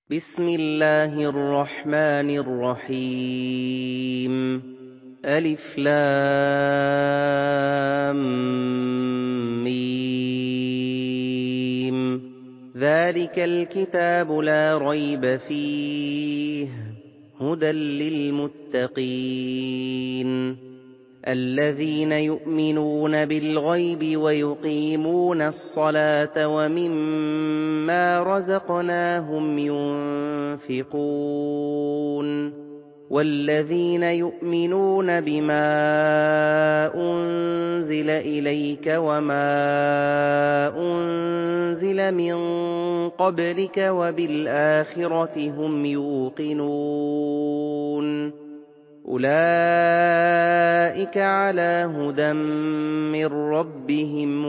بسم الله الرحمن الرحيم ألف لام ميم ذلك الكتاب لا ريب فيه هدى للمتقين الذين يؤمنون بالغيب ويقيمون الصلاة ومما رزقناهم ينفقون والذين يؤمنون بما أنزل إليك وما أنزل من قبلك وبالآخرة هم يوقنون أولئك على هدى من ربهم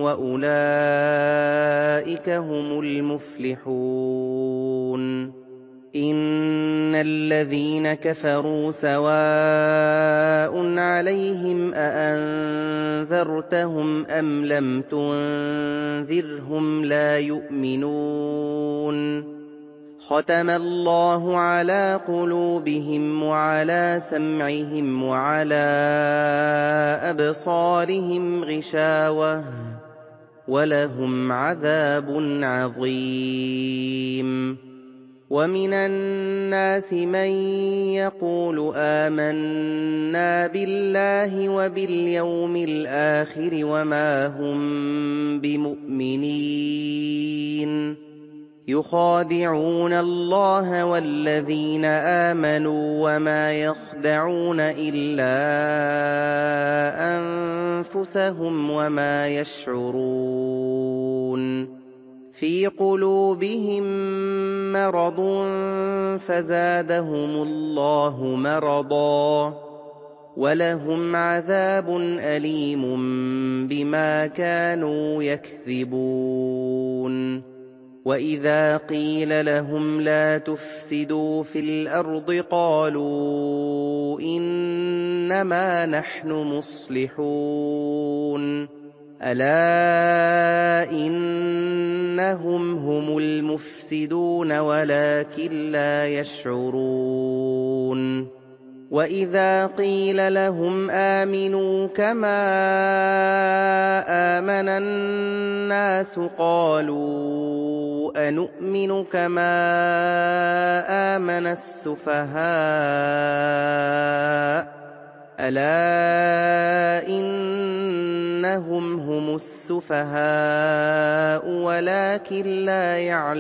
وأولئك هم المفلحون إن الذين كفروا سواء عليهم أأنذرتهم أم لم تنذرهم لا يؤمنون ختم الله على قلوبهم وعلى سمعهم وعلى أبصارهم غشاوة ولهم عذاب عظيم ومن الناس من يقول آمنا بالله وباليوم الآخر وما هم بمؤمنين يخادعون الله والذين آمنوا وما يخدعون إلا أنفسهم وما يشعرون في قلوبهم مرض فزادهم الله مرضا ولهم عذاب أليم بما كانوا يكذبون وإذا قيل لهم لا تفسدوا في الأرض قالوا إنما نحن مصلحون ألا إنهم هم المفسدون ولكن لا يشعرون وإذا قيل لهم آمنوا كما آمن الناس قالوا أنؤمن كما آمن السفهاء ألا إنهم هم السفهاء ولكن لا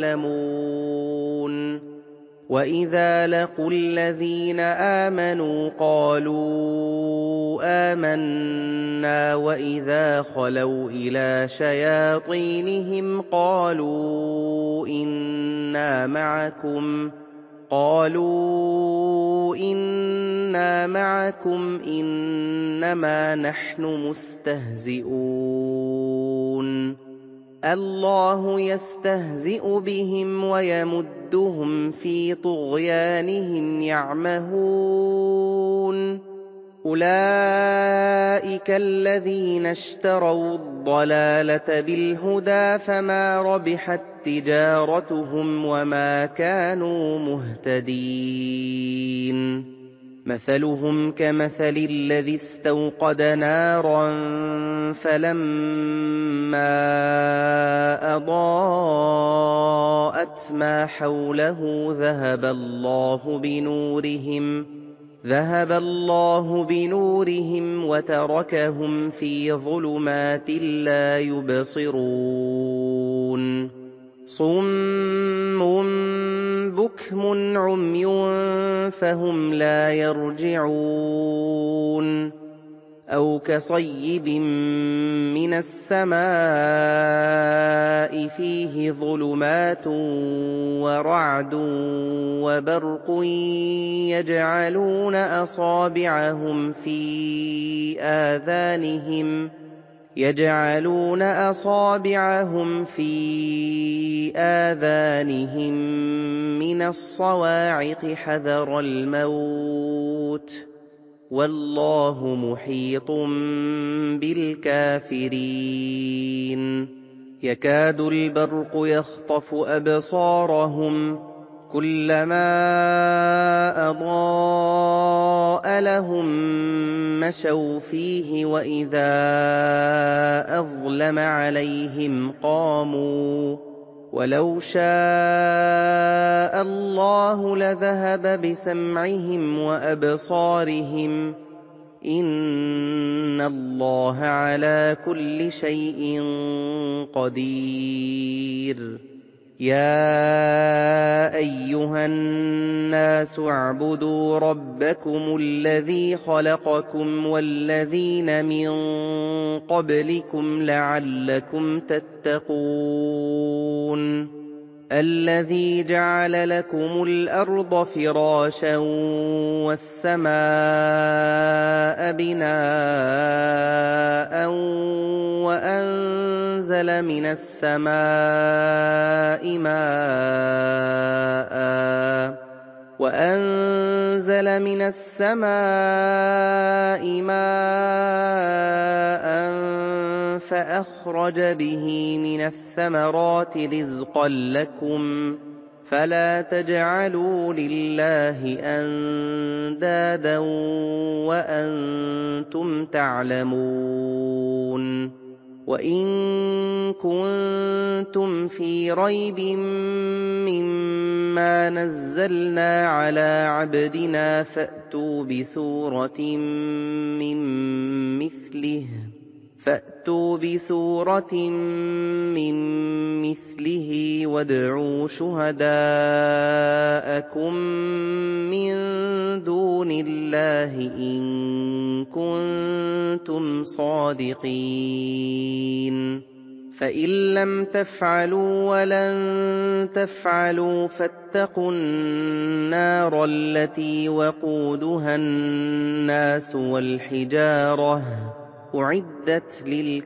يعلمون وإذا لقوا الذين آمنوا قالوا آمنا وإذا خلوا إلى شياطينهم قالوا إنا معكم إنما نحن مستهزئون الله يستهزئ بهم ويمدهم في طغيانهم يعمهون أولئك الذين اشتروا الضلالة بالهدى فما ربحت تجارتهم وما كانوا مهتدين مثلهم كمثل الذي استوقد نارا فلما أضاءت ما حوله ذهب الله بنورهم وتركهم في ظلمات لا يبصرون صم بكم عمي فهم لا يرجعون أو كصيب من السماء فيه ظلمات ورعد وبرق يجعلون أصابعهم في آذانهم من الصواعق حذر الموت والله محيط بالكافرين يكاد البرق يخطف أبصارهم كُلَّمَا أَضَاءَ لَهُم مَّشَوْا فِيهِ وَإِذَا أَظْلَمَ عَلَيْهِمْ قَامُوا ۚ وَلَوْ شَاءَ اللَّهُ لَذَهَبَ بِسَمْعِهِمْ وَأَبْصَارِهِمْ ۚ إِنَّ اللَّهَ عَلَىٰ كُلِّ شَيْءٍ قَدِيرٌ يَا أَيُّهَا النَّاسُ اعْبُدُوا رَبَّكُمُ الَّذِي خَلَقَكُمْ وَالَّذِينَ مِن قَبْلِكُمْ لَعَلَّكُمْ تَتَّقُونَ الَّذِي جَعَلَ لَكُمُ الْأَرْضَ فِرَاشًا وَالسَّمَاءَ بِنَاءً وَأَنزَلَ مِنَ السَّمَاءِ مَاءً فَأَخْرَجَ بِهِ مِنَ الثَّمَرَاتِ رِزْقًا لَّكُمْ ۖ فَلَا تَجْعَلُوا لِلَّهِ أَندَادًا وَأَنتُمْ تَعْلَمُونَ وَإِن كُنتُمْ فِي رَيْبٍ مِّمَّا نَزَّلْنَا عَلَىٰ عَبْدِنَا فَأْتُوا بِسُورَةٍ مِّن مِّثْلِهِ وَادْعُوا شُهَدَاءَكُم مِّن دُونِ اللَّهِ إِن كُنتُمْ صَادِقِينَ فَإِن لَّمْ تَفْعَلُوا وَلَن تَفْعَلُوا فَاتَّقُوا النَّارَ الَّتِي وَقُودُهَا النَّاسُ وَالْحِجَارَةُ ۖ أُعِدَّتْ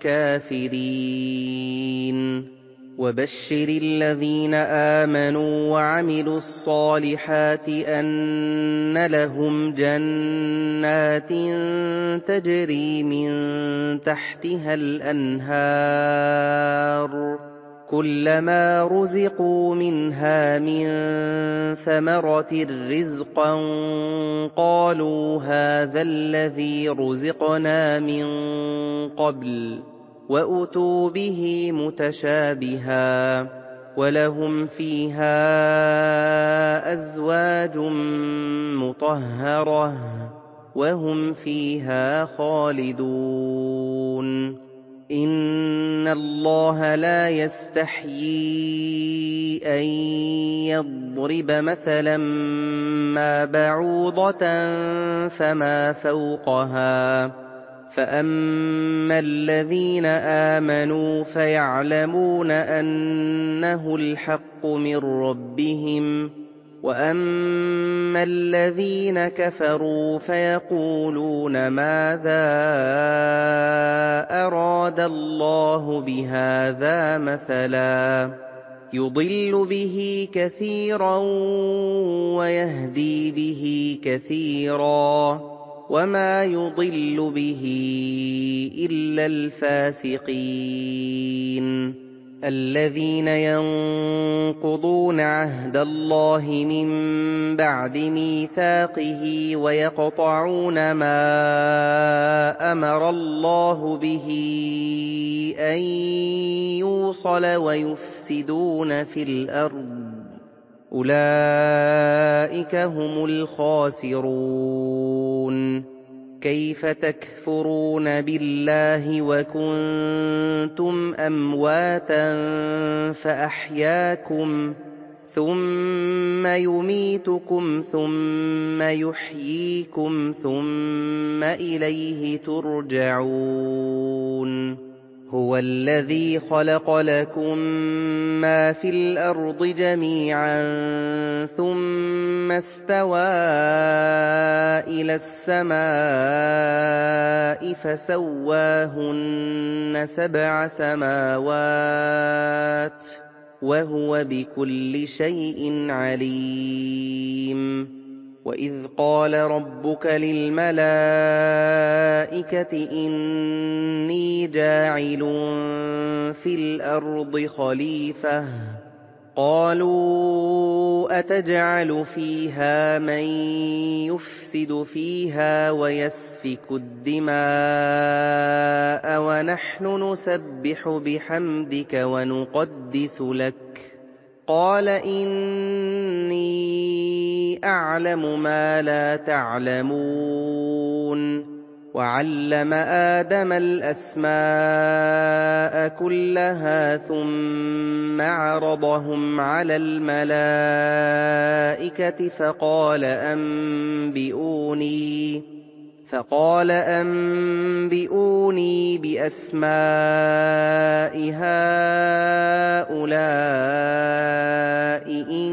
لِلْكَافِرِينَ وَبَشِّرِ الَّذِينَ آمَنُوا وَعَمِلُوا الصَّالِحَاتِ أَنَّ لَهُمْ جَنَّاتٍ تَجْرِي مِن تَحْتِهَا الْأَنْهَارُ ۖ كُلَّمَا رُزِقُوا مِنْهَا مِن ثَمَرَةٍ رِّزْقًا قَالُوا هَٰذَا الَّذِي رُزِقْنَا مِن قَبْلُ وَأُتُوا بِهِ مُتَشَابِهًا ۖ وَلَهُمْ فِيهَا أَزْوَاجٌ مُّطَهَّرَةٌ وَهُمْ فِيهَا خَالِدُونَ إِنَّ اللَّهَ لَا يَسْتَحْيِي أَن يَضْرِبَ مَثَلًا مَّا بَعُوضَةً فَمَا فَوْقَهَا ۚ فَأَمَّا الَّذِينَ آمَنُوا فَيَعْلَمُونَ أَنَّهُ الْحَقُّ مِن رَّبِّهِمْ ۖ وَأَمَّا الَّذِينَ كَفَرُوا فَيَقُولُونَ مَاذَا أَرَادَ اللَّهُ بِهَٰذَا مَثَلًا ۚ يُضِلُّ بِهِ كَثِيرًا وَيَهْدِي بِهِ كَثِيرًا ۚ وَمَا يُضِلُّ بِهِ إِلَّا الْفَاسِقِينَ الَّذِينَ يَنقُضُونَ عَهْدَ اللَّهِ مِن بَعْدِ مِيثَاقِهِ وَيَقْطَعُونَ مَا أَمَرَ اللَّهُ بِهِ أَن يُوصَلَ وَيُفْسِدُونَ فِي الْأَرْضِ ۚ أُولَٰئِكَ هُمُ الْخَاسِرُونَ كَيْفَ تَكْفُرُونَ بِاللَّهِ وَكُنتُمْ أَمْوَاتًا فَأَحْيَاكُمْ ۖ ثُمَّ يُمِيتُكُمْ ثُمَّ يُحْيِيكُمْ ثُمَّ إِلَيْهِ تُرْجَعُونَ هُوَ الَّذِي خَلَقَ لَكُم مَّا فِي الْأَرْضِ جَمِيعًا ثُمَّ اسْتَوَىٰ إِلَى السَّمَاءِ فَسَوَّاهُنَّ سَبْعَ سَمَاوَاتٍ ۚ وَهُوَ بِكُلِّ شَيْءٍ عَلِيمٌ وَإِذْ قَالَ رَبُّكَ لِلْمَلَائِكَةِ إِنِّي جَاعِلٌ فِي الْأَرْضِ خَلِيفَةً ۖ قَالُوا أَتَجْعَلُ فِيهَا مَن يُفْسِدُ فِيهَا وَيَسْفِكُ الدِّمَاءَ وَنَحْنُ نُسَبِّحُ بِحَمْدِكَ وَنُقَدِّسُ لَكَ ۖ قَالَ إِنِّي أَعْلَمُ مَا لَا تَعْلَمُونَ وَعَلَّمَ آدَمَ الْأَسْمَاءَ كُلَّهَا ثُمَّ عَرَضَهُمْ عَلَى الْمَلَائِكَةِ فَقَالَ أَنبِئُونِي بِأَسْمَاءِ هَٰؤُلَاءِ إِن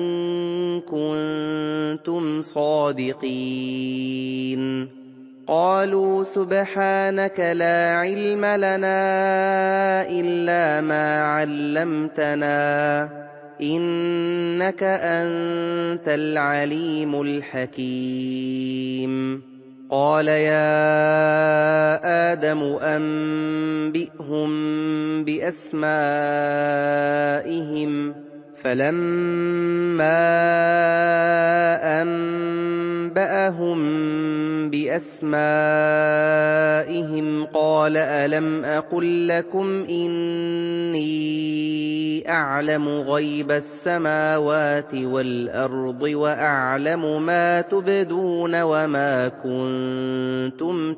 كُنتُمْ صَادِقِينَ قَالُوا سُبْحَانَكَ لَا عِلْمَ لَنَا إِلَّا مَا عَلَّمْتَنَا ۖ إِنَّكَ أَنتَ الْعَلِيمُ الْحَكِيمُ قَالَ يَا آدَمُ أَنبِئْهُم بِأَسْمَائِهِمْ ۖ فَلَمَّا أَنبَأَهُم بِأَسْمَائِهِمْ قَالَ أَلَمْ أَقُل لَّكُمْ إِنِّي أَعْلَمُ غَيْبَ السَّمَاوَاتِ وَالْأَرْضِ وَأَعْلَمُ مَا تُبْدُونَ وَمَا كُنتُمْ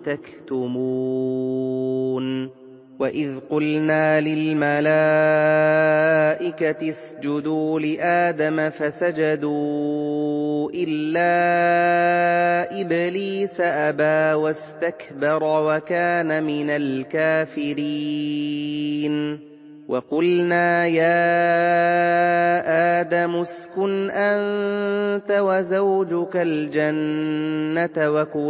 تَكْتُمُونَ وَإِذْ قُلْنَا لِلْمَلَائِكَةِ اسْجُدُوا لِآدَمَ فَسَجَدُوا إِلَّا إِبْلِيسَ أَبَىٰ وَاسْتَكْبَرَ وَكَانَ مِنَ الْكَافِرِينَ وَقُلْنَا يَا آدَمُ اسْكُنْ أَنتَ وَزَوْجُكَ الْجَنَّةَ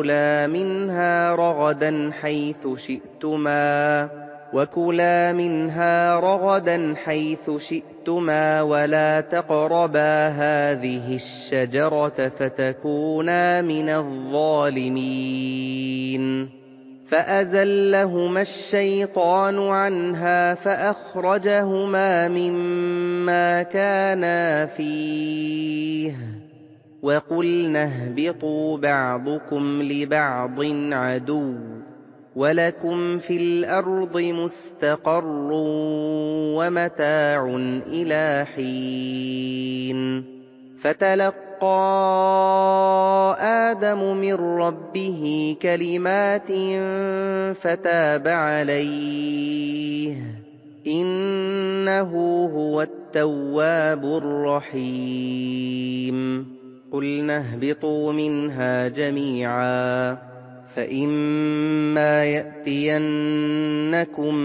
وَكُلَا مِنْهَا رَغَدًا حَيْثُ شِئْتُمَا وَلَا تَقْرَبَا هَٰذِهِ الشَّجَرَةَ فَتَكُونَا مِنَ الظَّالِمِينَ فَأَزَلَّهُمَا الشَّيْطَانُ عَنْهَا فَأَخْرَجَهُمَا مِمَّا كَانَا فِيهِ ۖ وَقُلْنَا اهْبِطُوا بَعْضُكُمْ لِبَعْضٍ عَدُوٌّ ۖ وَلَكُمْ فِي الْأَرْضِ مُسْتَقَرٌّ وَمَتَاعٌ إِلَىٰ حِينٍ فَتَلَقَّىٰ آدَمُ مِن رَّبِّهِ كَلِمَاتٍ فَتَابَ عَلَيْهِ ۚ إِنَّهُ هُوَ التَّوَّابُ الرَّحِيمُ قُلْنَا اهْبِطُوا مِنْهَا جَمِيعًا ۖ فَإِمَّا يَأْتِيَنَّكُم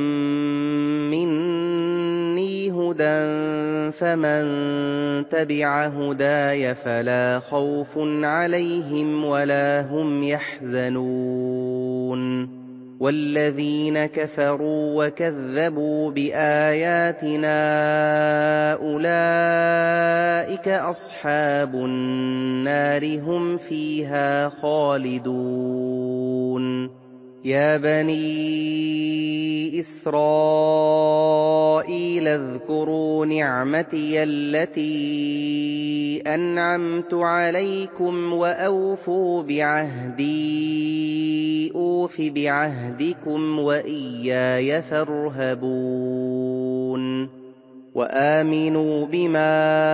مِّنِّي هُدًى فَمَن تَبِعَ هُدَايَ فَلَا خَوْفٌ عَلَيْهِمْ وَلَا هُمْ يَحْزَنُونَ وَالَّذِينَ كَفَرُوا وَكَذَّبُوا بِآيَاتِنَا أُولَٰئِكَ أَصْحَابُ النَّارِ هُمْ فِيهَا خَالِدُونَ يَا بَنِي إِسْرَائِيلَ اذْكُرُوا نِعْمَتِيَ الَّتِي أَنْعَمْتُ عَلَيْكُمْ وَأَوْفُوا بِعَهْدِي أُوفِ بِعَهْدِكُمْ وَإِيَّايَ فَارْهَبُونِ وَآمِنُوا بِمَا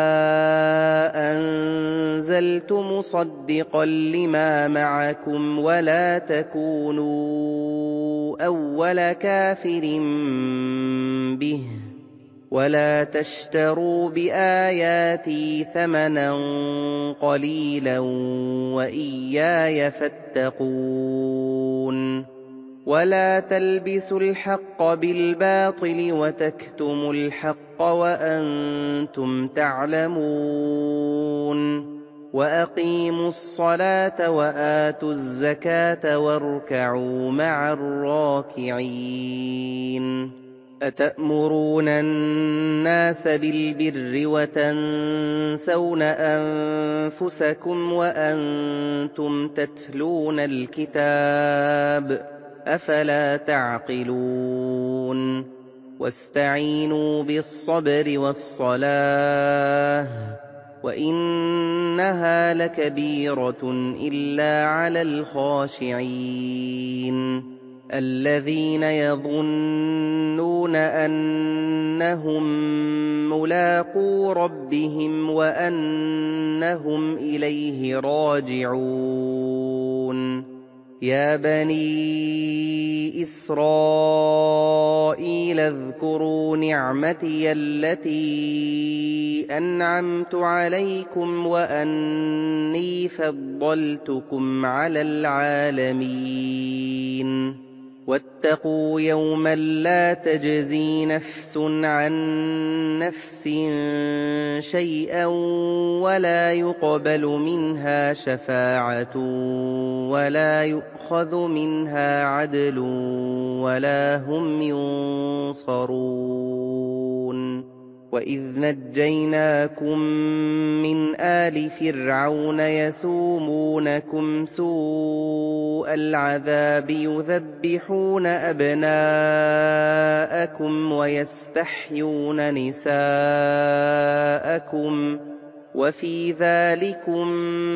أَنزَلْتُ مُصَدِّقًا لِّمَا مَعَكُمْ وَلَا تَكُونُوا أَوَّلَ كَافِرٍ بِهِ ۖ وَلَا تَشْتَرُوا بِآيَاتِي ثَمَنًا قَلِيلًا وَإِيَّايَ فَاتَّقُونِ وَلَا تَلْبِسُوا الْحَقَّ بِالْبَاطِلِ وَتَكْتُمُوا الْحَقَّ وَأَنتُمْ تَعْلَمُونَ وَأَقِيمُوا الصَّلَاةَ وَآتُوا الزَّكَاةَ وَارْكَعُوا مَعَ الرَّاكِعِينَ أَتَأْمُرُونَ النَّاسَ بِالْبِرِّ وَتَنسَوْنَ أَنفُسَكُمْ وَأَنتُمْ تَتْلُونَ الْكِتَابَ ۚ أَفَلَا تَعْقِلُونَ وَاسْتَعِينُوا بِالصَّبْرِ وَالصَّلَاةِ وَإِنَّهَا لَكَبِيرَةٌ إِلَّا عَلَى الْخَاشِعِينَ الَّذِينَ يَظُنُّونَ أَنَّهُم مُّلَاقُو رَبِّهِمْ وَأَنَّهُمْ إِلَيْهِ رَاجِعُونَ يَا بَنِي إِسْرَائِيلَ اذْكُرُوا نِعْمَتِيَ الَّتِي أَنْعَمْتُ عَلَيْكُمْ وَأَنِّي فَضَّلْتُكُمْ عَلَى الْعَالَمِينَ وَاتَّقُوا يَوْمًا لَّا تَجْزِي نَفْسٌ عَن نَّفْسٍ شَيْئًا وَلَا يُقْبَلُ مِنْهَا شَفَاعَةٌ وَلَا يُؤْخَذُ مِنْهَا عَدْلٌ وَلَا هُمْ يُنصَرُونَ وَإِذْ نَجَّيْنَاكُم مِّنْ آلِ فِرْعَوْنَ يَسُومُونَكُمْ سُوءَ الْعَذَابِ يُذَبِّحُونَ أَبْنَاءَكُمْ وَيَسْتَحْيُونَ نِسَاءَكُمْ وَفِي ذَٰلِكُم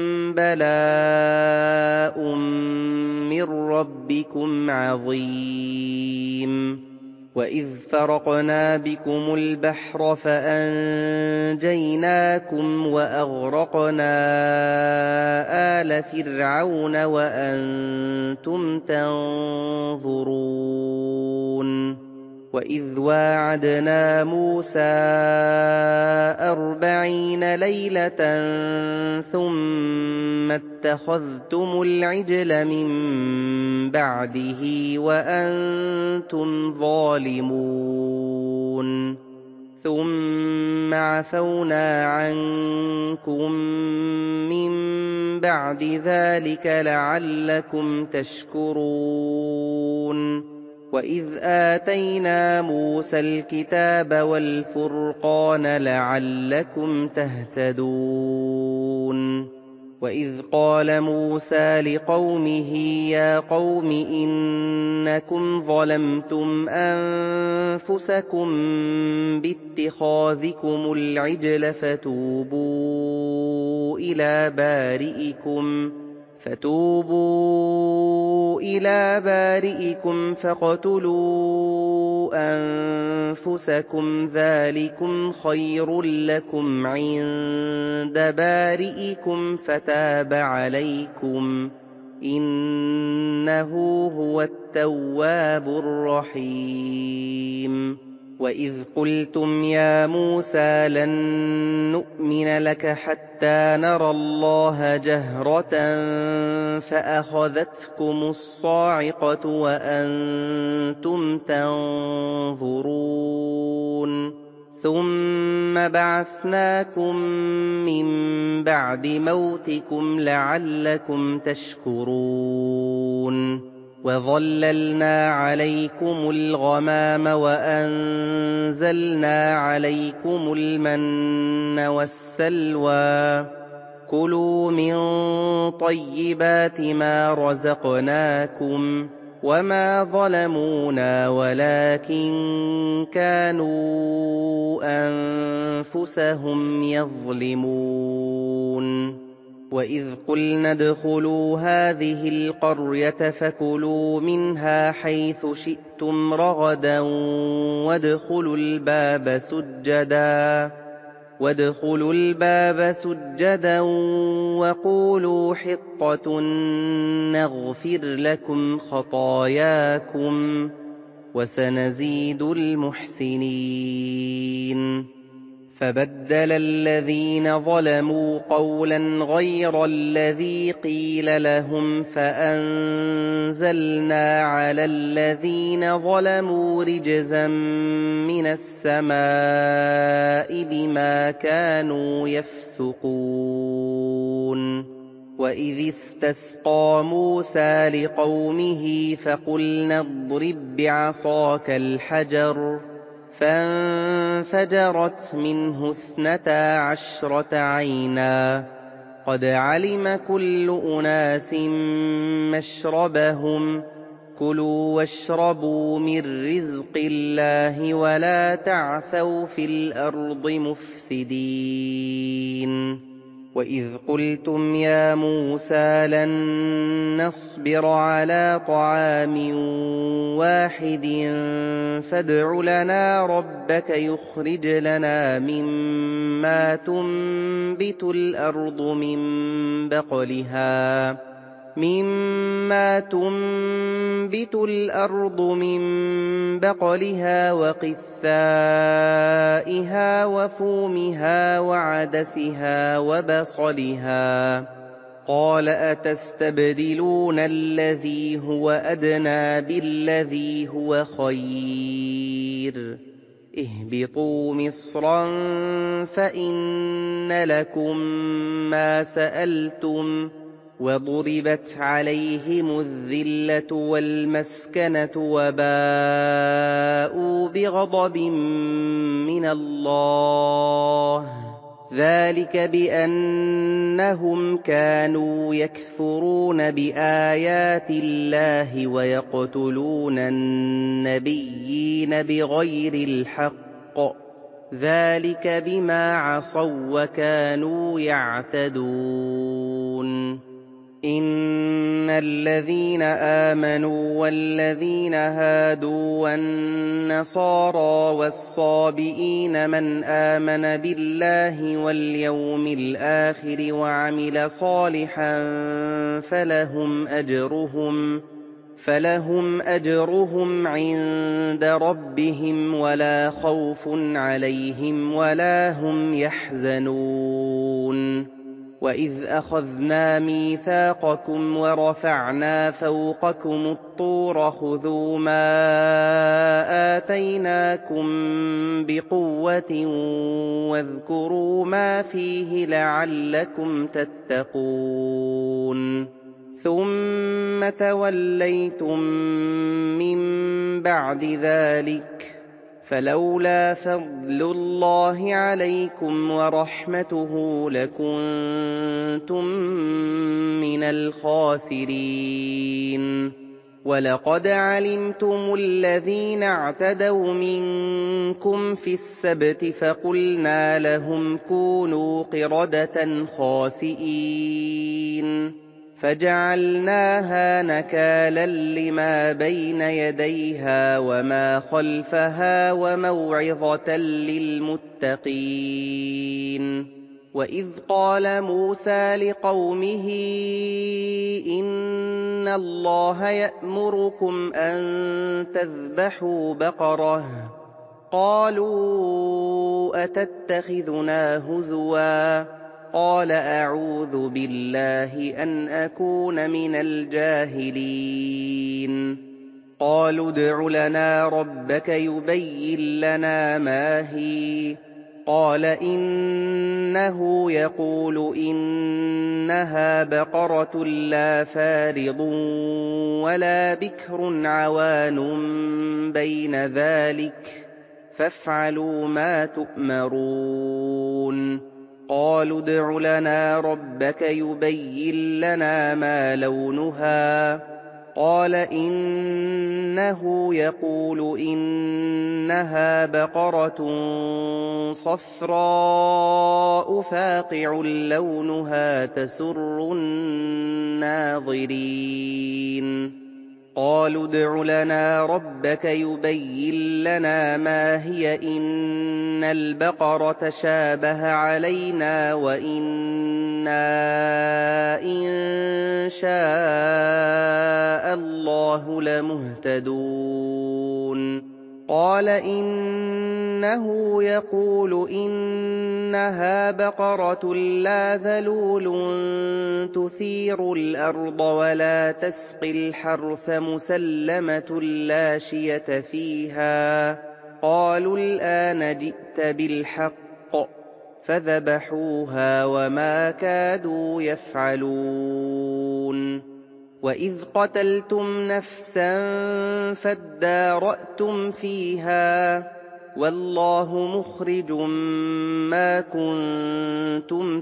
بَلَاءٌ مِّن رَّبِّكُمْ عَظِيمٌ وَإِذْ فَرَقْنَا بِكُمُ الْبَحْرَ فَأَنجَيْنَاكُمْ وَأَغْرَقْنَا آلَ فِرْعَوْنَ وَأَنتُمْ تَنظُرُونَ وَإِذْ وَاعَدْنَا مُوسَىٰ 40 لَيْلَةً ثُمَّ اتَّخَذْتُمُ الْعِجْلَ مِن بَعْدِهِ وَأَنتُمْ ظَالِمُونَ ثُمَّ عَفَوْنَا عَنكُم مِّن بَعْدِ ذَٰلِكَ لَعَلَّكُمْ تَشْكُرُونَ وَإِذْ آتَيْنَا مُوسَى الْكِتَابَ وَالْفُرْقَانَ لَعَلَّكُمْ تَهْتَدُونَ وَإِذْ قَالَ مُوسَىٰ لِقَوْمِهِ يَا قَوْمِ إِنَّكُمْ ظَلَمْتُمْ أَنفُسَكُم بِاتِّخَاذِكُمُ الْعِجْلَ فَتُوبُوا إِلَىٰ بَارِئِكُمْ فَاقْتُلُوا أَنفُسَكُمْ ذَٰلِكُمْ خَيْرٌ لَّكُمْ عِندَ بَارِئِكُمْ فَتَابَ عَلَيْكُمْ ۚ إِنَّهُ هُوَ التَّوَّابُ الرَّحِيمُ وَإِذْ قُلْتُمْ يَا مُوسَىٰ لَن نُّؤْمِنَ لَكَ حَتَّىٰ نَرَى اللَّهَ جَهْرَةً فَأَخَذَتْكُمُ الصَّاعِقَةُ وَأَنتُمْ تَنظُرُونَ ثُمَّ بَعَثْنَاكُم مِّن بَعْدِ مَوْتِكُمْ لَعَلَّكُمْ تَشْكُرُونَ وَظَلَّلْنَا عَلَيْكُمُ الْغَمَامَ وَأَنزَلْنَا عَلَيْكُمُ الْمَنَّ وَالسَّلْوَىٰ ۖ كُلُوا مِن طَيِّبَاتِ مَا رَزَقْنَاكُمْ ۚ وَمَا ظَلَمُونَا وَلَٰكِن كَانُوا أَنفُسَهُمْ يَظْلِمُونَ وَإِذْ قُلْنَا ادْخُلُوا هَٰذِهِ الْقَرْيَةَ فَكُلُوا مِنْهَا حَيْثُ شِئْتُمْ رَغَدًا وَادْخُلُوا الْبَابَ سُجَّدًا وَقُولُوا حِطَّةٌ نَّغْفِرْ لَكُمْ خَطَايَاكُمْ ۚ وَسَنَزِيدُ الْمُحْسِنِينَ فَبَدَّلَ الَّذِينَ ظَلَمُوا قَوْلًا غَيْرَ الَّذِي قِيلَ لَهُمْ فَأَنزَلْنَا عَلَى الَّذِينَ ظَلَمُوا رِجْزًا مِّنَ السَّمَاءِ بِمَا كَانُوا يَفْسُقُونَ وَإِذِ اسْتَسْقَىٰ مُوسَىٰ لِقَوْمِهِ فَقُلْنَا اضْرِب بِّعَصَاكَ الْحَجَرَ ۖ فَانفَجَرَتْ مِنْهُ 12 عَيْنًا ۖ قَدْ عَلِمَ كُلُّ أُنَاسٍ مَّشْرَبَهُمْ ۖ كُلُوا وَاشْرَبُوا مِن رِّزْقِ اللَّهِ وَلَا تَعْثَوْا فِي الْأَرْضِ مُفْسِدِينَ وَإِذْ قُلْتُمْ يَا مُوسَىٰ لَن نَّصْبِرَ عَلَىٰ طَعَامٍ وَاحِدٍ فَادْعُ لَنَا رَبَّكَ يُخْرِجْ لَنَا مِمَّا تُنبِتُ الْأَرْضُ مِن بَقْلِهَا وَقِثَّائِهَا وَفُومِهَا وَعَدَسِهَا وَبَصَلِهَا ۖ قَالَ أَتَسْتَبْدِلُونَ الَّذِي هُوَ أَدْنَىٰ بِالَّذِي هُوَ خَيْرٌ ۚ اهْبِطُوا مِصْرًا فَإِنَّ لَكُم مَّا سَأَلْتُمْ ۗ وَضُرِبَتْ عَلَيْهِمُ الذِّلَّةُ وَالْمَسْكَنَةُ وَبَاءُوا بِغَضَبٍ مِّنَ اللَّهِ ۗ ذَٰلِكَ بِأَنَّهُمْ كَانُوا يَكْفُرُونَ بِآيَاتِ اللَّهِ وَيَقْتُلُونَ النَّبِيِّينَ بِغَيْرِ الْحَقِّ ۗ ذَٰلِكَ بِمَا عَصَوا وَّكَانُوا يَعْتَدُونَ إِنَّ الَّذِينَ آمَنُوا وَالَّذِينَ هَادُوا وَالنَّصَارَىٰ وَالصَّابِئِينَ مَنْ آمَنَ بِاللَّهِ وَالْيَوْمِ الْآخِرِ وَعَمِلَ صَالِحًا فَلَهُمْ أَجْرُهُمْ عِندَ رَبِّهِمْ وَلَا خَوْفٌ عَلَيْهِمْ وَلَا هُمْ يَحْزَنُونَ وَإِذْ أَخَذْنَا مِيثَاقَكُمْ وَرَفَعْنَا فَوْقَكُمُ الطُّورَ خُذُوا مَا آتَيْنَاكُم بِقُوَّةٍ وَاذْكُرُوا مَا فِيهِ لَعَلَّكُمْ تَتَّقُونَ ثُمَّ تَوَلَّيْتُم مِّن بَعْدِ ذَٰلِكَ فَلَوْلَا فَضْلُ اللَّهِ عَلَيْكُمْ وَرَحْمَتُهُ لَكُنتُم مِّنَ الْخَاسِرِينَ وَلَقَدْ عَلِمْتُمُ الَّذِينَ اعْتَدَوْا مِنكُمْ فِي السَّبْتِ فَقُلْنَا لَهُمْ كُونُوا قِرَدَةً خَاسِئِينَ فَجَعَلْنَاهَا نَكَالًا لِّمَا بَيْنَ يَدَيْهَا وَمَا خَلْفَهَا وَمَوْعِظَةً لِّلْمُتَّقِينَ وَإِذْ قَالَ مُوسَىٰ لِقَوْمِهِ إِنَّ اللَّهَ يَأْمُرُكُمْ أَن تَذْبَحُوا بَقَرَةً ۖ قَالُوا أَتَتَّخِذُنَا هُزُوًا ۖ قَالَ أَعُوذُ بِاللَّهِ أَنْ أَكُونَ مِنَ الْجَاهِلِينَ قَالُوا ادْعُ لَنَا رَبَّكَ يُبَيِّن لَّنَا مَا هِيَ ۚ قَالَ إِنَّهُ يَقُولُ إِنَّهَا بَقَرَةٌ لَّا فَارِضٌ وَلَا بِكْرٌ عَوَانٌ بَيْنَ ذَٰلِكَ فَافْعَلُوا مَا تُؤْمَرُونَ قَالُوا ادْعُ لَنَا رَبَّكَ يُبَيِّن لَّنَا مَا لَوْنُهَا ۚ قَالَ إِنَّهُ يَقُولُ إِنَّهَا بَقَرَةٌ صَفْرَاءُ فَاقِعٌ لَّوْنُهَا تَسُرُّ النَّاظِرِينَ قَالُوا ادْعُ لَنَا رَبَّكَ يُبَيِّن لَّنَا مَا هِيَ إِنَّ الْبَقَرَ تَشَابَهَ عَلَيْنَا وَإِنَّا إِن شَاءَ اللَّهُ لَمُهْتَدُونَ قَالَ إِنَّهُ يَقُولُ إِنَّهَا بَقَرَةٌ لَّا ذَلُولٌ تُثِيرُ الْأَرْضَ وَلَا تَسْقِي الْحَرْثَ مُسَلَّمَةٌ لَّا شِيَةَ فِيهَا ۚ قَالُوا الْآنَ جِئْتَ بِالْحَقِّ ۚ فَذَبَحُوهَا وَمَا كَادُوا يَفْعَلُونَ وَإِذْ قَتَلْتُمْ نَفْسًا فَادَّارَأْتُمْ فِيهَا ۖ وَاللَّهُ مُخْرِجٌ مَّا كُنتُمْ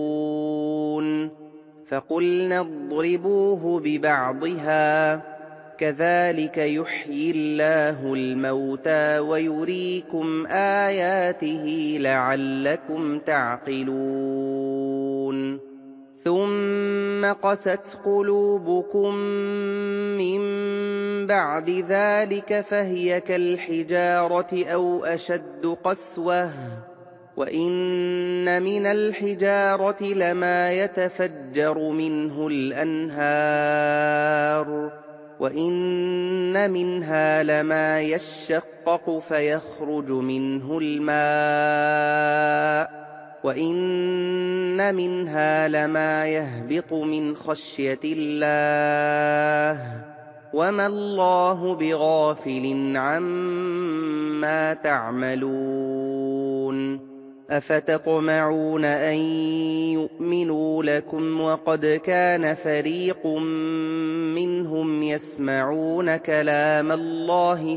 تَكْتُمُونَ فَقُلْنَا اضْرِبُوهُ بِبَعْضِهَا ۚ كَذَٰلِكَ يُحْيِي اللَّهُ الْمَوْتَىٰ وَيُرِيكُمْ آيَاتِهِ لَعَلَّكُمْ تَعْقِلُونَ ثُمَّ قَسَتْ قُلُوبُكُم مِّن بَعْدِ ذَٰلِكَ فَهِيَ كَالْحِجَارَةِ أَوْ أَشَدُّ قَسْوَةً ۚ وَإِنَّ مِنَ الْحِجَارَةِ لَمَا يَتَفَجَّرُ مِنْهُ الْأَنْهَارُ ۚ وَإِنَّ مِنْهَا لَمَا يَشَّقَّقُ فَيَخْرُجُ مِنْهُ الْمَاءُ ۚ وَإِنَّ مِنْهَا لَمَا يَهْبِطُ مِنْ خَشْيَةِ اللَّهِ ۗ وَمَا اللَّهُ بِغَافِلٍ عَمَّا تَعْمَلُونَ أَفَتَطْمَعُونَ أَن يُؤْمِنُوا لَكُمْ وَقَدْ كَانَ فَرِيقٌ مِّنْهُمْ يَسْمَعُونَ كَلَامَ اللَّهِ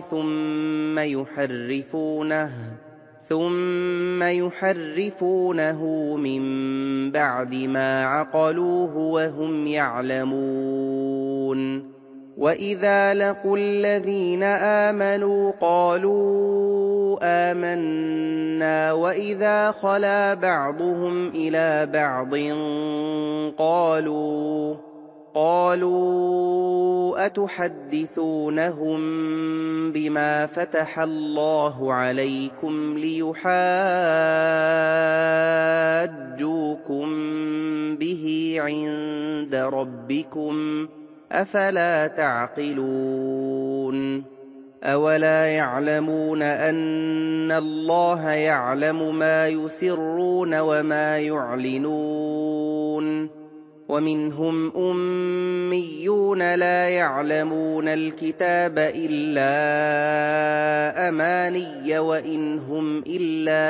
ثُمَّ يُحَرِّفُونَهُ مِن بَعْدِ مَا عَقَلُوهُ وَهُمْ يَعْلَمُونَ وَإِذَا لَقُوا الَّذِينَ آمَنُوا قَالُوا آمَنَّا وَإِذَا خَلَا بَعْضُهُمْ إِلَىٰ بَعْضٍ قَالُوا أَتُحَدِّثُونَهُم بِمَا فَتَحَ اللَّهُ عَلَيْكُمْ لِيُحَاجُّوكُم بِهِ عِندَ رَبِّكُمْ ۚ أَفَلَا تَعْقِلُونَ أَوَلَا يَعْلَمُونَ أَنَّ اللَّهَ يَعْلَمُ مَا يُسِرُّونَ وَمَا يُعْلِنُونَ وَمِنْهُمْ أُمِّيُّونَ لَا يَعْلَمُونَ الْكِتَابَ إِلَّا أَمَانِيَّ وَإِنْ هُمْ إِلَّا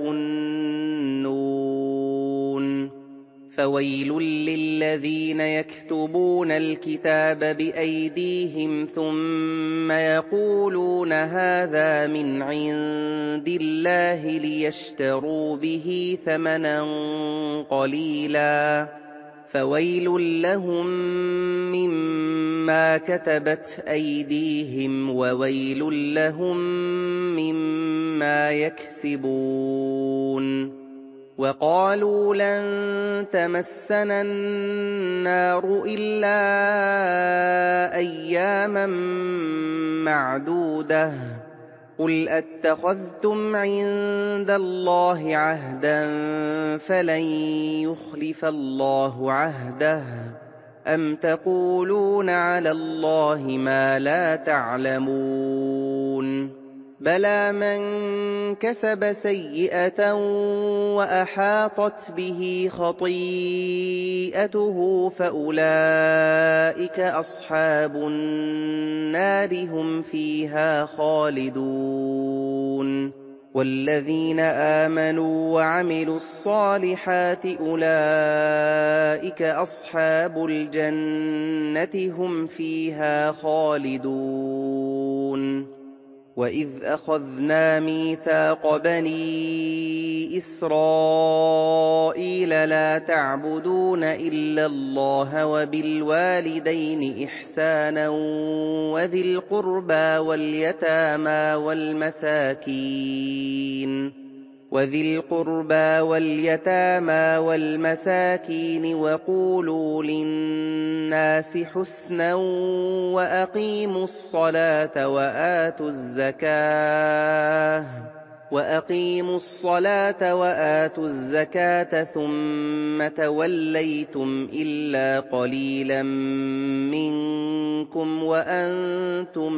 يَظُنُّونَ فَوَيْلٌ لِّلَّذِينَ يَكْتُبُونَ الْكِتَابَ بِأَيْدِيهِمْ ثُمَّ يَقُولُونَ هَٰذَا مِنْ عِندِ اللَّهِ لِيَشْتَرُوا بِهِ ثَمَنًا قَلِيلًا ۖ فَوَيْلٌ لَّهُم مِّمَّا كَتَبَتْ أَيْدِيهِمْ وَوَيْلٌ لَّهُم مِّمَّا يَكْسِبُونَ وَقَالُوا لَن تَمَسَّنَا النَّارُ إِلَّا أَيَّامًا مَّعْدُودَةً ۚ قُلْ أَاتَّخَذْتُمْ عِندَ اللَّهِ عَهْدًا فَلَن يُخْلِفَ اللَّهُ عَهْدَهُ ۖ أَمْ تَقُولُونَ عَلَى اللَّهِ مَا لَا تَعْلَمُونَ بَلَىٰ مَن كَسَبَ سَيِّئَةً وَأَحَاطَتْ بِهِ خَطِيئَتُهُ فَأُولَٰئِكَ أَصْحَابُ النَّارِ ۖ هُمْ فِيهَا خَالِدُونَ وَالَّذِينَ آمَنُوا وَعَمِلُوا الصَّالِحَاتِ أُولَٰئِكَ أَصْحَابُ الْجَنَّةِ ۖ هُمْ فِيهَا خَالِدُونَ وَإِذْ أَخَذْنَا مِيثَاقَ بَنِي إِسْرَائِيلَ لَا تَعْبُدُونَ إِلَّا اللَّهَ وَبِالْوَالِدَيْنِ إِحْسَانًا وَذِي الْقُرْبَىٰ وَالْيَتَامَىٰ وَالْمَسَاكِينِ وَقُولُوا لِلنَّاسِ حُسْنًا وَأَقِيمُوا الصَّلَاةَ وَآتُوا الزَّكَاةَ ثُمَّ تَوَلَّيْتُمْ إِلَّا قَلِيلًا مِّنكُمْ وَأَنتُم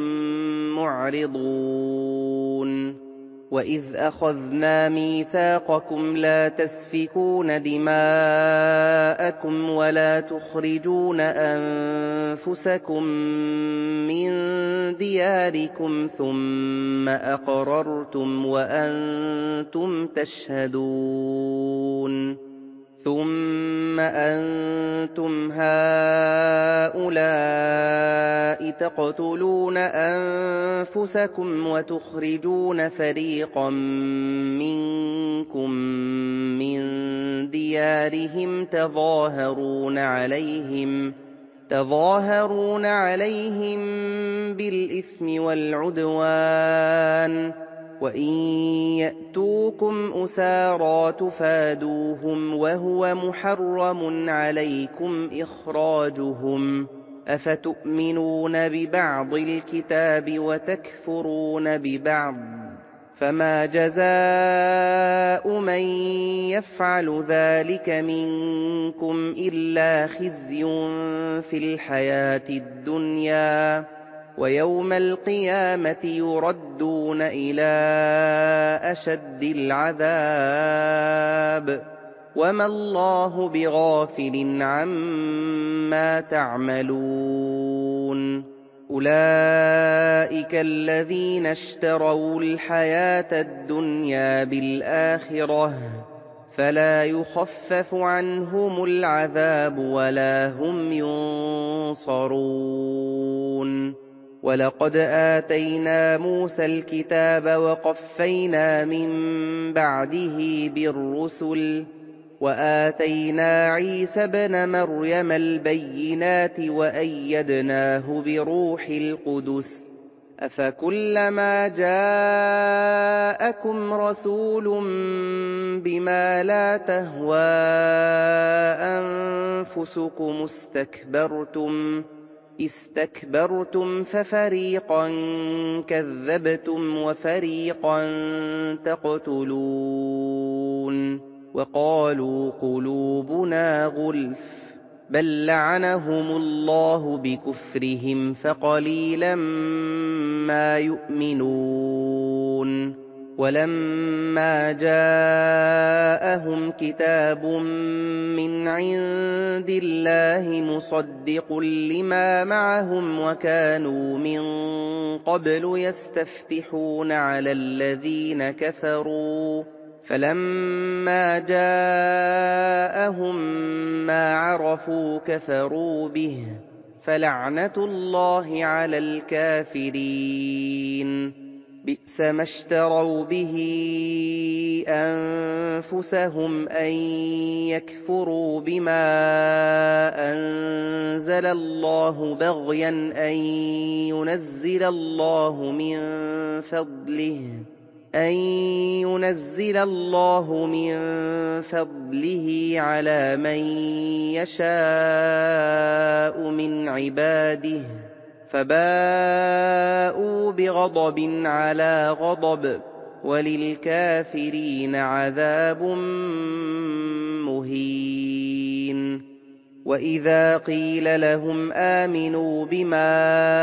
مُّعْرِضُونَ وَإِذْ أَخَذْنَا مِيثَاقَكُمْ لَا تَسْفِكُونَ دِمَاءَكُمْ وَلَا تُخْرِجُونَ أَنفُسَكُم مِّن دِيَارِكُمْ ثُمَّ أَقْرَرْتُمْ وَأَنتُمْ تَشْهَدُونَ ثُمَّ أَنتُمْ هَٰؤُلَاءِ تَقْتُلُونَ أَنفُسَكُمْ وَتُخْرِجُونَ فَرِيقًا مِّنكُم مِّن دِيَارِهِمْ تَظَاهَرُونَ عَلَيْهِمْ تَظَاهَرُونَ عَلَيْهِم بِالْإِثْمِ وَالْعُدْوَانِ ۚ وَإِن يَأْتُوكُمْ أُسَارَىٰ تُفَادُوهُمْ وَهُوَ مُحَرَّمٌ عَلَيْكُمْ إِخْرَاجُهُمْ ۚ أَفَتُؤْمِنُونَ بِبَعْضِ الْكِتَابِ وَتَكْفُرُونَ بِبَعْضٍ ۚ فَمَا جَزَاءُ مَن يَفْعَلُ ذَٰلِكَ مِنكُمْ إِلَّا خِزْيٌ فِي الْحَيَاةِ الدُّنْيَا ۖ وَيَوْمَ الْقِيَامَةِ يُرَدُّونَ إِلَىٰ أَشَدِّ الْعَذَابِ ۗ وَمَا اللَّهُ بِغَافِلٍ عَمَّا تَعْمَلُونَ أُولَٰئِكَ الَّذِينَ اشْتَرَوُا الْحَيَاةَ الدُّنْيَا بِالْآخِرَةِ ۖ فَلَا يُخَفَّفُ عَنْهُمُ الْعَذَابُ وَلَا هُمْ يُنصَرُونَ وَلَقَدْ آتَيْنَا مُوسَى الْكِتَابَ وَقَفَّيْنَا مِن بَعْدِهِ بِالرُّسُلِ ۖ وَآتَيْنَا عِيسَى ابْنَ مَرْيَمَ الْبَيِّنَاتِ وَأَيَّدْنَاهُ بِرُوحِ الْقُدُسِ ۗ أَفَكُلَّمَا جَاءَكُمْ رَسُولٌ بِمَا لَا تَهْوَىٰ أَنفُسُكُمُ اسْتَكْبَرْتُمْ فَفَرِيقًا كَذَّبْتُمْ وَفَرِيقًا تَقْتُلُونَ وَقَالُوا قُلُوبُنَا غُلْفٌ ۚ بَل لَّعَنَهُمُ اللَّهُ بِكُفْرِهِمْ فَقَلِيلًا مَّا يُؤْمِنُونَ وَلَمَّا جَاءَهُمْ كِتَابٌ مِّنْ عِندِ اللَّهِ مُصَدِّقٌ لِّمَا مَعَهُمْ وَكَانُوا مِن قَبْلُ يَسْتَفْتِحُونَ عَلَى الَّذِينَ كَفَرُوا فَلَمَّا جَاءَهُم مَّا عَرَفُوا كَفَرُوا بِهِ ۚ فَلَعْنَةُ اللَّهِ عَلَى الْكَافِرِينَ بِئْسَ مَا اشْتَرَوْا بِهِ أَنفُسَهُمْ أَن يَكْفُرُوا بِمَا أَنزَلَ اللَّهُ بَغْيًا أَن يُنَزِّلَ اللَّهُ مِن فَضْلِهِ عَلَىٰ مَن يَشَاءُ مِنْ عِبَادِهِ ۖ فَبَاءُوا بِغَضَبٍ عَلَىٰ غَضَبٍ ۚ وَلِلْكَافِرِينَ عَذَابٌ مُّهِينٌ وَإِذَا قِيلَ لَهُمْ آمِنُوا بِمَا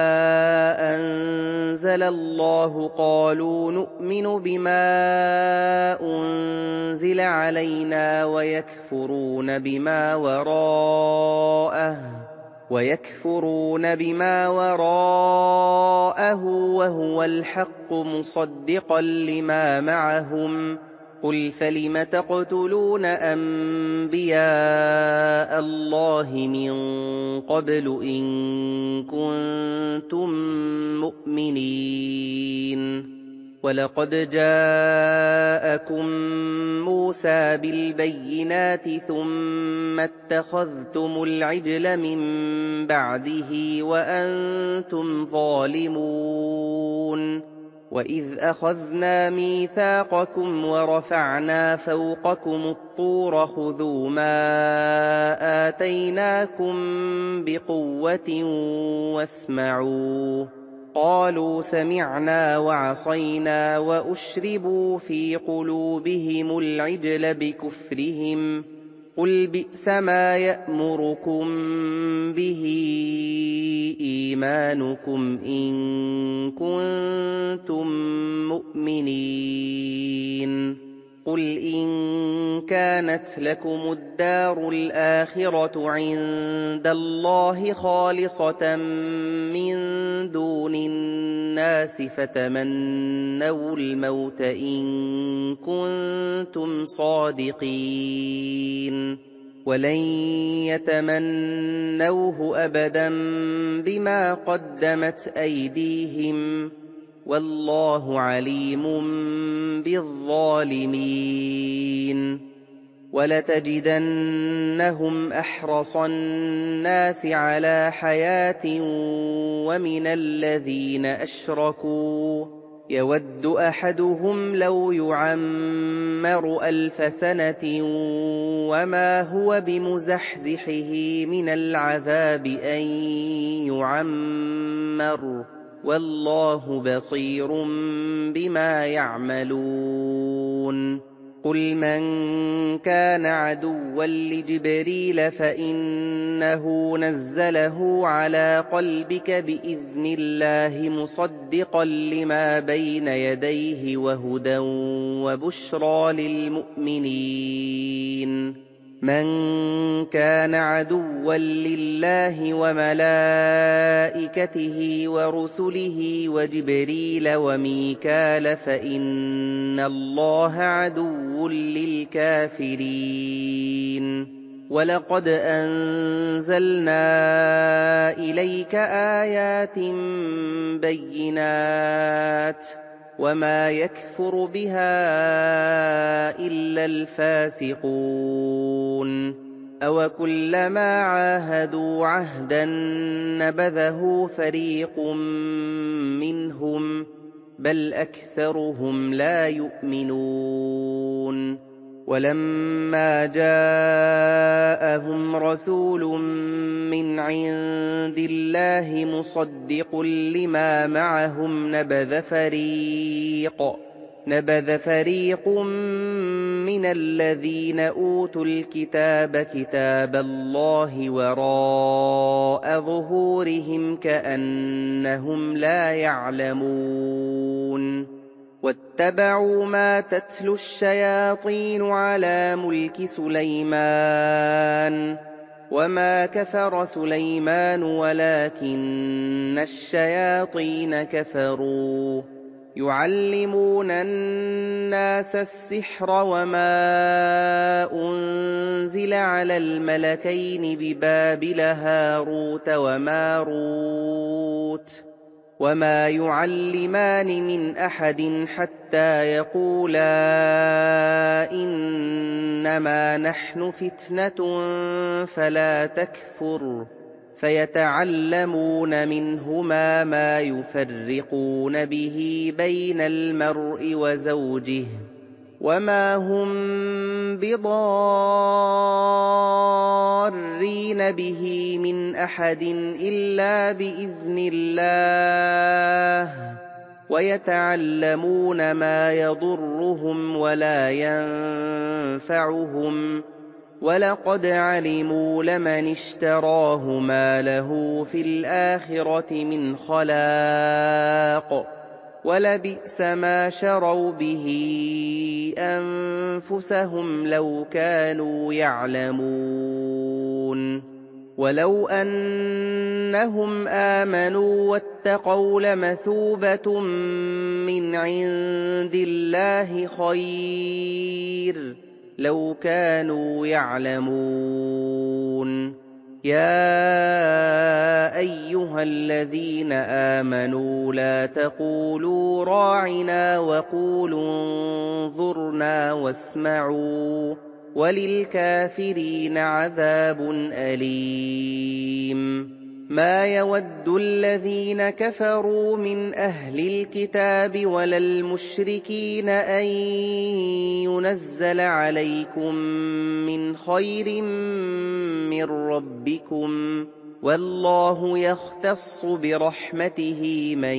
أَنزَلَ اللَّهُ قَالُوا نُؤْمِنُ بِمَا أُنزِلَ عَلَيْنَا وَيَكْفُرُونَ بِمَا وَرَاءَهُ وَهُوَ الْحَقُّ مُصَدِّقًا لِّمَا مَعَهُمْ ۗ قُلْ فَلِمَ تَقْتُلُونَ أَنبِيَاءَ اللَّهِ مِن قَبْلُ إِن كُنتُم مُّؤْمِنِينَ وَلَقَدْ جَاءَكُم مُّوسَىٰ بِالْبَيِّنَاتِ ثُمَّ اتَّخَذْتُمُ الْعِجْلَ مِن بَعْدِهِ وَأَنتُمْ ظَالِمُونَ وَإِذْ أَخَذْنَا مِيثَاقَكُمْ وَرَفَعْنَا فَوْقَكُمُ الطُّورَ خُذُوا مَا آتَيْنَاكُم بِقُوَّةٍ وَاسْمَعُوا ۖ قَالُوا سَمِعْنَا وَعَصَيْنَا وَأُشْرِبُوا فِي قُلُوبِهِمُ الْعِجْلَ بِكُفْرِهِمْ ۚ قُلْ بِئْسَمَا يَأْمُرُكُم بِهِ إِيمَانُكُمْ إِن كُنتُم مُّؤْمِنِينَ قُلْ إِن كَانَتْ لَكُمُ الدَّارُ الْآخِرَةُ عِندَ اللَّهِ خَالِصَةً مِّن دُونِ النَّاسِ فَتَمَنَّوُا الْمَوْتَ إِن كُنتُمْ صَادِقِينَ وَلَن يَتَمَنَّوْهُ أَبَدًا بِمَا قَدَّمَتْ أَيْدِيهِمْ ۗ وَاللَّهُ عَلِيمٌ بِالظَّالِمِينَ وَلَتَجِدَنَّهُمْ أَحْرَصَ النَّاسِ عَلَىٰ حَيَاةٍ وَمِنَ الَّذِينَ أَشْرَكُوا يَوَدُّ أَحَدُهُمْ لَوْ يُعَمَّرُ أَلْفَ سَنَةٍ وَمَا هُوَ بِمُزَحْزِحِهِ مِنَ الْعَذَابِ أَن يُعَمَّرَ ۗ وَاللَّهُ بَصِيرٌ بِمَا يَعْمَلُونَ قُلْ مَن كَانَ عَدُوًّا لِّجِبْرِيلَ فَإِنَّهُ نَزَّلَهُ عَلَىٰ قَلْبِكَ بِإِذْنِ اللَّهِ مُصَدِّقًا لِّمَا بَيْنَ يَدَيْهِ وَهُدًى وَبُشْرَىٰ لِلْمُؤْمِنِينَ مَن كَانَ عَدُوًّا لِّلَّهِ وَمَلَائِكَتِهِ وَرُسُلِهِ وَجِبْرِيلَ وَمِيكَالَ فَإِنَّ اللَّهَ عَدُوٌّ لِّلْكَافِرِينَ وَلَقَدْ أَنزَلْنَا إِلَيْكَ آيَاتٍ بَيِّنَاتٍ وَمَا يَكْفُرُ بِهَا إِلَّا الْفَاسِقُونَ أَوَكُلَّمَا عَاهَدُوا عَهْدًا نَّبَذَهُ فَرِيقٌ مِّنْهُم ۚ بَلْ أَكْثَرُهُمْ لَا يُؤْمِنُونَ وَلَمَّا جَاءَهُمْ رَسُولٌ مِّنْ عِندِ اللَّهِ مُصَدِّقٌ لِّمَا مَعَهُمْ نَبَذَ فَرِيقٌ مِّنَ الَّذِينَ أُوتُوا الْكِتَابَ كِتَابَ اللَّهِ وَرَاءَ ظُهُورِهِمْ كَأَنَّهُمْ لَا يَعْلَمُونَ وَاتَّبَعُوا مَا تَتْلُو الشَّيَاطِينُ عَلَىٰ مُلْكِ سُلَيْمَانَ ۖ وَمَا كَفَرَ سُلَيْمَانُ وَلَٰكِنَّ الشَّيَاطِينَ كَفَرُوا يُعَلِّمُونَ النَّاسَ السِّحْرَ وَمَا أُنزِلَ عَلَى الْمَلَكَيْنِ بِبَابِلَ هَارُوتَ وَمَارُوتَ وَمَا يُعَلِّمَانِ مِنْ أَحَدٍ حَتَّىٰ يَقُولَا إِنَّمَا نَحْنُ فِتْنَةٌ فَلَا تَكْفُرْ فَيَتَعَلَّمُونَ مِنْهُمَا مَا يُفَرِّقُونَ بِهِ بَيْنَ الْمَرْءِ وَزَوْجِهِ وَمَا هُم بِضَارِّينَ بِهِ مِنْ أَحَدٍ إِلَّا بِإِذْنِ اللَّهِ وَيَتَعَلَّمُونَ مَا يَضُرُّهُمْ وَلَا يَنفَعُهُمْ وَلَقَدْ عَلِمُوا لَمَنِ اشْتَرَاهُ مَا لَهُ فِي الْآخِرَةِ مِنْ خَلَاقٍ وَلَبِئْسَ مَا شَرَوْا بِهِ أَنفُسَهُمْ لَوْ كَانُوا يَعْلَمُونَ وَلَوْ أَنَّهُمْ آمَنُوا وَاتَّقَوْا لَمَثُوبَةٌ مِّنْ عِندِ اللَّهِ خَيْرٌ لَّوْ كَانُوا يَعْلَمُونَ يَا أَيُّهَا الَّذِينَ آمَنُوا لَا تَقُولُوا رَاعِنَا وَقُولُوا انظُرْنَا وَاسْمَعُوا وَلِلْكَافِرِينَ عَذَابٌ أَلِيمٌ مَا يَوَدُّ الَّذِينَ كَفَرُوا مِنْ أَهْلِ الْكِتَابِ وَلَا الْمُشْرِكِينَ أَن يُنَزَّلَ عَلَيْكُم مِّنْ خَيْرٍ مِّن رَّبِّكُمْ ۗ وَاللَّهُ يَخْتَصُّ بِرَحْمَتِهِ مَن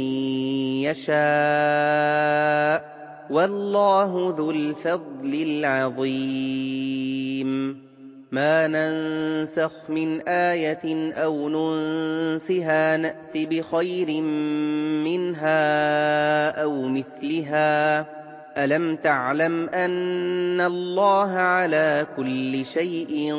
يَشَاءُ ۗ وَاللَّهُ ذُو الْفَضْلِ الْعَظِيمِ مَا نَنسَخْ مِنْ آيَةٍ أَوْ نُنسِهَا نَأْتِ بِخَيْرٍ مِّنْهَا أَوْ مِثْلِهَا ۗ أَلَمْ تَعْلَمْ أَنَّ اللَّهَ عَلَىٰ كُلِّ شَيْءٍ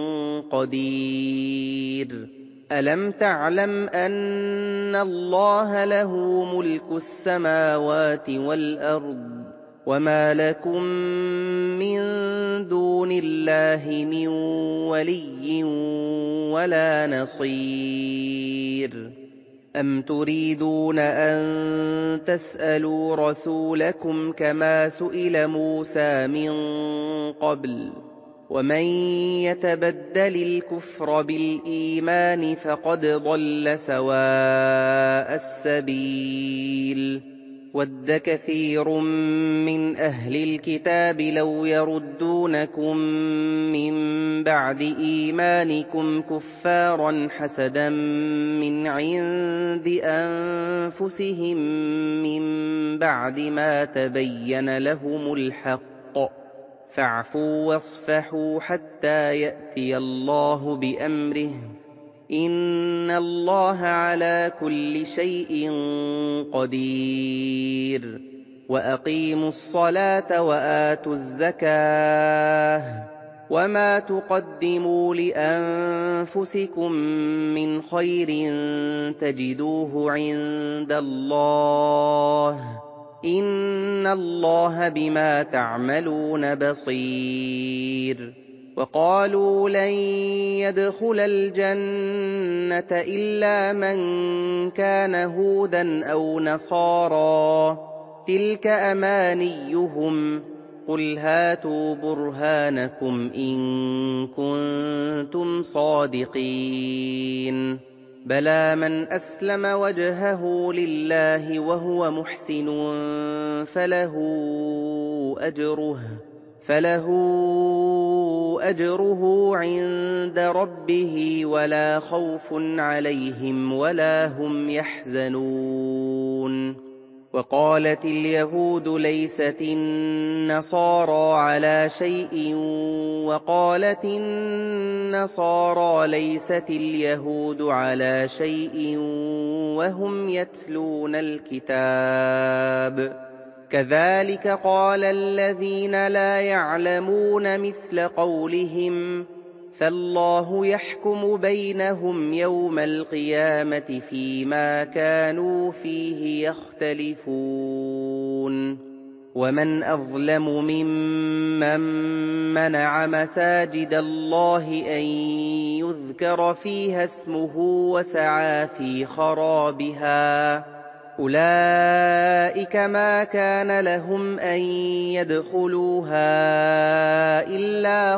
قَدِيرٌ أَلَمْ تَعْلَمْ أَنَّ اللَّهَ لَهُ مُلْكُ السَّمَاوَاتِ وَالْأَرْضِ وَمَا لَكُم مِّن دُونِ اللَّهِ مِن وَلِيٍّ وَلَا نَصِيرٍ أَمْ تُرِيدُونَ أَن تَسْأَلُوا رَسُولَكُمْ كَمَا سُئِلَ مُوسَىٰ مِن قَبْلُ ومن يتبدل الكفر بالإيمان فقد ضل سواء السبيل وَدَّ كَثِيرٌ مِّنْ أَهْلِ الْكِتَابِ لَوْ يَرُدُّونَكُم مِّن بَعْدِ إِيمَانِكُمْ كُفَّارًا حَسَدًا مِّنْ عِندِ أَنفُسِهِم مِّن بَعْدِ مَا تَبَيَّنَ لَهُمُ الْحَقُّ ۖ فَاعْفُوا وَاصْفَحُوا حَتَّىٰ يَأْتِيَ اللَّهُ بِأَمْرِهِ ۗ إِنَّ اللَّهَ عَلَىٰ كُلِّ شَيْءٍ قَدِيرٌ وَأَقِيمُوا الصَّلَاةَ وَآتُوا الزَّكَاةَ وَمَا تُقَدِّمُوا لِأَنفُسِكُم مِّنْ خَيْرٍ تَجِدُوهُ عِندَ اللَّهِ ۗ إِنَّ اللَّهَ بِمَا تَعْمَلُونَ بَصِيرٌ وَقَالُوا لَن يَدْخُلَ الْجَنَّةَ إِلَّا مَن كَانَ هُودًا أَوْ نَصَارَىٰ ۗ تِلْكَ أَمَانِيُّهُمْ ۗ قُلْ هَاتُوا بُرْهَانَكُمْ إِن كُنتُمْ صَادِقِينَ بَلَىٰ مَنْ أَسْلَمَ وَجْهَهُ لِلَّهِ وَهُوَ مُحْسِنٌ فَلَهُ أَجْرُهُ عِندَ رَبِّهِ وَلَا خَوْفٌ عَلَيْهِمْ وَلَا هُمْ يَحْزَنُونَ وَقَالَتِ الْيَهُودُ لَيْسَتِ النَّصَارَىٰ عَلَىٰ شَيْءٍ وَقَالَتِ النَّصَارَىٰ لَيْسَتِ الْيَهُودُ عَلَىٰ شَيْءٍ وَهُمْ يَتْلُونَ الْكِتَابَ ۗ كَذَٰلِكَ قَالَ الَّذِينَ لَا يَعْلَمُونَ مِثْلَ قَوْلِهِمْ ۚ فَاللَّهُ يَحْكُمُ بَيْنَهُمْ يَوْمَ الْقِيَامَةِ فِيمَا كَانُوا فِيهِ يَخْتَلِفُونَ وَمَنْ أَظْلَمُ مِمَّن مَّنَعَ مَسَاجِدَ اللَّهِ أَن يُذْكَرَ فِيهَا اسْمُهُ وَسَعَىٰ فِي خَرَابِهَا ۚ أُولَٰئِكَ مَا كَانَ لَهُمْ أَن يَدْخُلُوهَا إِلَّا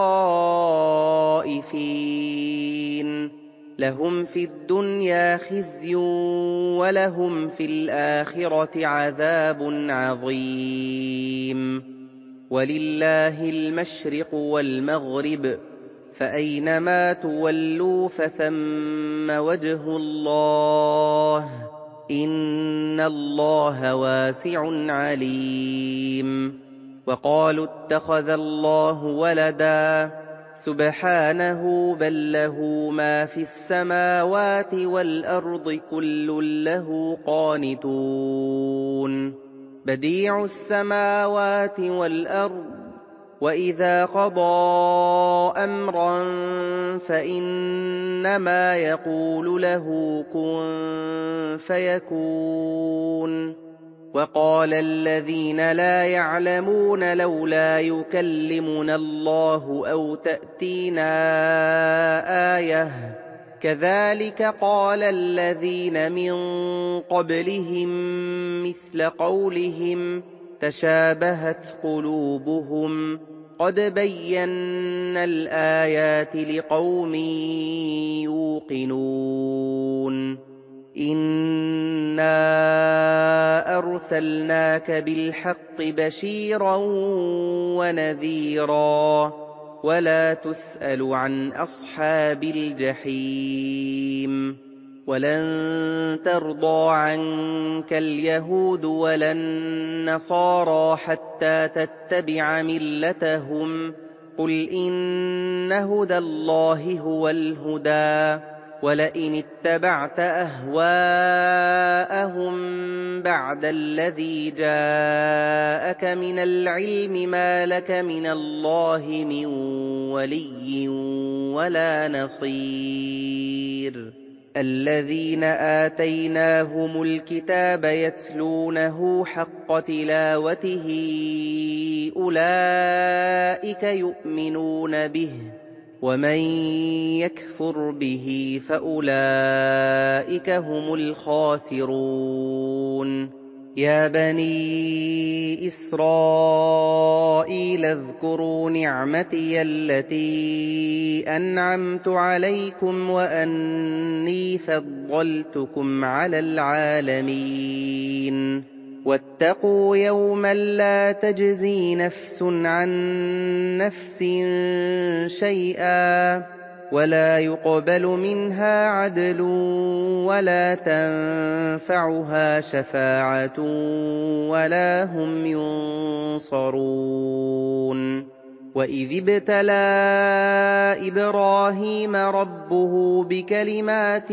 خَائِفِينَ ۚ لَهُمْ فِي الدُّنْيَا خِزْيٌ وَلَهُمْ فِي الْآخِرَةِ عَذَابٌ عَظِيمٌ وَلِلَّهِ الْمَشْرِقُ وَالْمَغْرِبُ ۚ فَأَيْنَمَا تُوَلُّوا فَثَمَّ وَجْهُ اللَّهِ ۚ إِنَّ اللَّهَ وَاسِعٌ عَلِيمٌ وَقَالُوا اتَّخَذَ اللَّهُ وَلَدًا ۗ سُبْحَانَهُ ۖ بَل لَّهُ مَا فِي السَّمَاوَاتِ وَالْأَرْضِ كُلٌّ لَّهُ قَانِتُونَ بَدِيعُ السَّمَاوَاتِ وَالْأَرْضِ ۖ وَإِذَا قَضَىٰ أَمْرًا فَإِنَّمَا يَقُولُ لَهُ كُن فَيَكُونُ وَقَالَ الَّذِينَ لَا يَعْلَمُونَ لَوْلَا يُكَلِّمُنَا اللَّهُ أَوْ تَأْتِينَا آيَةٌ ۗ كَذَٰلِكَ قَالَ الَّذِينَ مِن قَبْلِهِم مِّثْلَ قَوْلِهِمْ ۘ تَشَابَهَتْ قُلُوبُهُمْ ۗ قَدْ بَيَّنَّا الْآيَاتِ لِقَوْمٍ يُوقِنُونَ إِنَّا أَرْسَلْنَاكَ بِالْحَقِّ بَشِيرًا وَنَذِيرًا ۖ وَلَا تُسْأَلُ عَنْ أَصْحَابِ الْجَحِيمِ وَلَن تَرْضَىٰ عَنكَ الْيَهُودُ وَلَا النَّصَارَىٰ حَتَّىٰ تَتَّبِعَ مِلَّتَهُمْ ۗ قُلْ إِنَّ هُدَى اللَّهِ هُوَ الْهُدَىٰ ۗ وَلَئِنِ اتَّبَعْتَ أَهْوَاءَهُم بَعْدَ الَّذِي جَاءَكَ مِنَ الْعِلْمِ مَا لَكَ مِنَ اللَّهِ مِن وَلِيٍّ وَلَا نَصِيرٍ الَّذِينَ آتَيْنَاهُمُ الْكِتَابَ يَتْلُونَهُ حَقَّ تِلَاوَتِهِ أُولَٰئِكَ يُؤْمِنُونَ بِهِ ۗ وَمَن يَكْفُرْ بِهِ فَأُولَٰئِكَ هُمُ الْخَاسِرُونَ يَا بَنِي إِسْرَائِيلَ اذْكُرُوا نِعْمَتِيَ الَّتِي أَنْعَمْتُ عَلَيْكُمْ وَأَنِّي فَضَّلْتُكُمْ عَلَى الْعَالَمِينَ وَاتَّقُوا يَوْمًا لَّا تَجْزِي نَفْسٌ عَن نَّفْسٍ شَيْئًا وَلَا يُقْبَلُ مِنْهَا عَدْلٌ وَلَا تَنفَعُهَا شَفَاعَةٌ وَلَا هُمْ يُنصَرُونَ وَإِذِ ابْتَلَىٰ إِبْرَاهِيمَ رَبُّهُ بِكَلِمَاتٍ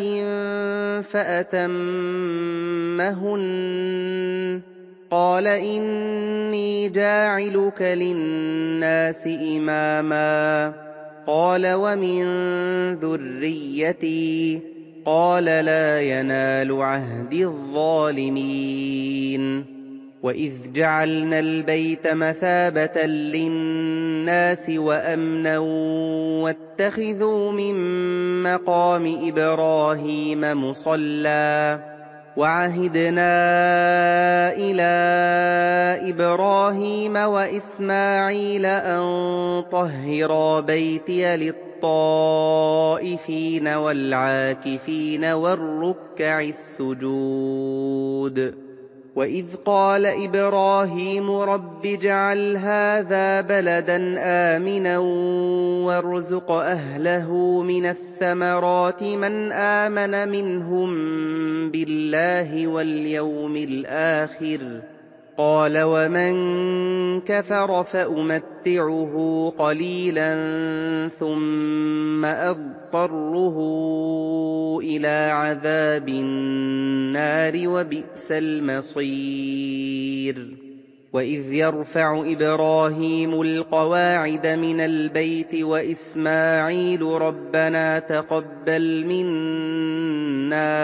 فَأَتَمَّهُنَّ قَالَ إِنِّي جَاعِلُكَ لِلنَّاسِ إِمَامًا قَالَ وَمِن ذُرِّيَّتِي قَالَ لَا يَنَالُ عَهْدِي الظَّالِمِينَ وَإِذْ جَعَلْنَا الْبَيْتَ مَثَابَةً لِّلنَّاسِ وَأَمْنًا وَاتَّخِذُوا مِن مَّقَامِ إِبْرَاهِيمَ مُصَلًّى وَعَهِدْنَا إِلَىٰ إِبْرَاهِيمَ وَإِسْمَاعِيلَ أَن طَهِّرَا بَيْتِيَ لِلطَّائِفِينَ وَالْعَاكِفِينَ وَالرُّكَّعِ السُّجُودِ وَإِذْ قَالَ إِبْرَاهِيمُ رَبِّ اجْعَلْ هَٰذَا بَلَدًا آمِنًا وَارْزُقْ أَهْلَهُ مِنَ الثَّمَرَاتِ مَنْ آمَنَ مِنْهُم بِاللَّهِ وَالْيَوْمِ الْآخِرِ ۖ قَالَ وَمَن كَفَرَ فَأُمَتِّعُهُ قَلِيلًا ثُمَّ أَضْطَرُّهُ إِلَىٰ عَذَابِ النَّارِ ۖ وَبِئْسَ الْمَصِيرُ وَإِذْ يَرْفَعُ إِبْرَاهِيمُ الْقَوَاعِدَ مِنَ الْبَيْتِ وَإِسْمَاعِيلُ رَبَّنَا تَقَبَّلْ مِنَّا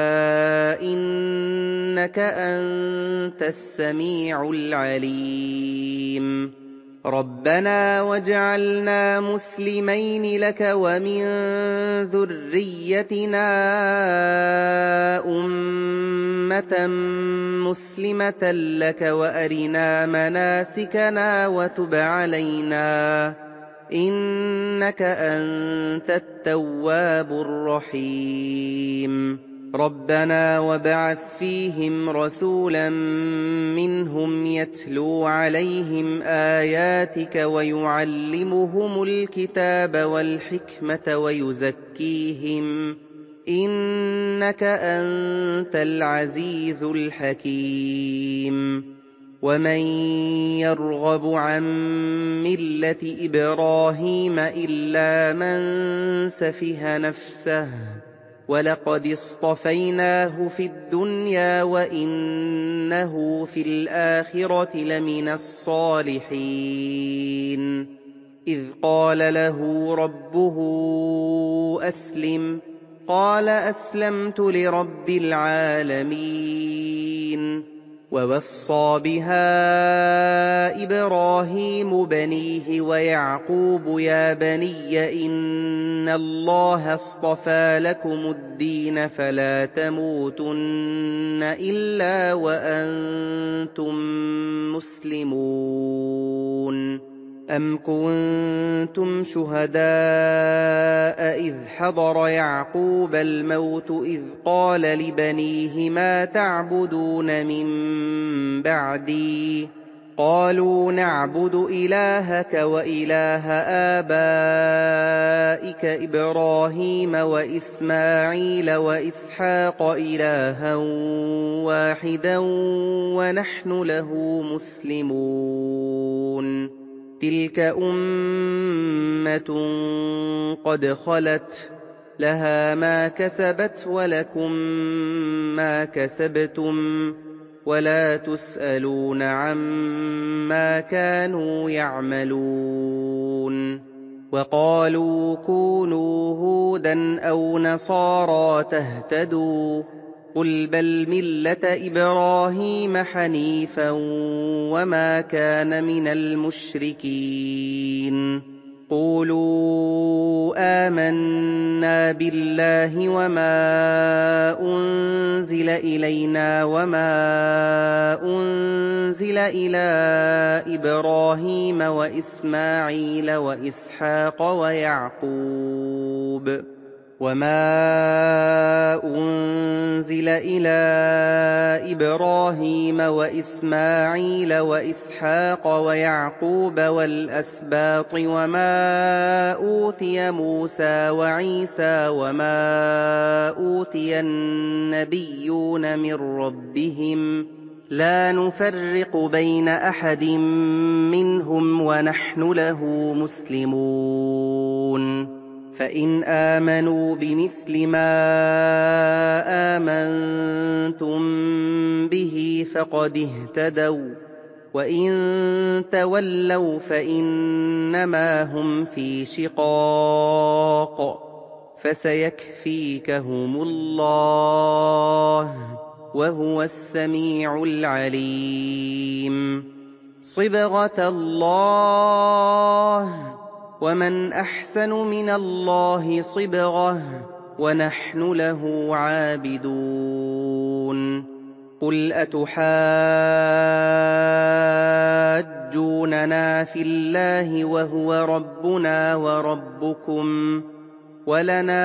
إِنَّكَ أَنتَ السَّمِيعُ الْعَلِيمُ رَبَّنَا وَاجْعَلْنَا مُسْلِمَيْنِ لَكَ وَمِن ذُرِّيَّتِنَا أُمَّةً مُّسْلِمَةً لَّكَ وَأَرِنَا مَنَاسِكَنَا وَتُبْ عَلَيْنَا إِنَّكَ أَنتَ التَّوَّابُ الرَّحِيمُ رَبَّنَا وَابْعَثْ فِيهِمْ رَسُولًا مِّنْهُمْ يَتْلُو عَلَيْهِمْ آيَاتِكَ وَيُعَلِّمُهُمُ الْكِتَابَ وَالْحِكْمَةَ وَيُزَكِّيهِمْ إِنَّكَ أَنتَ الْعَزِيزُ الْحَكِيمُ وَمَن يَرْغَبُ عَن مِّلَّةِ إِبْرَاهِيمَ إِلَّا مَن سَفِهَ نَفْسَهُ وَلَقَدِ اصْطَفَيْنَاهُ فِي الدُّنْيَا وَإِنَّهُ فِي الْآخِرَةِ لَمِنَ الصَّالِحِينَ إِذْ قَالَ لَهُ رَبُّهُ أَسْلِمْ قَالَ أَسْلَمْتُ لِرَبِّ الْعَالَمِينَ وَوَصَّىٰ بِهَا إِبْرَاهِيمُ بَنِيهِ وَيَعْقُوبُ يَا بَنِيَّ إِنَّ اللَّهَ اصْطَفَىٰ لَكُمُ الدِّينَ فَلَا تَمُوتُنَّ إِلَّا وَأَنتُم مُّسْلِمُونَ أَمْ كُنتُمْ شُهَدَاءَ إِذْ حَضَرَ يَعْقُوبَ الْمَوْتُ إِذْ قَالَ لِبَنِيهِ مَا تَعْبُدُونَ مِن بَعْدِي قَالُوا نَعْبُدُ إِلَٰهَكَ وَإِلَٰهَ آبَائِكَ إِبْرَاهِيمَ وَإِسْمَاعِيلَ وَإِسْحَاقَ إِلَٰهًا وَاحِدًا وَنَحْنُ لَهُ مُسْلِمُونَ تِلْكَ أُمَّةٌ قَدْ خَلَتْ لَهَا مَا كَسَبَتْ وَلَكُم مَّا كَسَبْتُمْ وَلَا تُسْأَلُونَ عَمَّا كَانُوا يَعْمَلُونَ وَقَالُوا كُونُوا هُودًا أَوْ نَصَارَىٰ تَهْتَدُوا قُلْ بَلْ مِلَّةَ إِبْرَاهِيمَ حَنِيفًا وَمَا كَانَ مِنَ الْمُشْرِكِينَ قُولُوا آمَنَّا بِاللَّهِ وَمَا أُنزِلَ إِلَيْنَا وَمَا أُنزِلَ إِلَىٰ إِبْرَاهِيمَ وَإِسْمَاعِيلَ وَإِسْحَاقَ وَيَعْقُوبَ وَالْأَسْبَاطِ وَمَا أُوتِيَ مُوسَىٰ وَعِيسَىٰ وَمَا أُوتِيَ النَّبِيُّونَ مِن رَّبِّهِمْ لَا نُفَرِّقُ بَيْنَ أَحَدٍ مِّنْهُمْ وَنَحْنُ لَهُ مُسْلِمُونَ فَإِنْ آمَنُوا بِمِثْلِ مَا آمَنتُم بِهِ فَقَدِ اهْتَدَوا ۖ وَّإِن تَوَلَّوْا فَإِنَّمَا هُمْ فِي شِقَاقٍ ۖ فَسَيَكْفِيكَهُمُ اللَّهُ ۚ وَهُوَ السَّمِيعُ الْعَلِيمُ صِبْغَةَ اللَّهِ ۖ وَمَنْ أَحْسَنُ مِنَ اللَّهِ صِبْغَةً ۖ وَنَحْنُ لَهُ عَابِدُونَ قُلْ أَتُحَاجُّونَنَا فِي اللَّهِ وَهُوَ رَبُّنَا وَرَبُّكُمْ وَلَنَا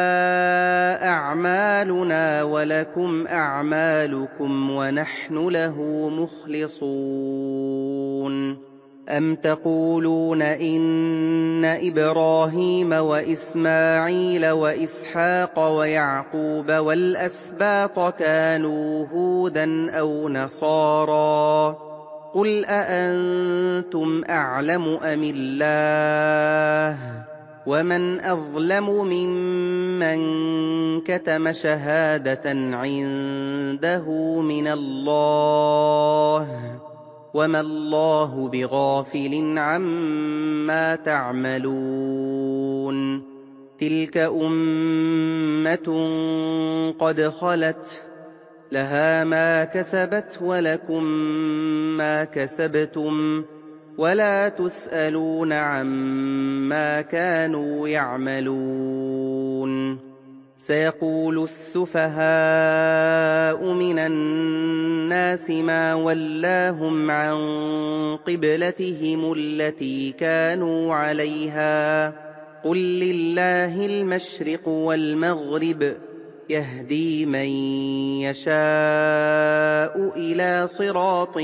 أَعْمَالُنَا وَلَكُمْ أَعْمَالُكُمْ وَنَحْنُ لَهُ مُخْلِصُونَ أَمْ تَقُولُونَ إِنَّ إِبْرَاهِيمَ وَإِسْمَاعِيلَ وَإِسْحَاقَ وَيَعْقُوبَ وَالْأَسْبَاطَ كَانُوا هُودًا أَوْ نَصَارَىٰ ۗ قُلْ أَأَنتُمْ أَعْلَمُ أَمِ اللَّهُ ۗ وَمَنْ أَظْلَمُ مِمَّن كَتَمَ شَهَادَةً عِندَهُ مِنَ اللَّهِ ۗ وَمَا اللَّهُ بِغَافِلٍ عَمَّا تَعْمَلُونَ تِلْكَ أُمَّةٌ قَدْ خَلَتْ لَهَا مَا كَسَبَتْ وَلَكُم مَّا كَسَبْتُمْ وَلَا تُسْأَلُونَ عَمَّا كَانُوا يَعْمَلُونَ سَيَقُولُ السُّفَهَاءُ مِنَ النَّاسِ مَا وَلَّاهُمْ عَن قِبْلَتِهِمُ الَّتِي كَانُوا عَلَيْهَا ۚ قُل لِّلَّهِ الْمَشْرِقُ وَالْمَغْرِبُ ۚ يَهْدِي مَن يَشَاءُ إِلَىٰ صِرَاطٍ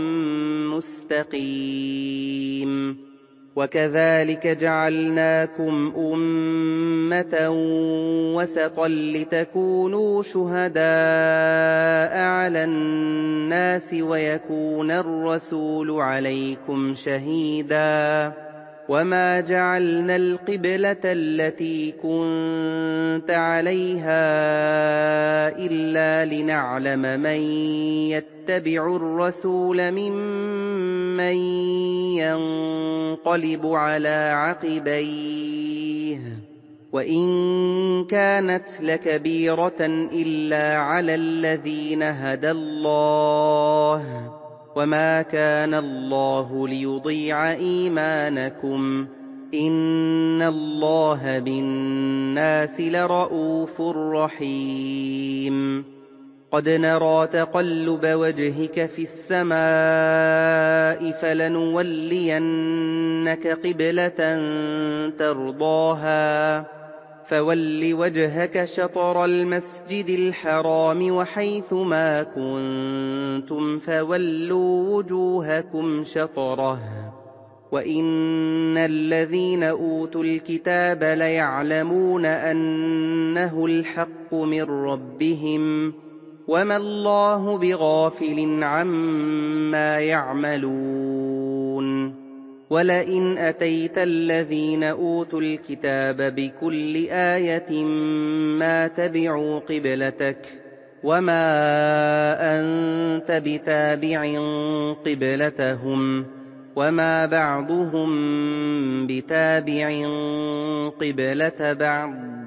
مُّسْتَقِيمٍ وَكَذَٰلِكَ جَعَلْنَاكُمْ أُمَّةً وَسَطًا لِّتَكُونُوا شُهَدَاءَ عَلَى النَّاسِ وَيَكُونَ الرَّسُولُ عَلَيْكُمْ شَهِيدًا ۗ وَمَا جَعَلْنَا الْقِبْلَةَ الَّتِي كُنتَ عَلَيْهَا إِلَّا لِنَعْلَمَ مَن يَتَّبِعُ الرَّسُولَ مِمَّن يَنقَلِبُ عَلَىٰ عَقِبَيْهِ ۚ وَإِن كَانَتْ لَكَبِيرَةً إِلَّا عَلَى الَّذِينَ هَدَى اللَّهُ ۗ وَمَا كَانَ اللَّهُ لِيُضِيعَ إِيمَانَكُمْ ۚ إِنَّ اللَّهَ بِالنَّاسِ لَرَءُوفٌ رَّحِيمٌ قَدْ نَرَىٰ تَقَلُّبَ وَجْهِكَ فِي السَّمَاءِ فَلَنُوَلِّيَنَّكَ قِبْلَةً تَرْضَاهَا ۚ فَوَلِّ وَجْهَكَ شَطْرَ الْمَسْجِدِ الْحَرَامِ ۚ وَحَيْثُ مَا كُنتُمْ فَوَلُّوا وُجُوهَكُمْ شَطْرَهُ ۗ وَإِنَّ الَّذِينَ أُوتُوا الْكِتَابَ لَيَعْلَمُونَ أَنَّهُ الْحَقُّ مِن رَّبِّهِمْ ۗ وَمَا اللَّهُ بِغَافِلٍ عَمَّا يَعْمَلُونَ وَلَئِنْ أَتَيْتَ الَّذِينَ أُوتُوا الْكِتَابَ بِكُلِّ آيَةٍ مَّا تَبِعُوا قِبْلَتَكَ ۚ وَمَا أَنتَ بِتَابِعٍ قِبْلَتَهُمْ ۚ وَمَا بَعْضُهُم بِتَابِعٍ قِبْلَةَ بَعْضٍ ۚ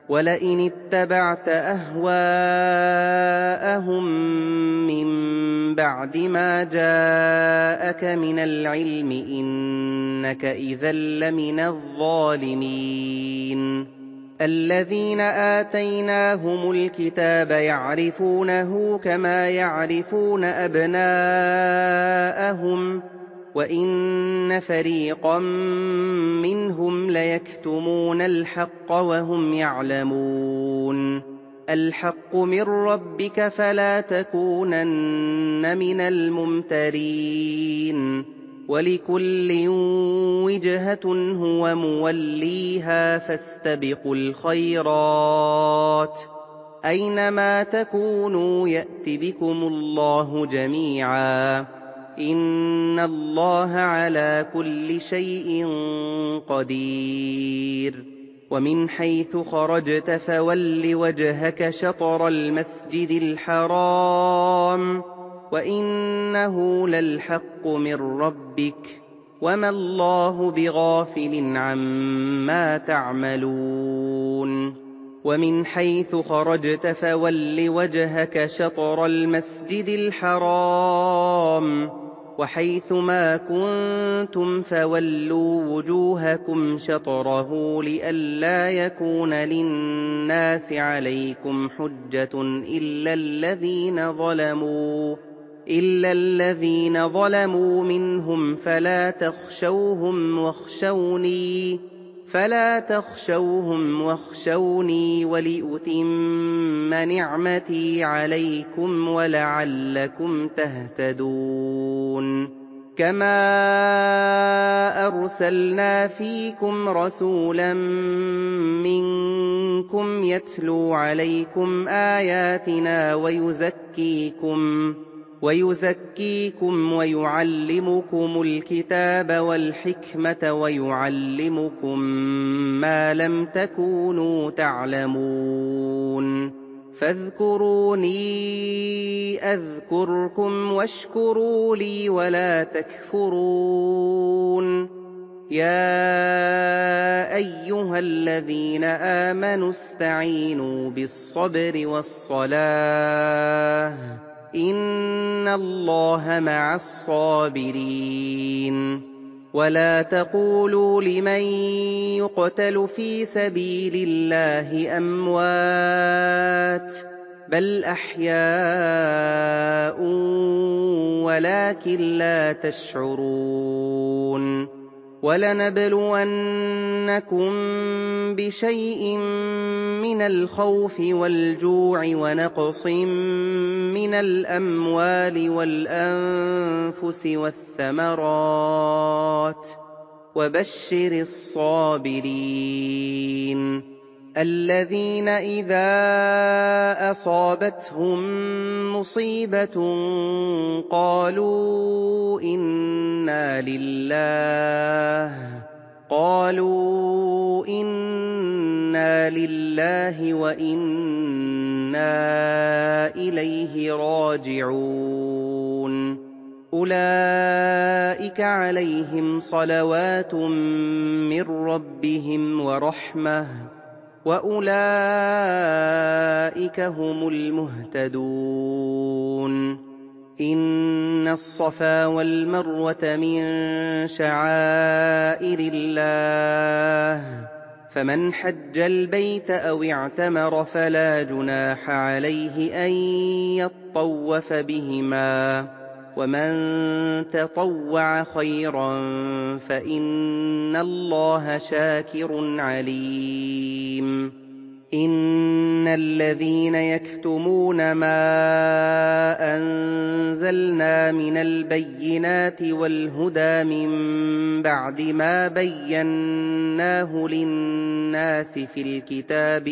وَلَئِنِ اتَّبَعْتَ أَهْوَاءَهُم مِّن بَعْدِ مَا جَاءَكَ مِنَ الْعِلْمِ إِنَّكَ إِذًا لَّمِنَ الظَّالِمِينَ الَّذِينَ آتَيْنَاهُمُ الْكِتَابَ يَعْرِفُونَهُ كَمَا يَعْرِفُونَ أَبْنَاءَهُمْ وَإِنَّ فَرِيقًا مِّنْهُمْ لَيَكْتُمُونَ الْحَقَّ وَهُمْ يَعْلَمُونَ الْحَقُّ مِن رَّبِّكَ فَلَا تَكُونَنَّ مِنَ الْمُمْتَرِينَ وَلِكُلٍّ وِجْهَةٌ هُوَ مُوَلِّيهَا فَاسْتَبِقُوا الْخَيْرَاتِ أَيْنَمَا تَكُونُوا يَأْتِ بِكُمُ اللَّهُ جَمِيعًا إِنَّ اللَّهَ عَلَىٰ كُلِّ شَيْءٍ قَدِيرٌ وَمِنْ حَيْثُ خَرَجْتَ فَوَلِّ وَجْهَكَ شَطْرَ الْمَسْجِدِ الْحَرَامِ وَإِنَّهُ لَلْحَقُّ مِن رَّبِّكَ وَمَا اللَّهُ بِغَافِلٍ عَمَّا تَعْمَلُونَ وَمِنْ حَيْثُ خَرَجْتَ فَوَلِّ وَجْهَكَ شَطْرَ الْمَسْجِدِ الْحَرَامِ وَحَيْثُ مَا كُنتُمْ فَوَلُّوا وُجُوهَكُمْ شَطْرَهُ لِئَلَّا يَكُونَ لِلنَّاسِ عَلَيْكُمْ حُجَّةٌ إِلَّا الَّذِينَ ظَلَمُوا مِنْهُمْ فَلَا تَخْشَوْهُمْ وَاخْشَوْنِي وَلِأُتِمَّ نِعْمَتِي عَلَيْكُمْ وَلَعَلَّكُمْ تَهْتَدُونَ كَمَا أَرْسَلْنَا فِيكُمْ رَسُولًا مِّنكُمْ يَتْلُو عَلَيْكُمْ آيَاتِنَا وَيُزَكِّيكُمْ وَيُعَلِّمُكُمُ الْكِتَابَ وَالْحِكْمَةَ وَيُعَلِّمُكُم مَّا لَمْ تَكُونُوا تَعْلَمُونَ فَاذْكُرُونِي أَذْكُرْكُمْ وَاشْكُرُوا لِي وَلَا تَكْفُرُونِ يَا أَيُّهَا الَّذِينَ آمَنُوا اسْتَعِينُوا بِالصَّبْرِ وَالصَّلَاةِ إِنَّ اللَّهَ مَعَ الصَّابِرِينَ وَلَا تَقُولُوا لِمَن يُقْتَلُ فِي سَبِيلِ اللَّهِ أَمْوَاتٌ بَلْ أَحْيَاءٌ وَلَٰكِن لَّا تَشْعُرُونَ وَلَنَبْلُوَنَّكُم بِشَيْءٍ مِّنَ الْخَوْفِ وَالْجُوعِ وَنَقْصٍ مِّنَ الْأَمْوَالِ وَالْأَنفُسِ وَالثَّمَرَاتِ ۗ وَبَشِّرِ الصَّابِرِينَ الَّذِينَ إِذَا أَصَابَتْهُم مُّصِيبَةٌ قَالُوا إِنَّا لِلَّهِ وَإِنَّا إِلَيْهِ رَاجِعُونَ أُولَٰئِكَ عَلَيْهِمْ صَلَوَاتٌ مِّن رَّبِّهِمْ وَرَحْمَةٌ وَأُولَٰئِكَ هُمُ الْمُهْتَدُونَ إِنَّ الصَّفَا وَالْمَرْوَةَ مِن شَعَائِرِ اللَّهِ فَمَنْ حَجَّ الْبَيْتَ أَوِ اعْتَمَرَ فَلَا جُنَاحَ عَلَيْهِ أَن يَطَّوَّفَ بِهِمَا ۚ وَمَن تَطَوَّعَ خَيْرًا فَإِنَّ اللَّهَ شَاكِرٌ عَلِيمٌ إِنَّ الَّذِينَ يَكْتُمُونَ مَا أَنزَلْنَا مِنَ الْبَيِّنَاتِ وَالْهُدَىٰ مِن بَعْدِ مَا بَيَّنَّاهُ لِلنَّاسِ فِي الْكِتَابِ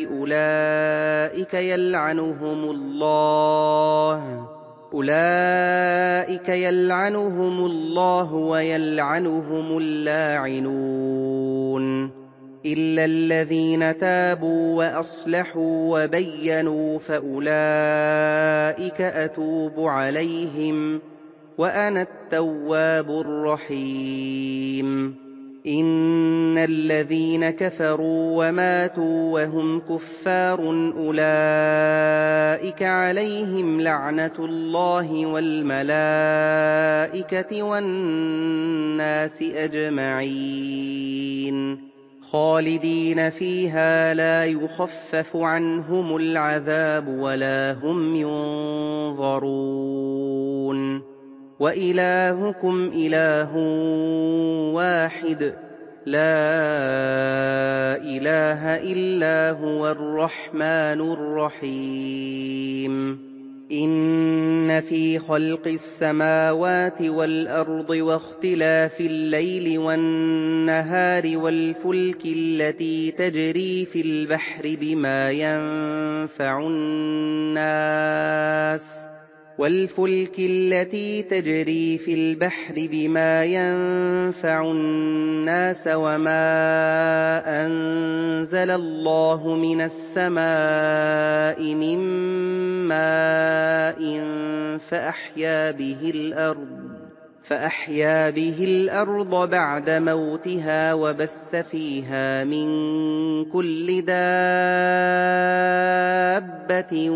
أُولَٰئِكَ يَلْعَنُهُمُ اللَّهُ وَيَلْعَنُهُمُ اللَّاعِنُونَ إِلَّا الَّذِينَ تَابُوا وَأَصْلَحُوا وَبَيَّنُوا فَأُولَٰئِكَ أَتُوبُ عَلَيْهِمْ ۚ وَأَنَا التَّوَّابُ الرَّحِيمُ إِنَّ الَّذِينَ كَفَرُوا وَمَاتُوا وَهُمْ كُفَّارٌ أُولَٰئِكَ عَلَيْهِمْ لَعْنَةُ اللَّهِ وَالْمَلَائِكَةِ وَالنَّاسِ أَجْمَعِينَ خَالِدِينَ فِيهَا لَا يُخَفَّفُ عَنْهُمُ الْعَذَابُ وَلَا هُمْ يُنظَرُونَ وَإِلَٰهُكُمْ إِلَٰهٌ وَاحِدٌ ۖ لَّا إِلَٰهَ إِلَّا هُوَ الرَّحْمَٰنُ الرَّحِيمُ إِنَّ فِي خَلْقِ السَّمَاوَاتِ وَالْأَرْضِ وَاخْتِلَافِ اللَّيْلِ وَالنَّهَارِ وَالْفُلْكِ الَّتِي تَجْرِي فِي الْبَحْرِ بِمَا يَنفَعُ النَّاسَ وَمَا أَنزَلَ اللَّهُ مِنَ السَّمَاءِ مِن مَّاءٍ فَأَحْيَا بِهِ الْأَرْضَ بَعْدَ مَوْتِهَا وَبَثَّ فِيهَا مِن كُلِّ دَابَّةٍ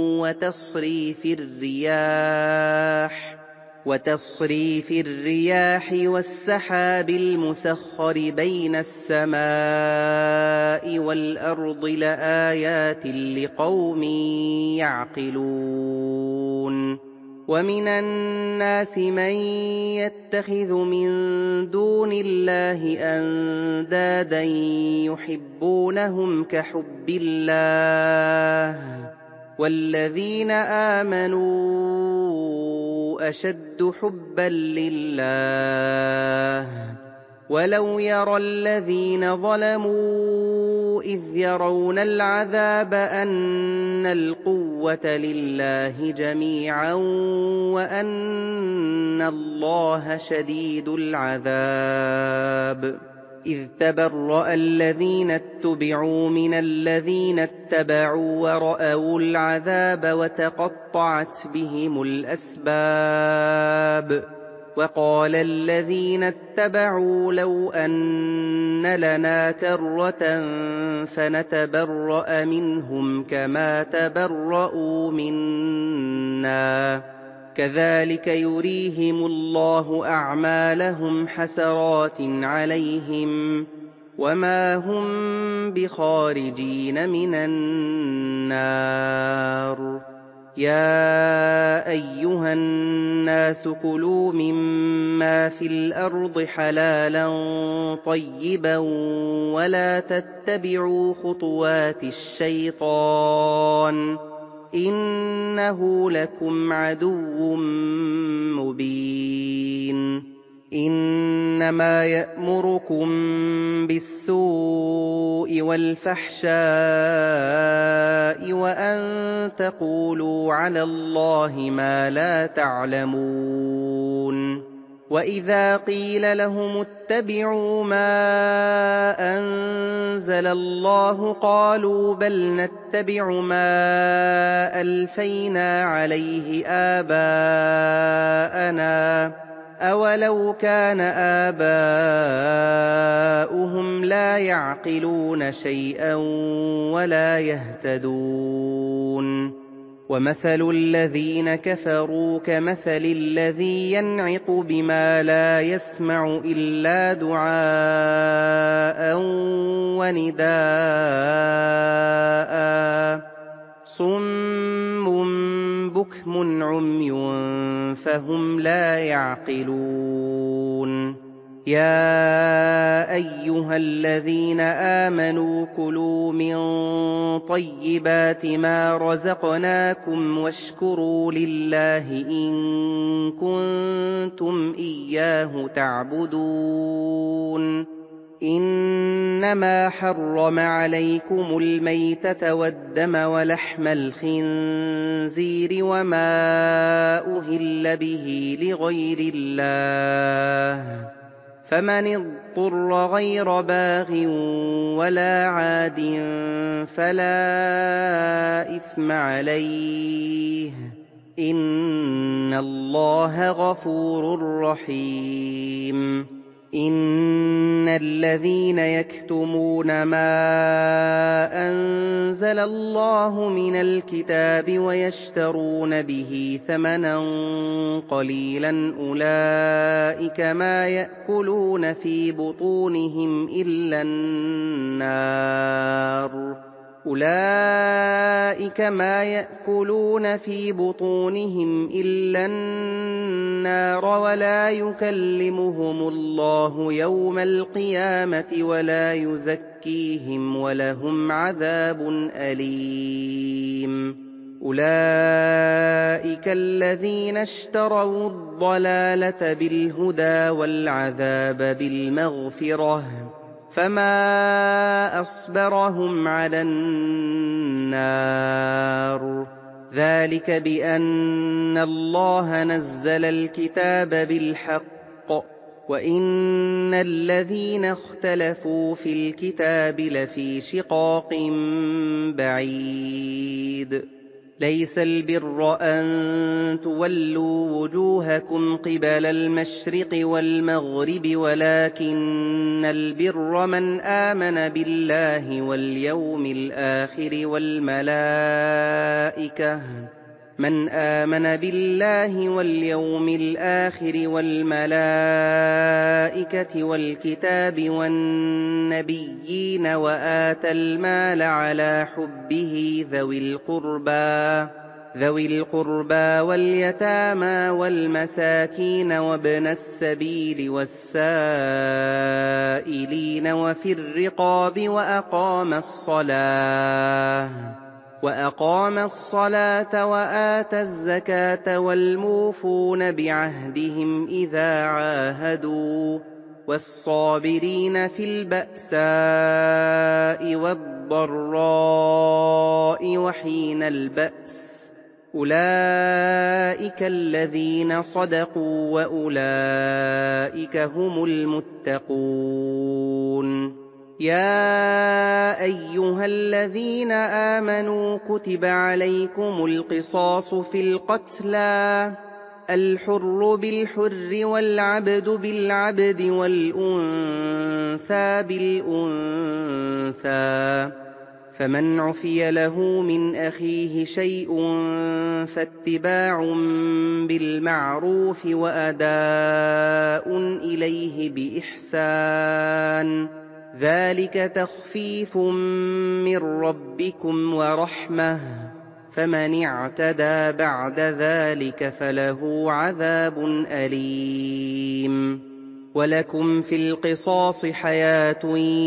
وَتَصْرِيفِ الرِّيَاحِ وَالسَّحَابِ الْمُسَخَّرِ بَيْنَ السَّمَاءِ وَالْأَرْضِ لَآيَاتٍ لِّقَوْمٍ يَعْقِلُونَ وَمِنَ النَّاسِ مَن يَتَّخِذُ مِن دُونِ اللَّهِ أَندَادًا يُحِبُّونَهُمْ كَحُبِّ اللَّهِ ۖ وَالَّذِينَ آمَنُوا أَشَدُّ حُبًّا لِّلَّهِ ۗ وَلَوْ يَرَى الَّذِينَ ظَلَمُوا إِذْ يَرَوْنَ الْعَذَابَ أَنَّ الْقُوَّةَ لِلَّهِ جَمِيعًا وَأَنَّ اللَّهَ شَدِيدُ الْعَذَابِ إِذْ تَبَرَّأَ الَّذِينَ اتُّبِعُوا مِنَ الَّذِينَ اتَّبَعُوا وَرَأَوُا الْعَذَابَ وَتَقَطَّعَتْ بِهِمُ الْأَسْبَابُ وَقَالَ الَّذِينَ اتَّبَعُوا لَوْ أَنَّ لَنَا كَرَّةً فَنَتَبَرَّأَ مِنْهُمْ كَمَا تَبَرَّءُوا مِنَّا ۗ كَذَٰلِكَ يُرِيهِمُ اللَّهُ أَعْمَالَهُمْ حَسَرَاتٍ عَلَيْهِمْ ۖ وَمَا هُم بِخَارِجِينَ مِنَ النَّارِ يَا أَيُّهَا النَّاسُ كُلُوا مِمَّا فِي الْأَرْضِ حَلَالًا طَيِّبًا وَلَا تَتَّبِعُوا خُطُوَاتِ الشَّيْطَانِ ۚ إِنَّهُ لَكُمْ عَدُوٌّ مُّبِينٌ إِنَّمَا يَأْمُرُكُم بِالسُّوءِ وَالْفَحْشَاءِ وَأَن تَقُولُوا عَلَى اللَّهِ مَا لَا تَعْلَمُونَ وَإِذَا قِيلَ لَهُمُ اتَّبِعُوا مَا أَنزَلَ اللَّهُ قَالُوا بَلْ نَتَّبِعُ مَا أَلْفَيْنَا عَلَيْهِ آبَاءَنَا ۚ أَوَلَوْ كَانَ آبَاؤُهُمْ لَا يَعْقِلُونَ شَيْئًا وَلَا يَهْتَدُونَ وَمَثَلُ الَّذِينَ كَفَرُوا كَمَثَلِ الَّذِي يَنْعِقُ بِمَا لَا يَسْمَعُ إِلَّا دُعَاءً وَنِدَاءً ۚ صُمٌّ بُكْمٌ عُمْيٌ فَهُمْ لَا يَعْقِلُونَ يَا أَيُّهَا الَّذِينَ آمَنُوا كُلُوا مِن طَيِّبَاتِ مَا رَزَقْنَاكُمْ وَاشْكُرُوا لِلَّهِ إِن كُنتُمْ إِيَّاهُ تَعْبُدُونَ إِنَّمَا حَرَّمَ عَلَيْكُمُ الْمَيْتَةَ وَالدَّمَ وَلَحْمَ الْخِنزِيرِ وَمَا أُهِلَّ بِهِ لِغَيْرِ اللَّهِ ۖ فَمَنِ اضْطُرَّ غَيْرَ بَاغٍ وَلَا عَادٍ فَلَا إِثْمَ عَلَيْهِ ۚ إِنَّ اللَّهَ غَفُورٌ رَّحِيمٌ إِنَّ الَّذِينَ يَكْتُمُونَ مَا أَنزَلَ اللَّهُ مِنَ الْكِتَابِ وَيَشْتَرُونَ بِهِ ثَمَنًا قَلِيلًا أُولَٰئِكَ مَا يَأْكُلُونَ فِي بُطُونِهِمْ إِلَّا النَّارَ وَلَا يُكَلِّمُهُمُ اللَّهُ يَوْمَ الْقِيَامَةِ وَلَا يُزَكِّيهِمْ وَلَهُمْ عَذَابٌ أَلِيمٌ أُولَٰئِكَ الَّذِينَ اشْتَرَوُا الضَّلَالَةَ بِالْهُدَىٰ وَالْعَذَابَ بِالْمَغْفِرَةِ فَمَا أَصْبَرَهُمْ عَلَى النَّارِ ذَٰلِكَ بِأَنَّ اللَّهَ نَزَّلَ الْكِتَابَ بِالْحَقِّ وَإِنَّ الَّذِينَ اخْتَلَفُوا فِي الْكِتَابِ لَفِي شِقَاقٍ بَعِيدٍ لَيْسَ الْبِرَّ أَن تُوَلُّوا وُجُوهَكُمْ قِبَلَ الْمَشْرِقِ وَالْمَغْرِبِ وَلَٰكِنَّ الْبِرَّ مَنْ آمَنَ بِاللَّهِ وَالْيَوْمِ الْآخِرِ وَالْمَلَائِكَةِ وَالْكِتَابِ وَالنَّبِيِّينَ وَآتَى الْمَالَ عَلَىٰ حُبِّهِ ذَوِي الْقُرْبَىٰ وَالْيَتَامَىٰ وَالْمَسَاكِينَ وَابْنَ السَّبِيلِ وَالسَّائِلِينَ وَفِي الرِّقَابِ وَأَقَامَ الصَّلَاةَ وَآتَى الزَّكَاةَ وَالْمُوفُونَ بِعَهْدِهِمْ إِذَا عَاهَدُوا وَالصَّابِرِينَ فِي الْبَأْسَاءِ وَالضَّرَّاءِ وَحِينَ الْبَأْسِ أُولَٰئِكَ الَّذِينَ صَدَقُوا وَأُولَٰئِكَ هُمُ الْمُتَّقُونَ يَا أَيُّهَا الَّذِينَ آمَنُوا كُتِبَ عَلَيْكُمُ الْقِصَاصُ فِي الْقَتْلَى الْحُرُّ بِالْحُرِّ وَالْعَبْدُ بِالْعَبْدِ وَالْأُنثَىٰ بِالْأُنثَىٰ فَمَنْ عُفِيَ لَهُ مِنْ أَخِيهِ شَيْءٌ فَاتِّبَاعٌ بِالْمَعْرُوفِ وَأَدَاءٌ إِلَيْهِ بِإِحْسَانٍ ذَٰلِكَ تَخْفِيفٌ مِّن رَّبِّكُمْ وَرَحْمَةٌ ۚ فَمَنِ اعْتَدَىٰ بَعْدَ ذَٰلِكَ فَلَهُ عَذَابٌ أَلِيمٌ وَلَكُمْ فِي الْقِصَاصِ حَيَاةٌ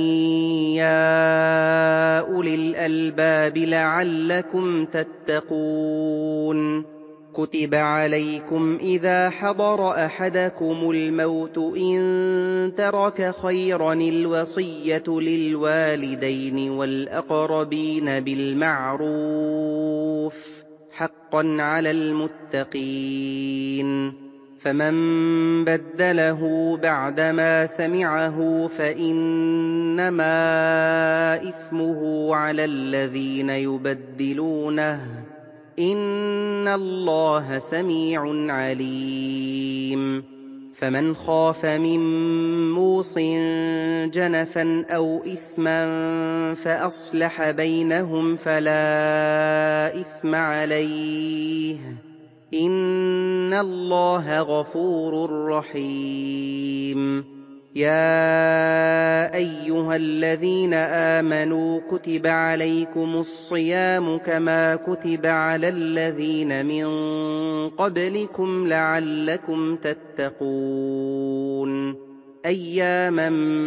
يَا أُولِي الْأَلْبَابِ لَعَلَّكُمْ تَتَّقُونَ كُتِبَ عَلَيْكُمْ إِذَا حَضَرَ أَحَدَكُمُ الْمَوْتُ إِن تَرَكَ خَيْرًا الْوَصِيَّةُ لِلْوَالِدَيْنِ وَالْأَقْرَبِينَ بِالْمَعْرُوفِ ۖ حَقًّا عَلَى الْمُتَّقِينَ فَمَن بَدَّلَهُ بَعْدَمَا سَمِعَهُ فَإِنَّمَا إِثْمُهُ عَلَى الَّذِينَ يُبَدِّلُونَهُ ۚ إِنَّ اللَّهَ سَمِيعٌ عَلِيمٌ فَمَنْ خَافَ مِن مُّوصٍ جَنَفًا أَوْ إِثْمًا فَأَصْلَحَ بَيْنَهُمْ فَلَا إِثْمَ عَلَيْهِ ۚ إِنَّ اللَّهَ غَفُورٌ رَّحِيمٌ يَا أَيُّهَا الَّذِينَ آمَنُوا كُتِبَ عَلَيْكُمُ الصِّيَامُ كَمَا كُتِبَ عَلَى الَّذِينَ مِن قَبْلِكُمْ لَعَلَّكُمْ تَتَّقُونَ أَيَّامًا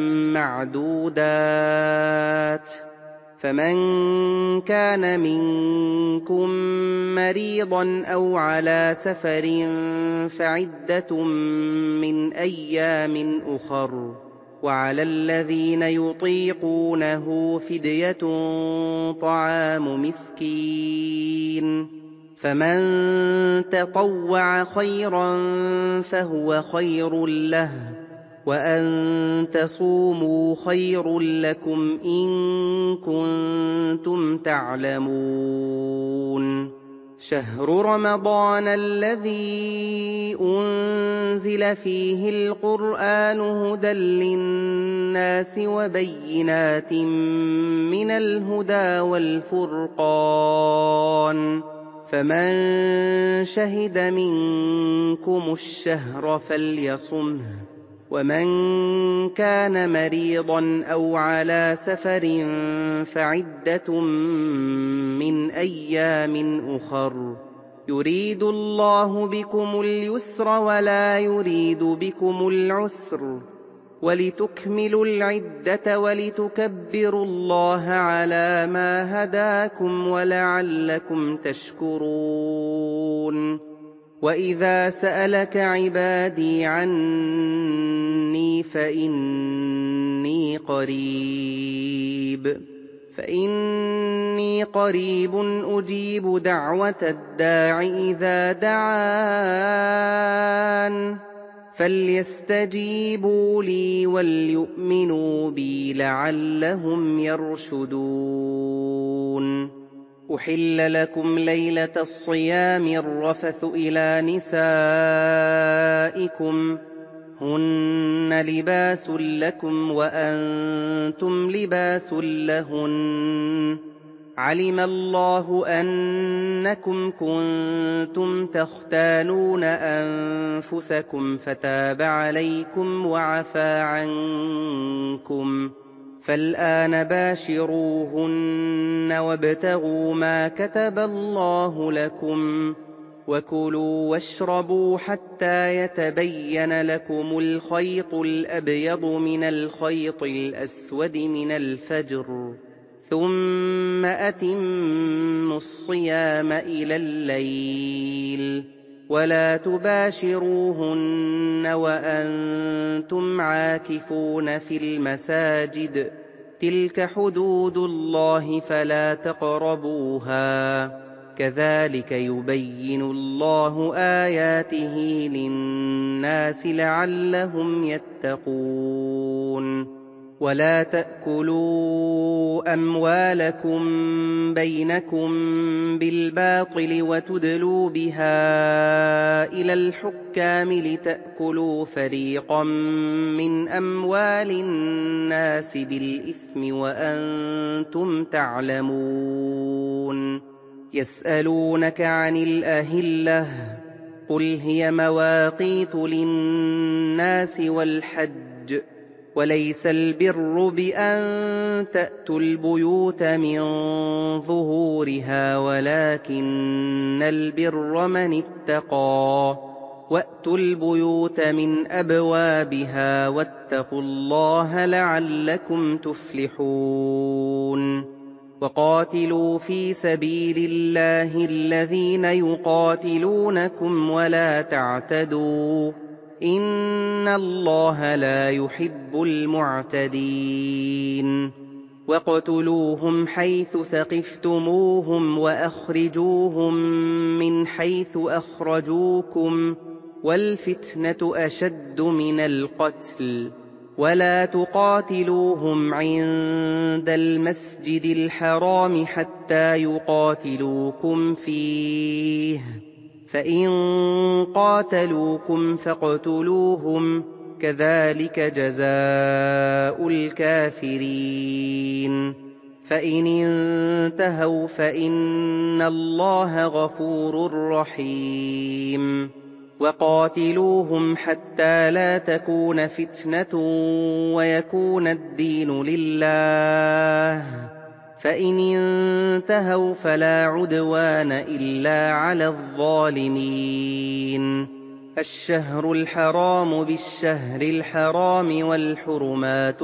مَّعْدُودَاتٍ ۚ فَمَن كَانَ مِنكُم مَّرِيضًا أَوْ عَلَىٰ سَفَرٍ فَعِدَّةٌ مِّنْ أَيَّامٍ أُخَرَ ۚ وَعَلَى الَّذِينَ يُطِيقُونَهُ فِدْيَةٌ طَعَامُ مِسْكِينٍ ۖ فَمَن تَطَوَّعَ خَيْرًا فَهُوَ خَيْرٌ لَّهُ ۚ وَأَن تَصُومُوا خَيْرٌ لَّكُمْ إِن كُنتُمْ تَعْلَمُونَ شهر رمضان الذي أنزل فيه القرآن هدى للناس وبينات من الهدى والفرقان فمن شهد منكم الشهر فليصمه ومن كان مريضا أو على سفر فعدة من أيام أخر يريد الله بكم اليسر ولا يريد بكم العسر ولتكملوا العدة ولتكبروا الله على ما هداكم ولعلكم تشكرون وإذا سألك عبادي عني فإني قريب أجيب دعوة الداع إذا دعان فليستجيبوا لي وليؤمنوا بي لعلهم يرشدون أحل لكم ليلة الصيام الرفث إلى نسائكم هن لباس لكم وأنتم لباس لهن علم الله أنكم كنتم تختانون أنفسكم فتاب عليكم وعفى عنكم فالآن باشروهن وابتغوا ما كتب الله لكم وكلوا واشربوا حتى يتبين لكم الخيط الأبيض من الخيط الأسود من الفجر ثم أتموا الصيام إلى الليل ولا تباشروهن وأنتم عاكفون في المساجد تلك حدود الله فلا تقربوها كذلك يبين الله آياته للناس لعلهم يتقون ولا تأكلوا أموالكم بينكم بالباطل وتدلوا بها إلى الحكام لتأكلوا فريقا من أموال الناس بالإثم وأنتم تعلمون يسألونك عن الأهلة قل هي مواقيت للناس والحج وليس البر بأن تأتوا البيوت من ظهورها ولكن البر من اتقى وأتوا البيوت من أبوابها واتقوا الله لعلكم تفلحون وقاتلوا في سبيل الله الذين يقاتلونكم ولا تعتدوا إن الله لا يحب المعتدين واقتلوهم حيث ثقفتموهم وأخرجوهم من حيث أخرجوكم والفتنة أشد من القتل ولا تقاتلوهم عند المسجد الحرام حتى يقاتلوكم فيه فإن قاتلوكم فاقتلوهم كذلك جزاء الكافرين فإن انتهوا فإن الله غفور رحيم وقاتلوهم حتى لا تكون فتنة ويكون الدين لله فإن انتهوا فلا عدوان إلا على الظالمين الشهر الحرام بالشهر الحرام والحرمات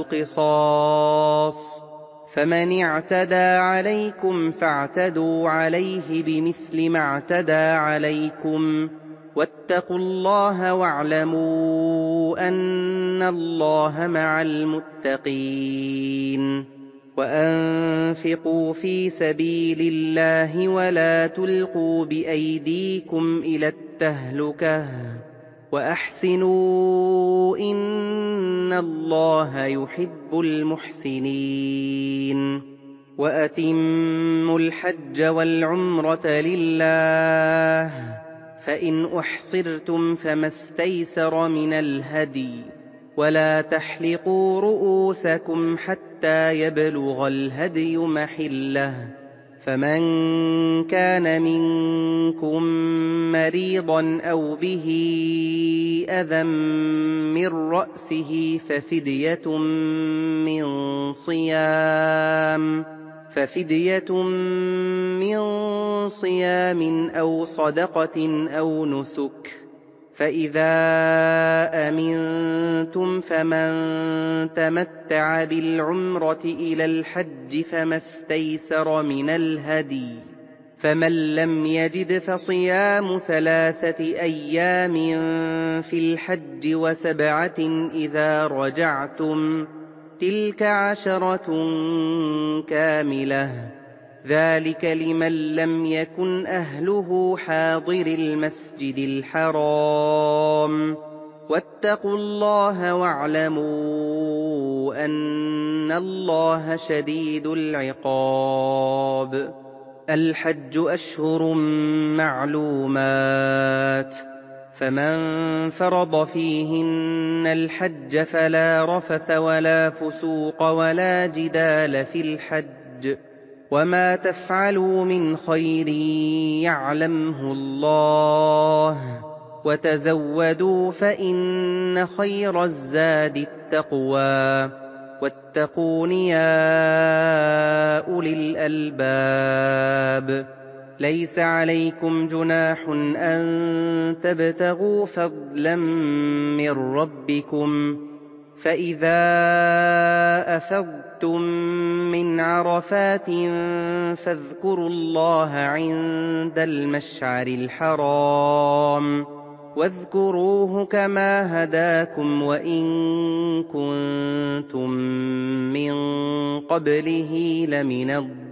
قصاص فمن اعتدى عليكم فاعتدوا عليه بمثل ما اعتدى عليكم واتقوا الله واعلموا أن الله مع المتقين وأنفقوا في سبيل الله ولا تلقوا بأيديكم إلى التهلكة وأحسنوا إن الله يحب المحسنين وَأَتِمُّوا الْحَجَّ وَالْعُمْرَةَ لِلَّهِ ۚ فَإِنْ أُحْصِرْتُمْ فَمَا اسْتَيْسَرَ مِنَ الْهَدْيِ ۖ وَلَا تَحْلِقُوا رُءُوسَكُمْ حَتَّىٰ يَبْلُغَ الْهَدْيُ مَحِلَّهُ ۚ فَمَن كَانَ مِنكُم مَّرِيضًا أَوْ بِهِ أَذًى مِّن رَّأْسِهِ فَفِدْيَةٌ مِّن صِيَامٍ أَوْ صَدَقَةٍ أَوْ نُسُكٍ ۚ فَإِذَا أَمِنتُمْ فَمَن تَمَتَّعَ بِالْعُمْرَةِ إِلَى الْحَجِّ فَمَا اسْتَيْسَرَ مِنَ الْهَدْيِ ۚ فَمَن لَّمْ يَجِدْ فَصِيَامُ 3 أيام فِي الْحَجِّ وَسَبْعَةٍ إِذَا رَجَعْتُمْ ۗ تِلْكَ 10 كَامِلَةٌ ۗ ذَٰلِكَ لِمَن لَّمْ يَكُنْ أَهْلُهُ حَاضِرِي الْمَسْجِدِ الْحَرَامِ ۚ وَاتَّقُوا اللَّهَ وَاعْلَمُوا أَنَّ اللَّهَ شَدِيدُ الْعِقَابِ. الْحَجُّ أَشْهُرٌ مَّعْلُومَاتٌ ۚ فَمَن فَرَضَ فِيهِنَّ الْحَجَّ فَلَا رَفَثَ وَلَا فُسُوقَ وَلَا جِدَالَ فِي الْحَجِّ ۗ وَمَا تَفْعَلُوا مِنْ خَيْرٍ يَعْلَمْهُ اللَّهُ ۗ وَتَزَوَّدُوا فَإِنَّ خَيْرَ الزَّادِ التَّقْوَىٰ ۚ وَاتَّقُونِ يَا أُولِي الْأَلْبَابِ. لَيْسَ عَلَيْكُمْ جُنَاحٌ أَن تَبْتَغُوا فَضْلًا مِّن رَّبِّكُمْ ۚ فَإِذَا أَفَضْتُم مِّنْ عَرَفَاتٍ فَاذْكُرُوا اللَّهَ عِندَ الْمَشْعَرِ الْحَرَامِ ۖ وَاذْكُرُوهُ كَمَا هَدَاكُمْ وَإِن كُنتُم مِّن قَبْلِهِ لَمِنَ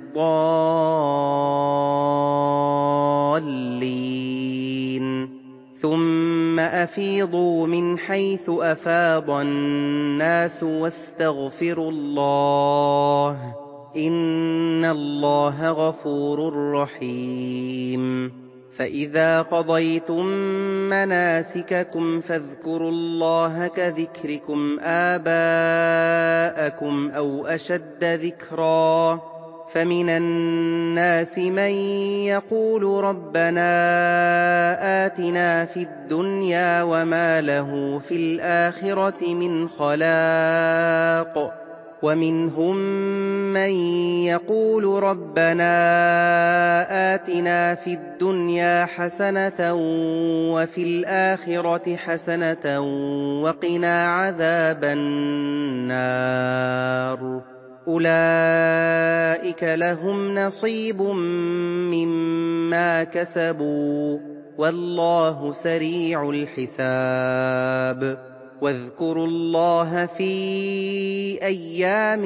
الضَّالِّينَ. ثُمَّ أَفِيضُوا مِنْ حَيْثُ أَفَاضَ النَّاسُ وَاسْتَغْفِرُوا اللَّهَ ۚ إِنَّ اللَّهَ غَفُورٌ رَّحِيمٌ. فَإِذَا قَضَيْتُم مَّنَاسِكَكُمْ فاذْكُرُوا اللَّهَ كَذِكْرِكُمْ آبَاءَكُمْ أَوْ أَشَدَّ ذِكْرًا ۗ فَمِنَ النَّاسِ مَن يَقُولُ رَبَّنَا آتِنَا فِي الدُّنْيَا وَمَا لَهُ فِي الْآخِرَةِ مِنْ خَلَاقٍ ۚ وَمِنْهُم مَّن يَقُولُ رَبَّنَا آتِنَا فِي الدُّنْيَا حَسَنَةً وَفِي الْآخِرَةِ حَسَنَةً وَقِنَا عَذَابَ النَّارِ. أُولَٰئِكَ لَهُمْ نَصِيبٌ مِّمَّا كَسَبُوا ۖ وَاللَّهُ سَرِيعُ الْحِسَابِ. وَاذْكُرُوا اللَّهَ فِي أَيَّامٍ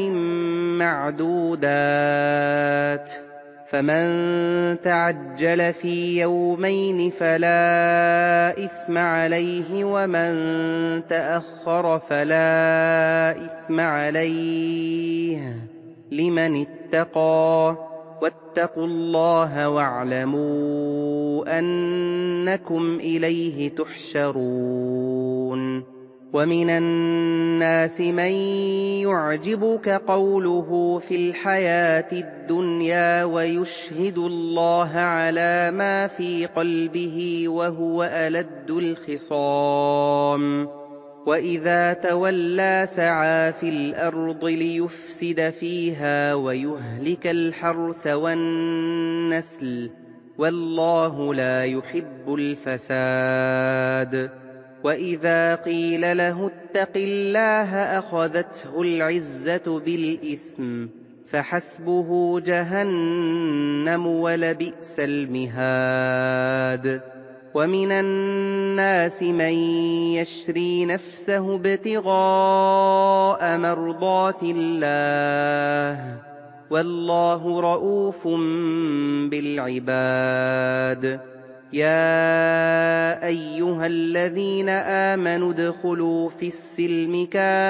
مَّعْدُودَاتٍ ۚ فَمَن تَعَجَّلَ فِي يَوْمَيْنِ فَلَا إِثْمَ عَلَيْهِ ۖ وَمَن تَأَخَّرَ فَلَا إِثْمَ عَلَيْهِ لِمَنِ اتَّقَىٰ ۗ وَاتَّقُوا اللَّهَ وَاعْلَمُوا أَنَّكُمْ إِلَيْهِ تُحْشَرُونَ. وَمِنَ النَّاسِ مَن يُعْجِبُكَ قَوْلُهُ فِي الْحَيَاةِ الدُّنْيَا وَيُشْهِدُ اللَّهَ عَلَىٰ مَا فِي قَلْبِهِ وَهُوَ أَلَدُّ الْخِصَامِ. وَإِذَا تَوَلَّىٰ سَعَىٰ فِي الْأَرْضِ لِيُفْسِدَ فِيهَا وَيُهْلِكَ الْحَرْثَ وَالنَّسْلَ ۗ وَاللَّهُ لَا يُحِبُّ الْفَسَادَ. وَإِذَا قِيلَ لَهُ اتَّقِ اللَّهَ أَخَذَتْهُ الْعِزَّةُ بِالْإِثْمِ ۚ فَحَسْبُهُ جَهَنَّمُ ۚ وَلَبِئْسَ الْمِهَادُ. وَمِنَ النَّاسِ مَن يَشْرِي نَفْسَهُ ابْتِغَاءَ مَرْضَاتِ اللَّهِ ۗ وَاللَّهُ رَءُوفٌ بِالْعِبَادِ. يَا أَيُّهَا الَّذِينَ آمَنُوا ادْخُلُوا فِي السِّلْمِ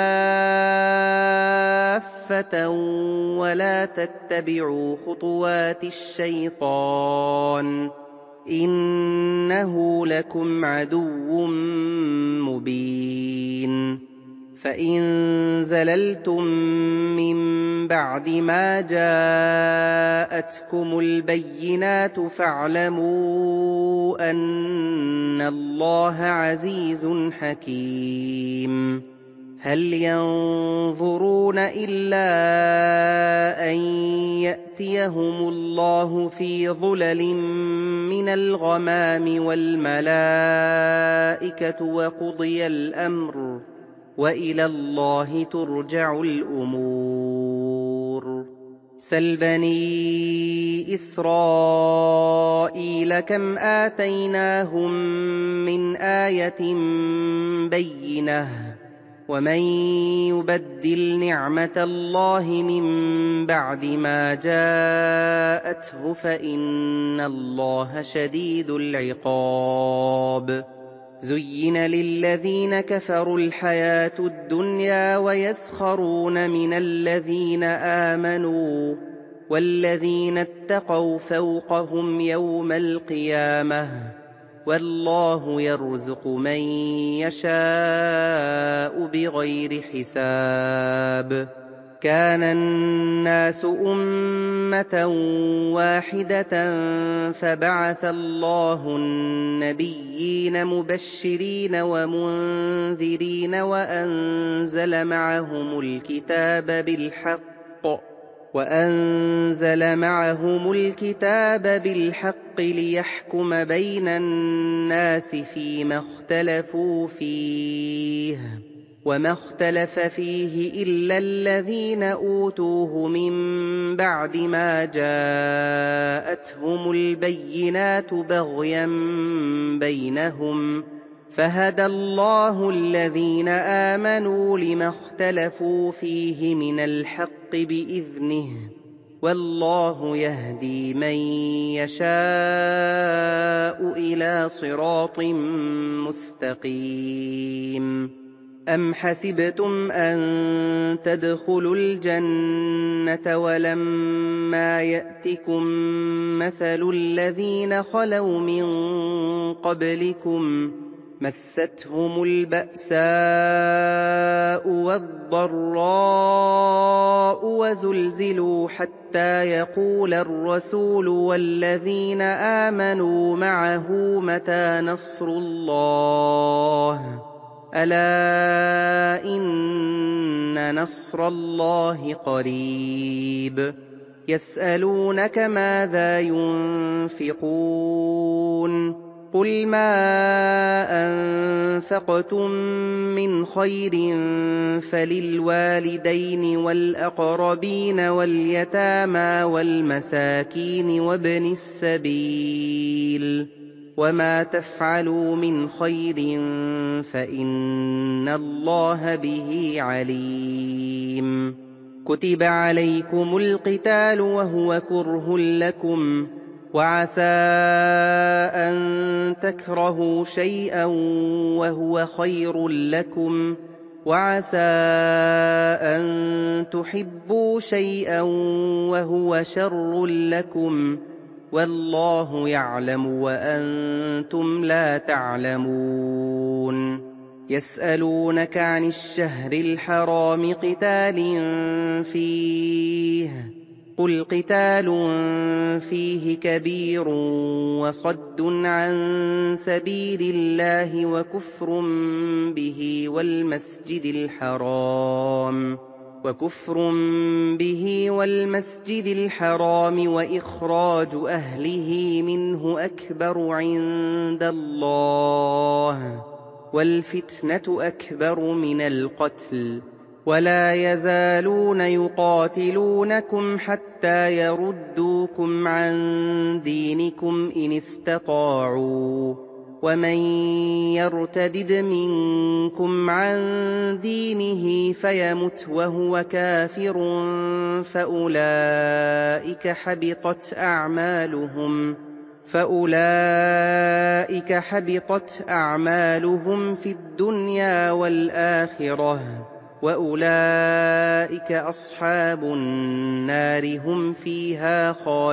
كَافَّةً وَلَا تَتَّبِعُوا خُطُوَاتِ الشَّيْطَانِ ۚ إِنَّهُ لَكُمْ عَدُوٌّ مُّبِينٌ فَإِن زَلَلْتُم مِّن بَعْدِ مَا جَاءَتْكُمُ الْبَيِّنَاتُ فَاعْلَمُوا أَنَّ اللَّهَ عَزِيزٌ حَكِيمٌ هَلْ يَنظُرُونَ إِلَّا أَن يَأْتِيَهُمُ اللَّهُ فِي ظُلَلٍ مِّنَ الْغَمَامِ وَالْمَلَائِكَةُ وَقُضِيَ الْأَمْرُ ۚ وَإِلَى اللَّهِ تُرْجَعُ الْأُمُورُ سَلْ بَنِي إِسْرَائِيلَ كَمْ آتَيْنَاهُم مِّنْ آيَةٍ بَيِّنَةٍ ۗ وَمَن يُبَدِّلْ نِعْمَةَ اللَّهِ مِن بَعْدِ مَا جَاءَتْهُ فَإِنَّ اللَّهَ شَدِيدُ الْعِقَابِ زُيِّنَ لِلَّذِينَ كَفَرُوا الْحَيَاةُ الدُّنْيَا وَيَسْخَرُونَ مِنَ الَّذِينَ آمَنُوا ۘ وَالَّذِينَ اتَّقَوْا فَوْقَهُمْ يَوْمَ الْقِيَامَةِ ۗ وَاللَّهُ يَرْزُقُ مَن يَشَاءُ بِغَيْرِ حِسَابٍ كَانَ النَّاسُ أُمَّةً وَاحِدَةً فَبَعَثَ اللَّهُ النَّبِيِّينَ مُبَشِّرِينَ وَمُنذِرِينَ وَأَنزَلَ مَعَهُمُ الْكِتَابَ بِالْحَقِّ لِيَحْكُمَ بَيْنَ النَّاسِ فِيمَا اخْتَلَفُوا فِيهِ ۚ وَمَا اخْتَلَفَ فِيهِ إِلَّا الَّذِينَ أُوتُوهُ مِن بَعْدِ مَا جَاءَتْهُمُ الْبَيِّنَاتُ بَغْيًا بَيْنَهُمْ ۖ فَهَدَى اللَّهُ الَّذِينَ آمَنُوا لِمَا اخْتَلَفُوا فِيهِ مِنَ الْحَقِّ بِإِذْنِهِ ۗ وَاللَّهُ يَهْدِي مَن يَشَاءُ إِلَىٰ صِرَاطٍ مُّسْتَقِيمٍ أَمْ حَسِبْتُمْ أَن تَدْخُلُوا الْجَنَّةَ وَلَمَّا يَأْتِكُم مَّثَلُ الَّذِينَ خَلَوْا مِن قَبْلِكُم ۖ مَّسَّتْهُمُ الْبَأْسَاءُ وَالضَّرَّاءُ وَزُلْزِلُوا حَتَّىٰ يَقُولَ الرَّسُولُ وَالَّذِينَ آمَنُوا مَعَهُ مَتَىٰ نَصْرُ اللَّهِ ۗ أَلَا إِنَّ نَصْرَ اللَّهِ قَرِيبٌ يَسْأَلُونَكَ مَاذَا يُنفِقُونَ ۖ قُلْ مَا أَنفَقْتُم مِّنْ خَيْرٍ فَلِلْوَالِدَيْنِ وَالْأَقْرَبِينَ وَالْيَتَامَىٰ وَالْمَسَاكِينِ وَابْنِ السَّبِيلِ ۗ وَمَا تَفْعَلُوا مِنْ خَيْرٍ فَإِنَّ اللَّهَ بِهِ عَلِيمٌ كُتِبَ عَلَيْكُمُ الْقِتَالُ وَهُوَ كُرْهٌ لَّكُمْ ۖ وَعَسَىٰ أَن تَكْرَهُوا شَيْئًا وَهُوَ خَيْرٌ لَّكُمْ ۖ وَعَسَىٰ أَن تُحِبُّوا شَيْئًا وَهُوَ شَرٌّ لَّكُمْ ۗ وَاللَّهُ يَعْلَمُ وَأَنتُمْ لَا تَعْلَمُونَ يَسْأَلُونَكَ عَنِ الشَّهْرِ الْحَرَامِ قِتَالٍ فِيهِ ۖ قُلْ قِتَالٌ فِيهِ كَبِيرٌ وَصَدٌّ عَن سَبِيلِ اللَّهِ وَكُفْرٌ بِهِ وَالْمَسْجِدِ الْحَرَامِ وَإِخْرَاجُ أَهْلِهِ مِنْهُ أَكْبَرُ عِندَ اللَّهِ ۚ وَالْفِتْنَةُ أَكْبَرُ مِنَ الْقَتْلِ ۗ وَلَا يَزَالُونَ يُقَاتِلُونَكُمْ حَتَّىٰ يَرُدُّوكُمْ عَن دِينِكُمْ إِنِ اسْتَطَاعُوا ۚ وَمَن يَرْتَدِدْ مِنكُمْ عَن دِينِهِ فَيَمُتْ وَهُوَ كَافِرٌ فَأُولَٰئِكَ حَبِطَتْ أَعْمَالُهُمْ فَأُولَٰئِكَ حَبِطَتْ أَعْمَالُهُمْ فِي الدُّنْيَا وَالْآخِرَةِ ۖ وَأُولَٰئِكَ أَصْحَابُ النَّارِ ۖ هُمْ فِيهَا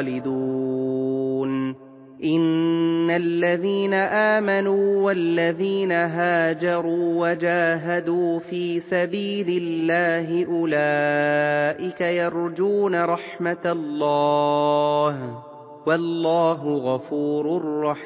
خَالِدُونَ إِنَّ الَّذِينَ آمَنُوا وَالَّذِينَ هَاجَرُوا وَجَاهَدُوا فِي سَبِيلِ اللَّهِ أُولَٰئِكَ يَرْجُونَ رَحْمَتَ اللَّهِ ۚ وَاللَّهُ غَفُورٌ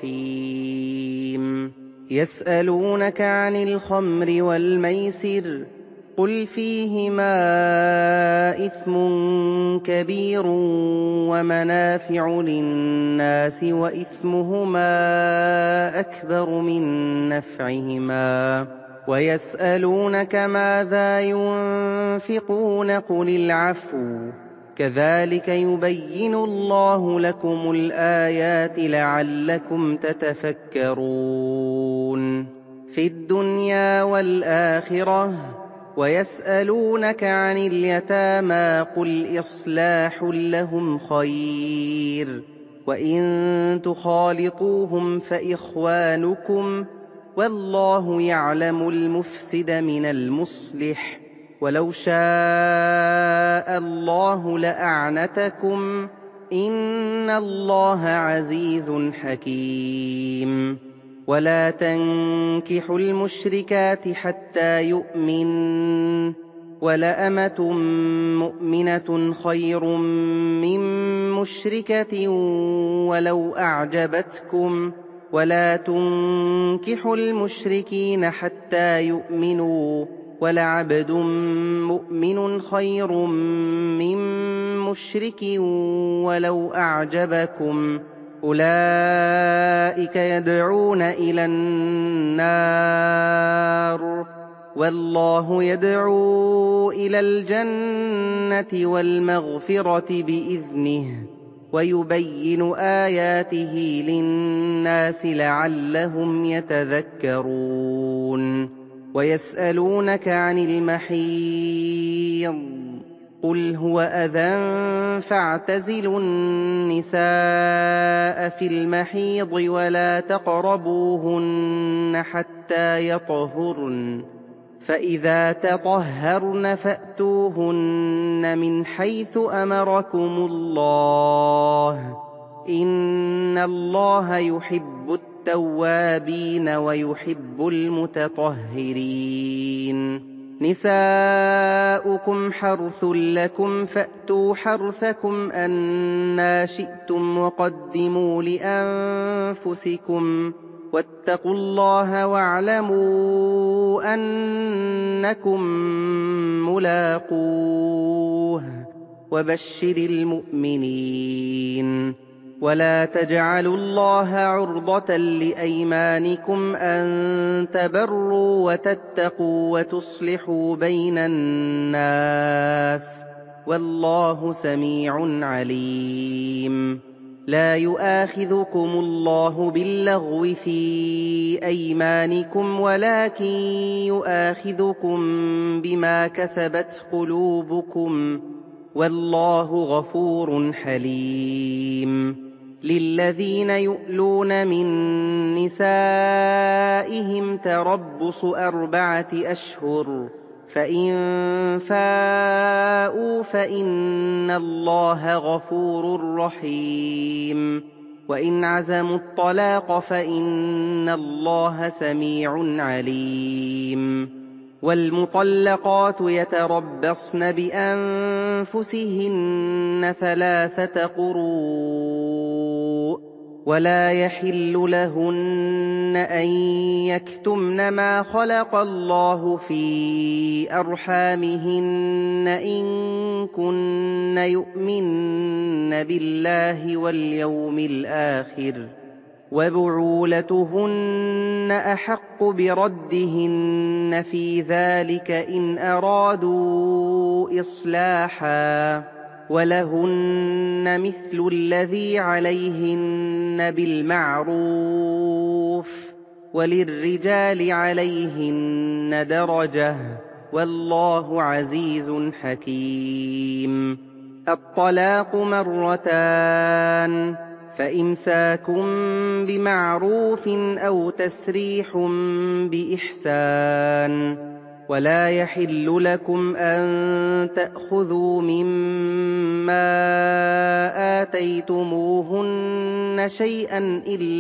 رَّحِيمٌ يَسْأَلُونَكَ عَنِ الْخَمْرِ وَالْمَيْسِرِ ۖ قُلْ فِيهِمَا إِثْمٌ كَبِيرٌ وَمَنَافِعُ لِلنَّاسِ وَإِثْمُهُمَا أَكْبَرُ مِن نَّفْعِهِمَا ۗ وَيَسْأَلُونَكَ مَاذَا يُنفِقُونَ قُلِ الْعَفْوَ ۗ كَذَٰلِكَ يُبَيِّنُ اللَّهُ لَكُمُ الْآيَاتِ لَعَلَّكُمْ تَتَفَكَّرُونَ فِي الدُّنْيَا وَالْآخِرَةِ ۗ وَيَسْأَلُونَكَ عَنِ الْيَتَامَىٰ قُلْ إِصْلَاحٌ لَّهُمْ خَيْرٌ ۖ وَإِن تُخَالِطُوهُمْ فَإِخْوَانُكُمْ ۚ وَاللَّهُ يَعْلَمُ الْمُفْسِدَ مِنَ الْمُصْلِحِ ۚ وَلَوْ شَاءَ اللَّهُ لَأَعْنَتَكُمْ ۚ إِنَّ اللَّهَ عَزِيزٌ حَكِيمٌ وَلَا تَنكِحُوا الْمُشْرِكَاتِ حَتَّىٰ يُؤْمِنَّ ۚ وَلَأَمَةٌ مُّؤْمِنَةٌ خَيْرٌ مِّن مُّشْرِكَةٍ وَلَوْ أَعْجَبَتْكُمْ ۗ وَلَا تُنكِحُوا الْمُشْرِكِينَ حَتَّىٰ يُؤْمِنُوا ۚ وَلَعَبْدٌ مُّؤْمِنٌ خَيْرٌ مِّن مُّشْرِكٍ وَلَوْ أَعْجَبَكُمْ ۗ أُولَٰئِكَ يَدْعُونَ إِلَى النَّارِ ۖ وَاللَّهُ يَدْعُو إِلَى الْجَنَّةِ وَالْمَغْفِرَةِ بِإِذْنِهِ ۖ وَيُبَيِّنُ آيَاتِهِ لِلنَّاسِ لَعَلَّهُمْ يَتَذَكَّرُونَ وَيَسْأَلُونَكَ عَنِ الْمَحِيضِ ۖ قُلْ هُوَ أَذًى فَاعْتَزِلُوا النِّسَاءَ فِي الْمَحِيضِ وَلَا تَقْرَبُوهُنَّ حَتَّىٰ يَطْهُرْنَ ۖ فَإِذَا تَطَهَّرْنَ فَأْتُوهُنَّ مِنْ حَيْثُ أَمَرَكُمُ اللَّهُ ۚ إِنَّ اللَّهَ يُحِبُّ التَّوَّابِينَ وَيُحِبُّ الْمُتَطَهِّرِينَ نِسَاؤُكُمْ حَرْثٌ لَّكُمْ فَأْتُوا حَرْثَكُمْ أَنَّىٰ شِئْتُمْ وَقَدِّمُوا لِأَنفُسِكُمْ ۚ وَاتَّقُوا اللَّهَ وَاعْلَمُوا أَنَّكُم مُّلَاقُوهُ ۗ وَبَشِّرِ الْمُؤْمِنِينَ وَلَا تَجْعَلُوا اللَّهَ عُرْضَةً لِّأَيْمَانِكُمْ أَن تَبَرُّوا وَتَتَّقُوا وَتُصْلِحُوا بَيْنَ النَّاسِ ۗ وَاللَّهُ سَمِيعٌ عَلِيمٌ لَا يُؤَاخِذُكُمُ اللَّهُ بِاللَّغْوِ فِي أَيْمَانِكُمْ وَلَٰكِن يُؤَاخِذُكُم بِمَا كَسَبَتْ قُلُوبُكُمْ ۗ وَاللَّهُ غَفُورٌ حَلِيمٌ لِّلَّذِينَ يُؤْلُونَ مِن نِّسَائِهِمْ تَرَبُّصُ 4 أشهر ۖ فَإِن فَاءُوا فَإِنَّ اللَّهَ غَفُورٌ رَّحِيمٌ وَإِنْ عَزَمُوا الطَّلَاقَ فَإِنَّ اللَّهَ سَمِيعٌ عَلِيمٌ وَالْمُطَلَّقَاتُ يَتَرَبَّصْنَ بِأَنفُسِهِنَّ 3 قُرُوءٍ ۚ وَلَا يَحِلُّ لَهُنَّ أَن يَكْتُمْنَ مَا خَلَقَ اللَّهُ فِي أَرْحَامِهِنَّ إِن كُنَّ يُؤْمِنَّ بِاللَّهِ وَالْيَوْمِ الْآخِرِ ۚ وَبُعُولَتُهُنَّ أَحَقُّ بِرَدِّهِنَّ فِي ذَٰلِكَ إِنْ أَرَادُوا إِصْلَاحًا ۚ وَلَهُنَّ مِثْلُ الَّذِي عَلَيْهِنَّ بِالْمَعْرُوفِ ۚ وَلِلرِّجَالِ عَلَيْهِنَّ دَرَجَةٌ ۗ وَاللَّهُ عَزِيزٌ حَكِيمٌ الطَّلَاقُ مرتان، فإمساك بمعروف أو تسريح بإحسان. ولا يحل لكم أن تأخذوا مما آتيتموهن شيئا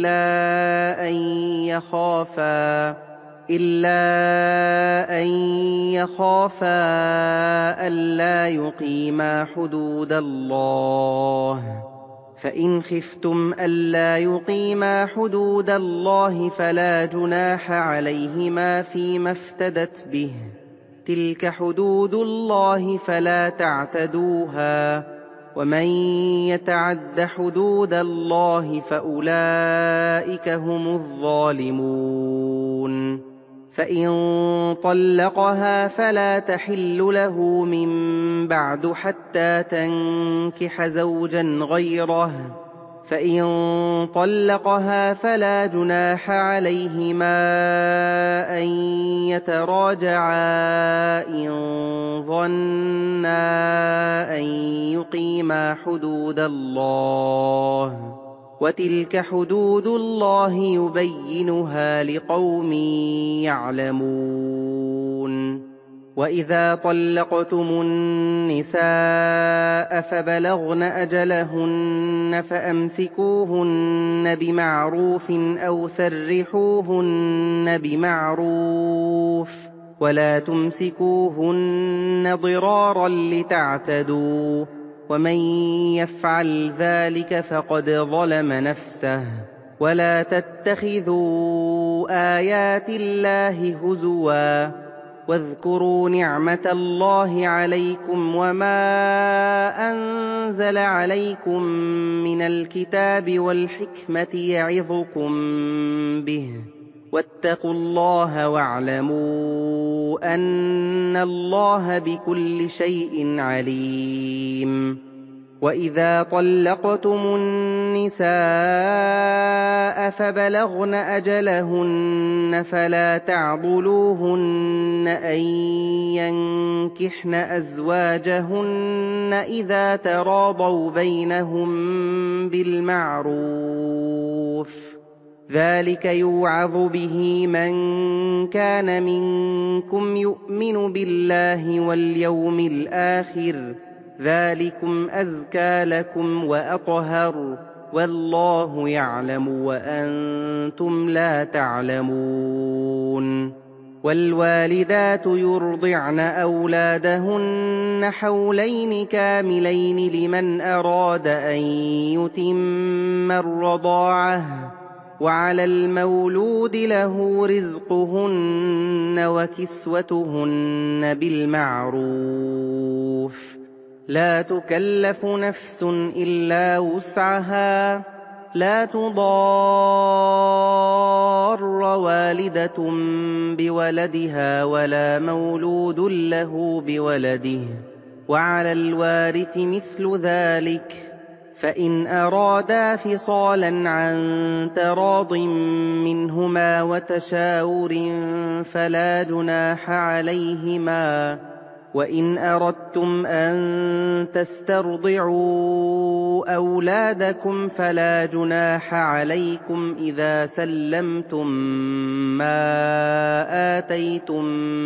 إلا أن يخافا ألا يقيما حدود الله. فإن خفتم ألا يقيما حدود الله فلا جناح عليهما فيما افتدت به. تلك حدود الله فلا تعتدوها. ومن يتعد حدود الله فأولئك هم الظالمون. فإن طلقها فلا تحل له من بعد حتى تنكح زوجا غيره. فإن طلقها فلا جناح عليهما أن يتراجعا إن ظنا أن يقيما حدود الله. وتلك حدود الله يبينها لقوم يعلمون. وإذا طلقتم النساء فبلغن أجلهن فأمسكوهن بمعروف أو سرحوهن بمعروف، ولا تمسكوهن ضرارا لتعتدوا، ومن يفعل ذلك فقد ظلم نفسه. ولا تتخذوا آيات الله هزوا، واذكروا نعمة الله عليكم وما أنزل عليكم من الكتاب والحكمة يعظكم به، واتقوا الله واعلموا أن الله بكل شيء عليم. وإذا طلقتم النساء فبلغن أجلهن فلا تعضلوهن أن ينكحن أزواجهن إذا تراضوا بينهم بالمعروف، ذلك يوعظ به من كان منكم يؤمن بالله واليوم الآخر، ذلكم أزكى لكم وأطهر، والله يعلم وأنتم لا تعلمون. والوالدات يرضعن أولادهن حولين كاملين لمن أراد أن يتم الرضاعة، وعلى المولود له رزقهن وكسوتهن بالمعروف، لا تكلف نفس إلا وسعها، لا تضار والدة بولدها ولا مولود له بولده، وعلى الوارث مثل ذلك، فإن أرادا فصالا عن تراض منهما وتشاور فلا جناح عليهما. وإن أردتم أن تسترضعوا أولادكم فلا جناح عليكم إذا سلمتم ما آتيتم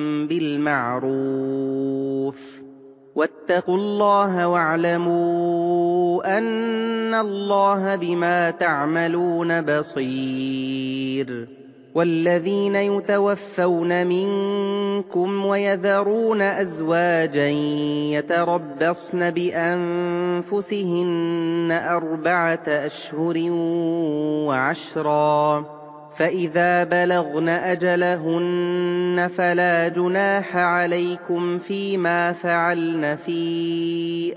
بالمعروف، واتقوا الله واعلموا أن الله بما تعملون بصير. والذين يتوفون منكم ويذرون أزواجا يتربصن بأنفسهن 4 أشهر و10، فإذا بلغن أجلهن فلا جناح عليكم فيما فعلن في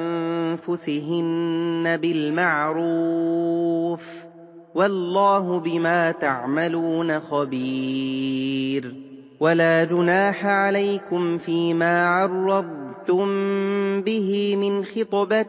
أنفسهن بالمعروف، والله بما تعملون خبير. ولا جناح عليكم فيما عرضتم به من خطبة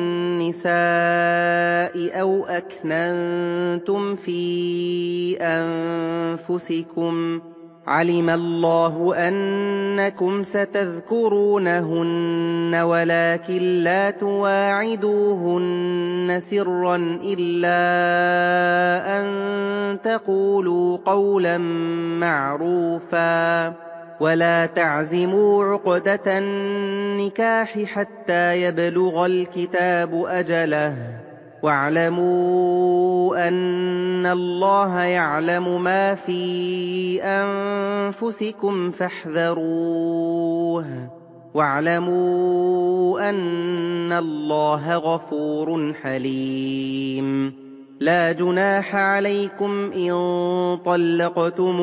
النساء أو أكننتم في أنفسكم، عَلِمَ اللَّهُ أَنَّكُمْ سَتَذْكُرُونَهُنَّ وَلَٰكِن لَّا تُوَاعِدُوهُنَّ سِرًّا إِلَّا أَن تَقُولُوا قَوْلًا مَّعْرُوفًا ۚ وَلَا تَعْزِمُوا عُقْدَةَ النِّكَاحِ حَتَّىٰ يَبْلُغَ الْكِتَابُ أَجَلَهُ ۚ وَاعْلَمُوا أَنَّ اللَّهَ يَعْلَمُ مَا فِي أَنفُسِكُمْ فَاحْذَرُوهُ ۚ وَاعْلَمُوا أَنَّ اللَّهَ غَفُورٌ حَلِيمٌ. لَا جُنَاحَ عَلَيْكُمْ إِن طَلَّقْتُمُ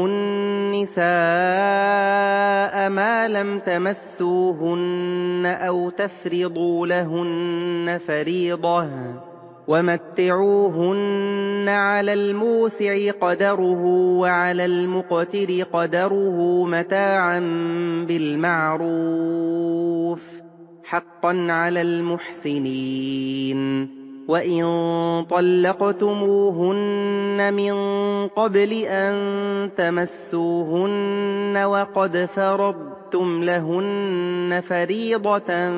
النِّسَاءَ مَا لَمْ تَمَسُّوهُنَّ أَوْ تَفْرِضُوا لَهُنَّ فَرِيضَةً ۚ وَمَتِّعُوهُنَّ عَلَى الْمُوسِعِ قَدَرُهُ وَعَلَى الْمُقْتِرِ قَدَرُهُ مَتَاعًا بِالْمَعْرُوفِ ۖ حَقًّا عَلَى الْمُحْسِنِينَ. وَإِن طَلَّقْتُمُوهُنَّ مِن قَبْلِ أَن تَمَسُّوهُنَّ وَقَدْ فَرَضْتُمْ لَهُنَّ فَرِيضَةً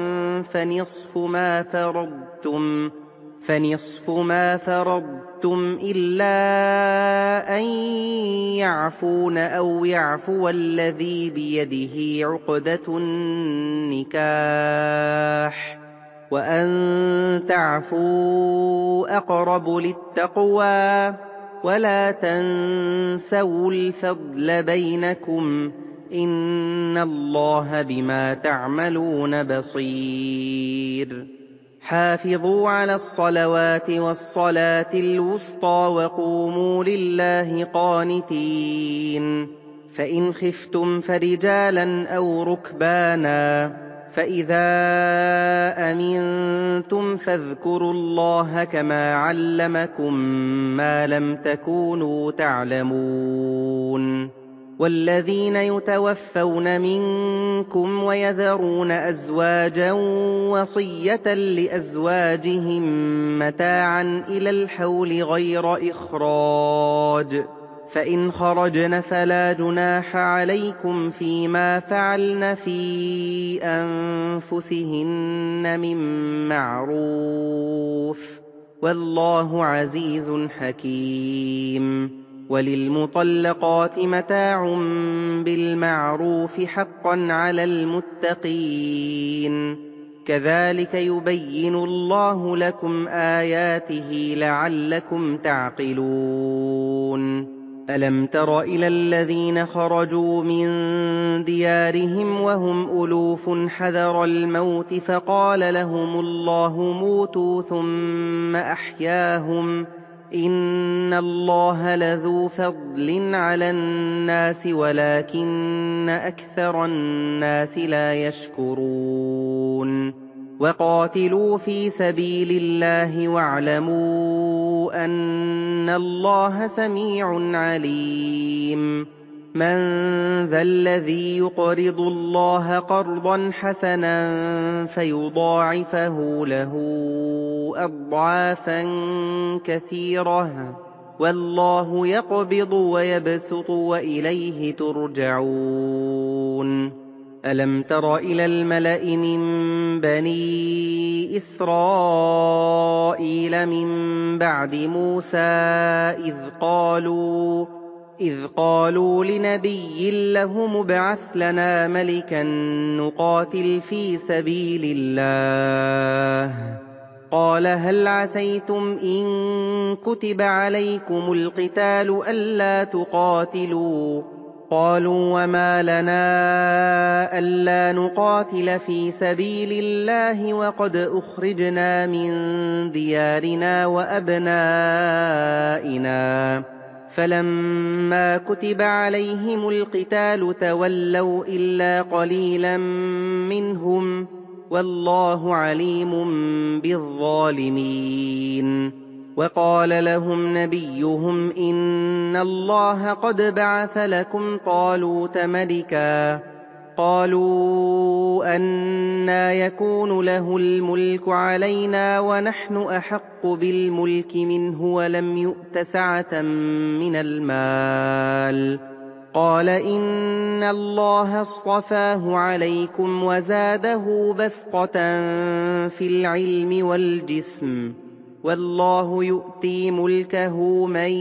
فَنِصْفُ مَا فَرَضْتُمْ إِلَّا أَن يَعْفُونَ أَوْ يَعْفُوَ الَّذِي بِيَدِهِ عُقْدَةُ النِّكَاحِ ۚ وَأَن تَعْفُوا أَقْرَبُ لِلتَّقْوَىٰ ۚ وَلَا تَنسَوُا الْفَضْلَ بَيْنَكُمْ ۚ إِنَّ اللَّهَ بِمَا تَعْمَلُونَ بَصِيرٌ. حَافِظُوا عَلَى الصَّلَوَاتِ وَالصَّلَاةِ الْوُسْطَىٰ وَقُومُوا لِلَّهِ قَانِتِينَ. فَإِنْ خِفْتُمْ فَرِجَالًا أَوْ رُكْبَانًا ۖ فَإِذَا أَمِنتُمْ فَاذْكُرُوا اللَّهَ كَمَا عَلَّمَكُم مَّا لَمْ تَكُونُوا تَعْلَمُونَ. وَالَّذِينَ يُتَوَفَّوْنَ مِنكُمْ وَيَذَرُونَ أَزْوَاجًا وَصِيَّةً لِّأَزْوَاجِهِم مَّتَاعًا إِلَى الْحَوْلِ غَيْرَ إِخْرَاجٍ ۚ فَإِنْ خَرَجْنَ فَلَا جُنَاحَ عَلَيْكُمْ فِيمَا فَعَلْنَ فِي أَنفُسِهِنَّ مِن مَّعْرُوفٍ ۗ وَاللَّهُ عَزِيزٌ حَكِيمٌ. وَلِلْمُطَلَّقَاتِ مَتَاعٌ بِالْمَعْرُوفِ حَقًّا عَلَى الْمُتَّقِينَ. كَذَٰلِكَ يُبَيِّنُ اللَّهُ لَكُمْ آيَاتِهِ لَعَلَّكُمْ تَعْقِلُونَ. أَلَمْ تَرَ إِلَى الَّذِينَ خَرَجُوا مِن دِيَارِهِمْ وَهُمْ أُلُوفٌ حَذَرَ الْمَوْتِ فَقَالَ لَهُمُ اللَّهُ مُوتُوا ثُمَّ أَحْيَاهُمْ ۚ إِنَّ اللَّهَ لَذُو فَضْلٍ عَلَى النَّاسِ وَلَٰكِنَّ أَكْثَرَ النَّاسِ لَا يَشْكُرُونَ. وَقَاتِلُوا فِي سَبِيلِ اللَّهِ وَاعْلَمُوا أَنَّ اللَّهَ سَمِيعٌ عَلِيمٌ. مَّن ذَا الَّذِي يُقْرِضُ اللَّهَ قَرْضًا حَسَنًا فَيُضَاعِفَهُ لَهُ أَضْعَافًا كَثِيرَةً ۚ وَاللَّهُ يَقْبِضُ وَيَبْسُطُ وَإِلَيْهِ تُرْجَعُونَ. أَلَمْ تَرَ إِلَى الْمَلَإِ مِن بَنِي إِسْرَائِيلَ مِن بَعْدِ مُوسَىٰ إِذْ قَالُوا لِنَبِيٍّ لَّهُمُ ابْعَثْ لَنَا مَلِكًا نُّقَاتِلْ فِي سَبِيلِ اللَّهِ ۖ قَالَ هَلْ عَسَيْتُمْ إِن كُتِبَ عَلَيْكُمُ الْقِتَالُ أَلَّا تُقَاتِلُوا ۖ قَالُوا وَمَا لَنَا أَلَّا نُقَاتِلَ فِي سَبِيلِ اللَّهِ وَقَدْ أُخْرِجْنَا مِن دِيَارِنَا وَأَبْنَائِنَا ۖ فَلَمَّا كُتِبَ عَلَيْهِمُ الْقِتَالُ تَوَلَّوْا إِلَّا قَلِيلًا مِّنْهُمْ ۗ وَاللَّهُ عَلِيمٌ بِالظَّالِمِينَ. وَقَالَ لَهُمْ نَبِيُّهُمْ إِنَّ اللَّهَ قَدْ بَعَثَ لَكُمْ طَالُوتَ مَلِكًا ۚ قَالُوا أَنَّىٰ يَكُونُ لَهُ الْمُلْكُ عَلَيْنَا وَنَحْنُ أَحَقُّ بِالْمُلْكِ مِنْهُ وَلَمْ يُؤْتَ سَعَةً مِّنَ الْمَالِ ۚ قال إن الله اصطفاه عليكم وزاده بسطة في العلم والجسم والله يؤتي ملكه من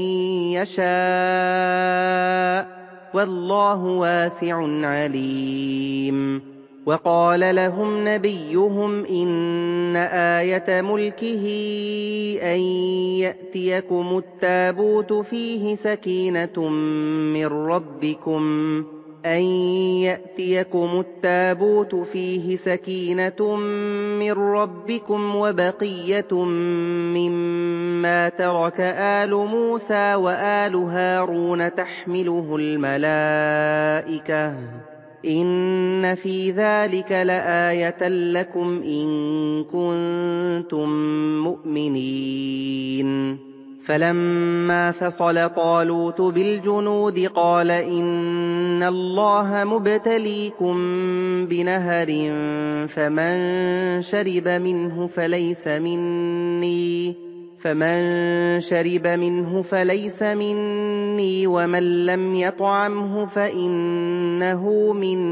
يشاء والله واسع عليم وقال لهم نبيهم إن آية ملكه أن يأتيكم التابوت فيه سكينة من ربكم وبقية مما ترك آل موسى وآل هارون تحمله الملائكة إن في ذلك لآية لكم إن كنتم مؤمنين فلما فصل طالوت بالجنود قال إن الله مبتليكم بنهر فمن شرب منه فليس مني ومن لم يطعمه فإنه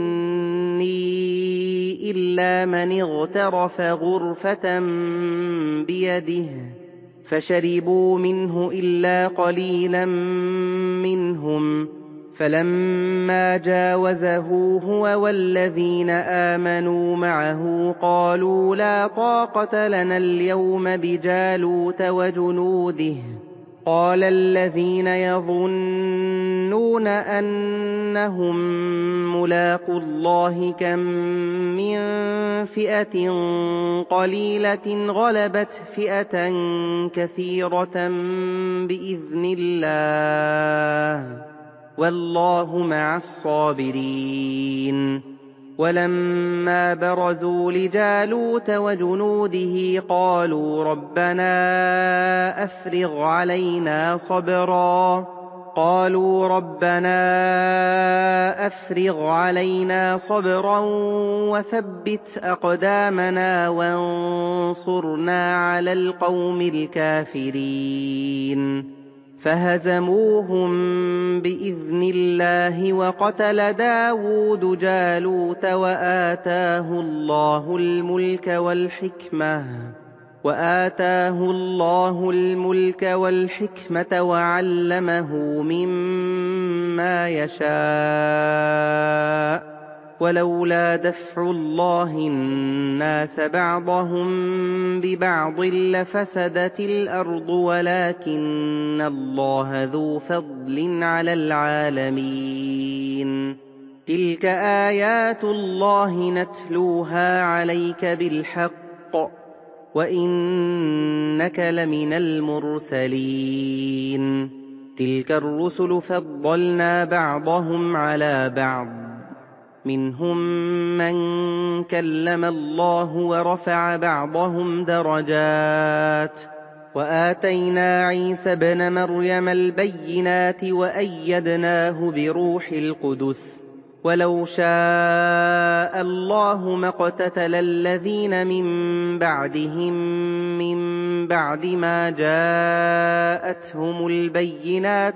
مني إلا من اغترف غرفة بيده فشربوا منه إلا قليلا منهم فلما جاوزه هو والذين آمنوا معه قالوا لا طاقة لنا اليوم بجالوت وجنوده قال الذين يظنون أنهم ملاقو الله كم من فئة قليلة غلبت فئة كثيرة بإذن الله والله مع الصابرين ولما برزوا لجالوت وجنوده قالوا ربنا أفرغ علينا صبرا وثبت أقدامنا وانصرنا على القوم الكافرين فهزموهم بإذن الله وقتل داود جالوت وآتاه الله الملك والحكمة وعلمه مما يشاء ولولا دفع الله الناس بعضهم ببعض لفسدت الأرض ولكن الله ذو فضل على العالمين تلك آيات الله نتلوها عليك بالحق وإنك لمن المرسلين تلك الرسل فضلنا بعضهم على بعض منهم من كلم الله ورفع بعضهم درجات وآتينا عيسى ابن مريم البينات وأيدناه بروح القدس ولو شاء الله ما اقتتل الذين من بعدهم من بعد ما جاءتهم البينات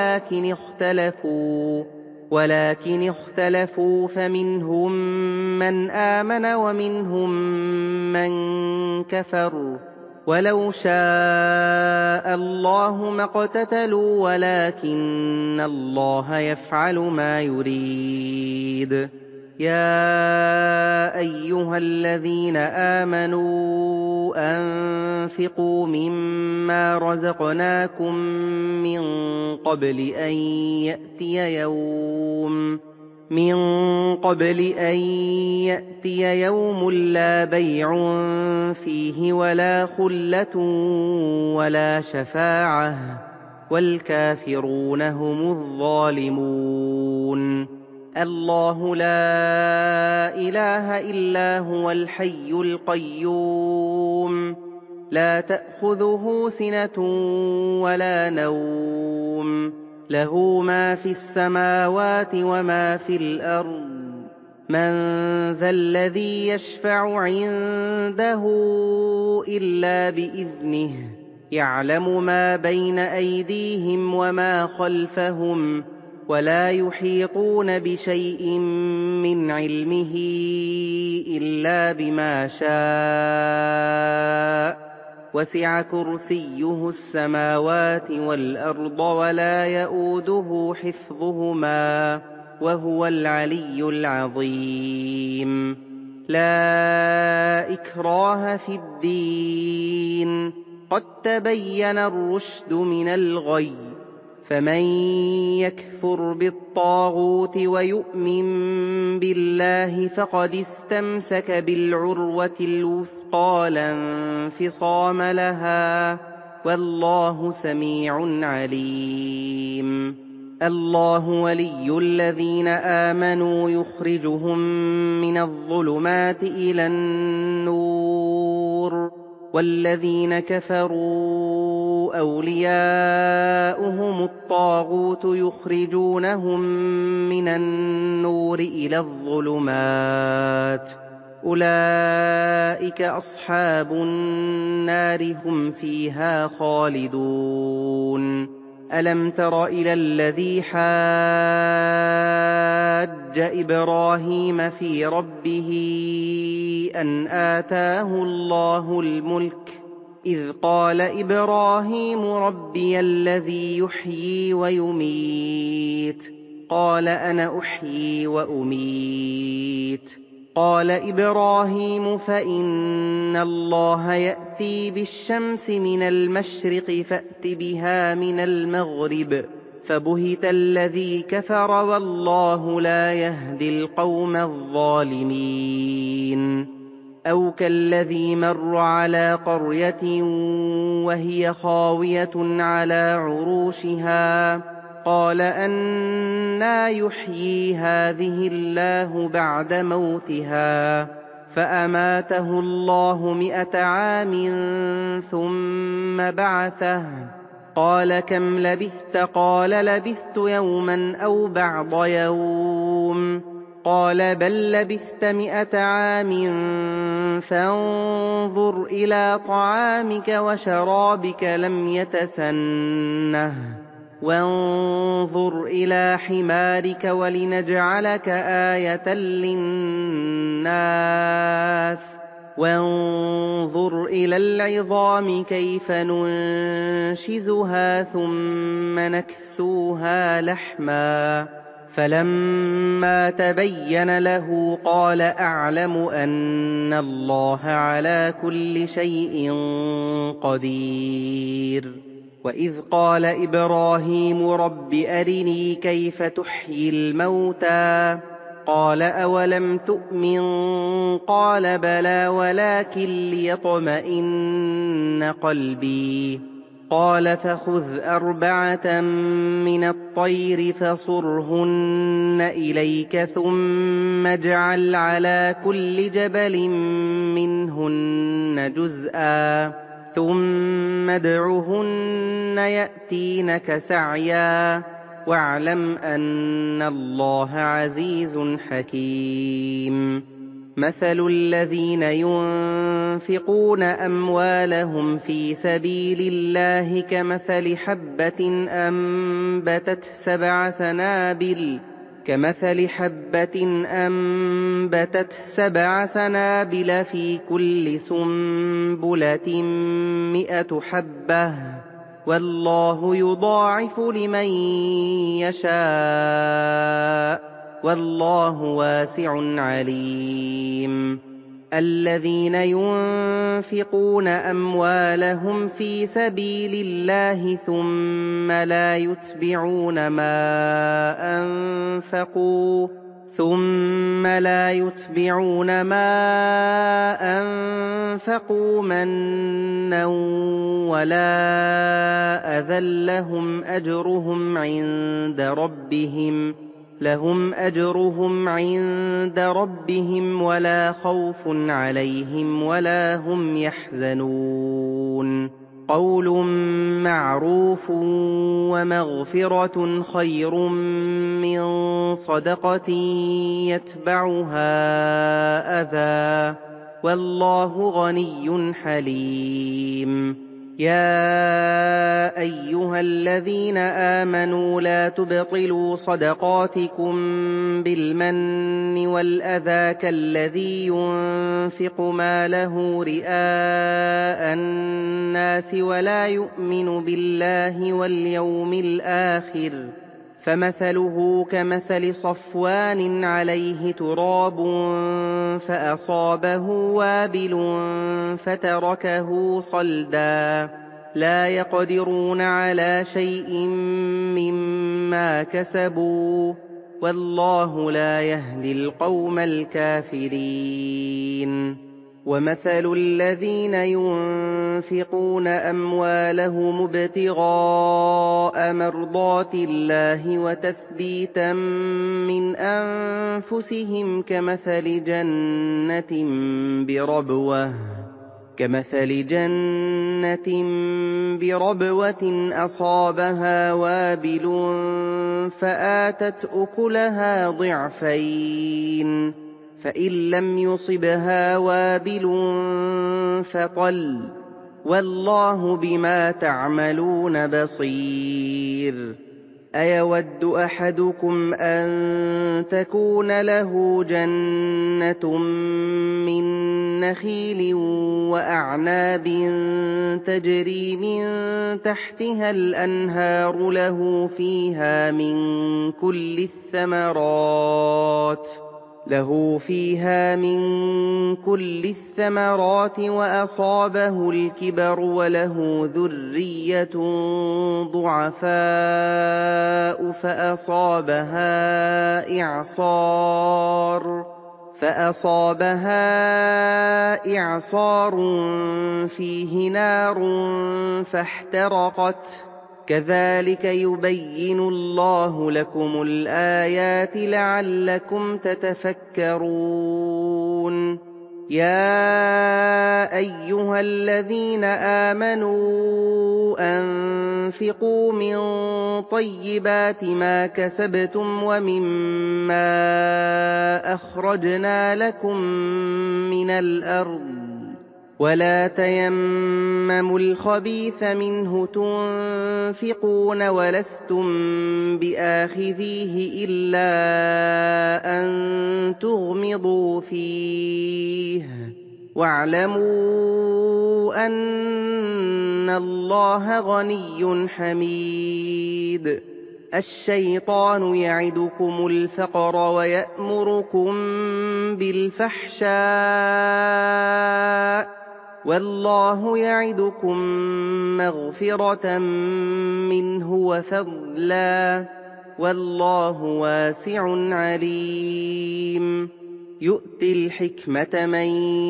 ولكن اختلفوا فمنهم من آمن ومنهم من كفر ولو شاء الله ما اقتتلوا ولكن الله يفعل ما يريد يا أيها الذين آمنوا أنفقوا مما رزقناكم من قبل أن يأتي يوم لا بيع فيه ولا خلة ولا شفاعة والكافرون هم الظالمون الله لا إله إلا هو الحي القيوم لا تأخذه سنة ولا نوم له ما في السماوات وما في الأرض من ذا الذي يشفع عنده إلا بإذنه يعلم ما بين أيديهم وما خلفهم ولا يحيطون بشيء من علمه إلا بما شاء وسع كرسيه السماوات والأرض ولا يئوده حفظهما وهو العلي العظيم لا إكراه في الدين قد تبين الرشد من الغي فمن يكفر بالطاغوت ويؤمن بالله فقد استمسك بالعروة الوثقى لا انفصام لها والله سميع عليم الله ولي الذين آمنوا يخرجهم من الظلمات إلى النور والذين كفروا أولياؤهم الطاغوت يخرجونهم من النور إلى الظلمات أولئك أصحاب النار هم فيها خالدون ألم تر إلى الذي حاج إبراهيم في ربه أن آتاه الله الملك إذ قال إبراهيم ربي الذي يحيي ويميت قال أنا أحيي وأميت قال إبراهيم فإن الله يأتي بالشمس من المشرق فأت بها من المغرب فبهت الذي كفر والله لا يهدي القوم الظالمين أو كالذي مر على قرية وهي خاوية على عروشها قال أنى يحيي هذه الله بعد موتها فأماته الله 100 عام ثم بعثه قال كم لبثت قال لبثت يوما أو بعض يوم قال بل لبثت 100 عام فانظر إلى طعامك وشرابك لم يتسنه وانظر إلى حمارك ولنجعلك آية للناس وانظر إلى العظام كيف ننشزها ثم نكسوها لحما فلما تبين له قال أعلم أن الله على كل شيء قدير وإذ قال إبراهيم رب أرني كيف تحيي الموتى قال أولم تؤمن قال بلى ولكن ليطمئن قلبي قال فخذ 4 من الطير فصرهن إليك ثم اجعل على كل جبل منهن جزءا ثم ادعهن يأتينك سعيا واعلم أن الله عزيز حكيم مثل الذين ينفقون أموالهم في سبيل الله كمثل حبة أنبتت 7 سنابل في كل سنبلة 100 حبة والله يضاعف لمن يشاء والله واسع عليم الذين ينفقون أموالهم في سبيل الله ثم لا يتبعون ما أنفقوا منا ولا أذى لهم أجرهم عند ربهم ولا خوف عليهم ولا هم يحزنون قول معروف ومغفرة خير من صدقة يتبعها أذى والله غني حليم يَا أَيُّهَا الَّذِينَ آمَنُوا لَا تُبْطِلُوا صَدَقَاتِكُم بِالْمَنِّ وَالْأَذَىٰ كَالَّذِي يُنفِقُ مَالَهُ رِئَاءَ النَّاسِ وَلَا يُؤْمِنُ بِاللَّهِ وَالْيَوْمِ الْآخِرِ ۖ فَمَثَلُهُ كَمَثَلِ صَفْوَانٍ عَلَيْهِ تُرَابٌ فَأَصَابَهُ وَابِلٌ فَتَرَكَهُ صَلْدًا ۖ لَّا يَقْدِرُونَ عَلَىٰ شَيْءٍ مِّمَّا كَسَبُوا ۗ وَاللَّهُ لَا يَهْدِي الْقَوْمَ الْكَافِرِينَ. وَمَثَلُ الَّذِينَ يُنفِقُونَ أَمْوَالَهُمُ ابْتِغَاءَ مَرْضَاتِ اللَّهِ وَتَثْبِيتًا مِّنْ أَنفُسِهِمْ كَمَثَلِ جَنَّةٍ بِرَبْوَةٍ أَصَابَهَا وَابِلٌ فَآتَتْ أُكُلَهَا ضِعْفَيْنِ ۚ فَإِن لَّمْ يُصِبْهَا وَابِلٌ فَطَلٌّ ۗ وَاللَّهُ بِمَا تَعْمَلُونَ بَصِيرٌ. أَيَوَدُّ أَحَدُكُمْ أَن تَكُونَ لَهُ جَنَّةٌ مِّن نَّخِيلٍ وَأَعْنَابٍ تَجْرِي مِن تَحْتِهَا الْأَنْهَارُ لَهُ فِيهَا مِن كُلِّ الثَّمَرَاتِ وَأَصَابَهُ الْكِبَرُ وَلَهُ ذُرِّيَّةٌ ضُعَفَاءُ فَأَصَابَهَا إِعْصَارٌ فِيهِ نَارٌ فَاحْتَرَقَتْ ۗ كَذَٰلِكَ يُبَيِّنُ اللَّهُ لَكُمُ الْآيَاتِ لَعَلَّكُمْ تَتَفَكَّرُونَ. يَا أَيُّهَا الَّذِينَ آمَنُوا أَنفِقُوا مِن طَيِّبَاتِ مَا كَسَبْتُمْ وَمِمَّا أَخْرَجْنَا لَكُم مِّنَ الْأَرْضِ ۖ وَلَا تَيَمَّمُوا الْخَبِيثَ مِنْهُ تُنفِقُونَ وَلَسْتُم بِآخِذِيهِ إِلَّا أَن تُغْمِضُوا فِيهِ ۚ وَاعْلَمُوا أَنَّ اللَّهَ غَنِيٌّ حَمِيدٌ. الشَّيْطَانُ يَعِدُكُمُ الْفَقْرَ وَيَأْمُرُكُم بِالْفَحْشَاءِ ۖ وَاللَّهُ يَعِدُكُم مَّغْفِرَةً مِّنْهُ وَفَضْلًا ۗ وَاللَّهُ وَاسِعٌ عَلِيمٌ. يُؤْتِي الْحِكْمَةَ مَن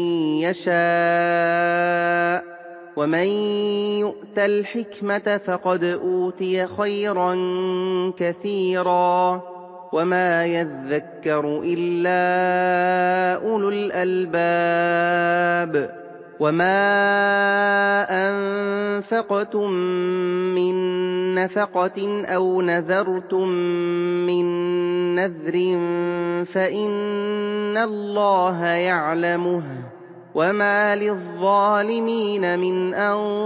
يَشَاءُ ۚ وَمَن يُؤْتَ الْحِكْمَةَ فَقَدْ أُوتِيَ خَيْرًا كَثِيرًا ۗ وَمَا يَذَّكَّرُ إِلَّا أُولُو الْأَلْبَابِ. وَمَا أَنفَقْتُم مِّن نَّفَقَةٍ أَوْ نَذَرْتُم مِّن نَّذْرٍ فَإِنَّ اللَّهَ يَعْلَمُهُ ۗ وَمَا لِلظَّالِمِينَ مِنْ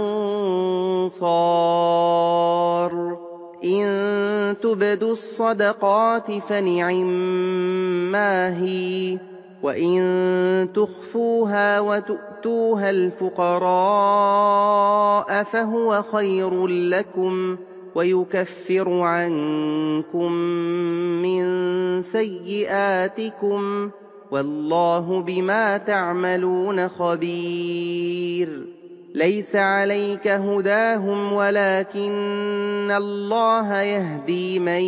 أَنصَارٍ. إِن تُبْدُوا الصَّدَقَاتِ فَنِعِمَّا هِيَ، وَإِن تُخْفُوهَا وَتُؤْتُوهَا الْفُقَرَاءَ فَهُوَ خَيْرٌ لَّكُمْ وَيُكَفِّرُ عَنكُم مِّن سَيِّئَاتِكُمْ ۗ وَاللَّهُ بِمَا تَعْمَلُونَ خَبِيرٌ. لَيْسَ عَلَيْكَ هُدَاهُمْ وَلَٰكِنَّ اللَّهَ يَهْدِي مَن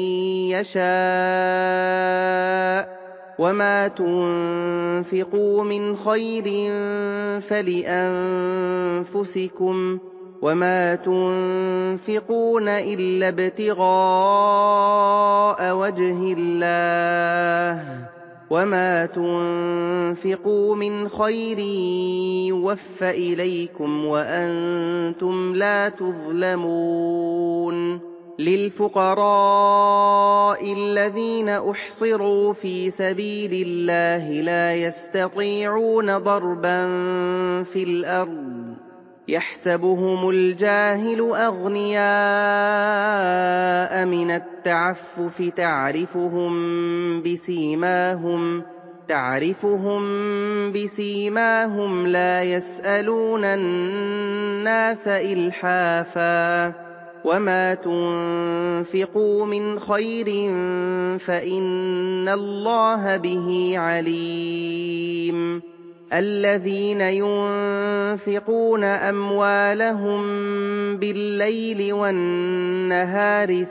يَشَاءُ ۗ وَمَا تُنفِقُوا مِنْ خَيْرٍ فَلِأَنفُسِكُمْ ۚ وَمَا تُنفِقُونَ إِلَّا ابْتِغَاءَ وَجْهِ اللَّهِ ۚ وَمَا تُنفِقُوا مِنْ خَيْرٍ يُوَفَّ إِلَيْكُمْ وَأَنتُمْ لَا تُظْلَمُونَ. لِلْفُقَرَاءِ الَّذِينَ أُحْصِرُوا فِي سَبِيلِ اللَّهِ لَا يَسْتَطِيعُونَ ضَرْبًا فِي الْأَرْضِ يحسبهم الجاهل أغنياء من التعفف تعرفهم بسيماهم لا يسألون الناس إلحافا وما تنفقوا من خير فإن الله به عليم الذين ينفقون أموالهم بالليل والنهار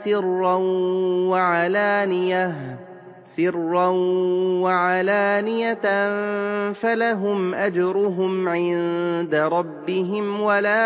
سرا وعلانية فلهم أجرهم عند ربهم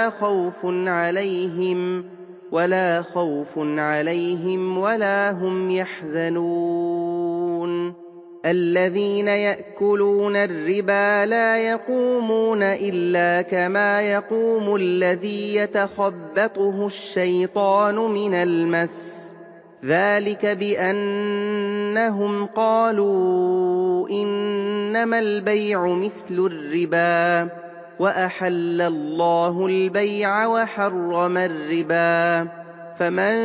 ولا خوف عليهم ولا هم يحزنون الذين يأكلون الربا لا يقومون إلا كما يقوم الذي يتخبطه الشيطان من المس ذلك بأنهم قالوا إنما البيع مثل الربا وأحل الله البيع وحرم الربا فمن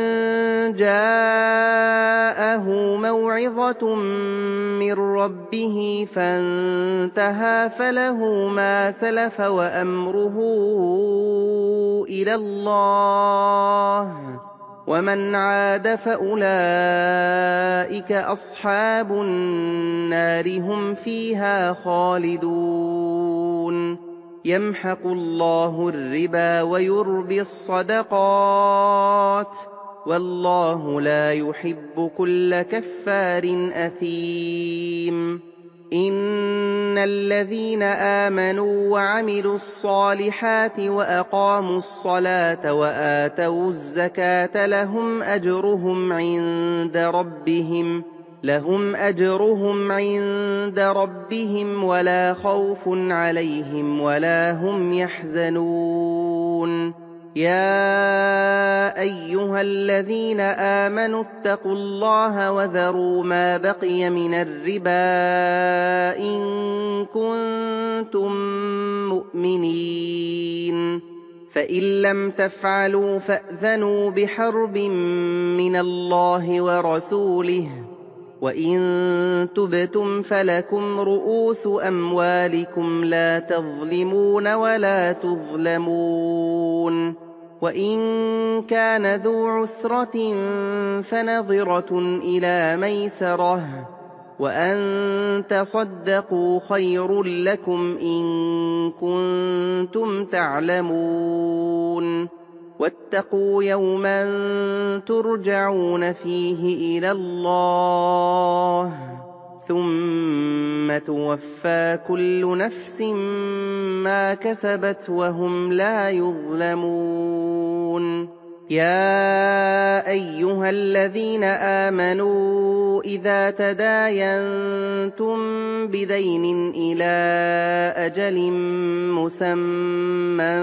جاءه موعظة من ربه فانتهى فله ما سلف وأمره إلى الله ومن عاد فأولئك أصحاب النار هم فيها خالدون يمحق الله الربا ويربي الصدقات والله لا يحب كل كفار أثيم إن الذين آمنوا وعملوا الصالحات وأقاموا الصلاة وآتوا الزكاة لهم أجرهم عند ربهم ولا خوف عليهم ولا هم يحزنون يا أيها الذين آمنوا اتقوا الله وذروا ما بقي من الربا إن كنتم مؤمنين فإن لم تفعلوا فأذنوا بحرب من الله ورسوله وإن تبتم فلكم رؤوس أموالكم لا تظلمون ولا تظلمون وإن كان ذو عسرة فنظرة إلى ميسرة وأن تصدقوا خير لكم إن كنتم تعلمون واتقوا يوما ترجعون فيه إلى الله ثم توفى كل نفس ما كسبت وهم لا يظلمون يا أيها الذين آمنوا إذا تداينتم بدين إلى أجل مسمى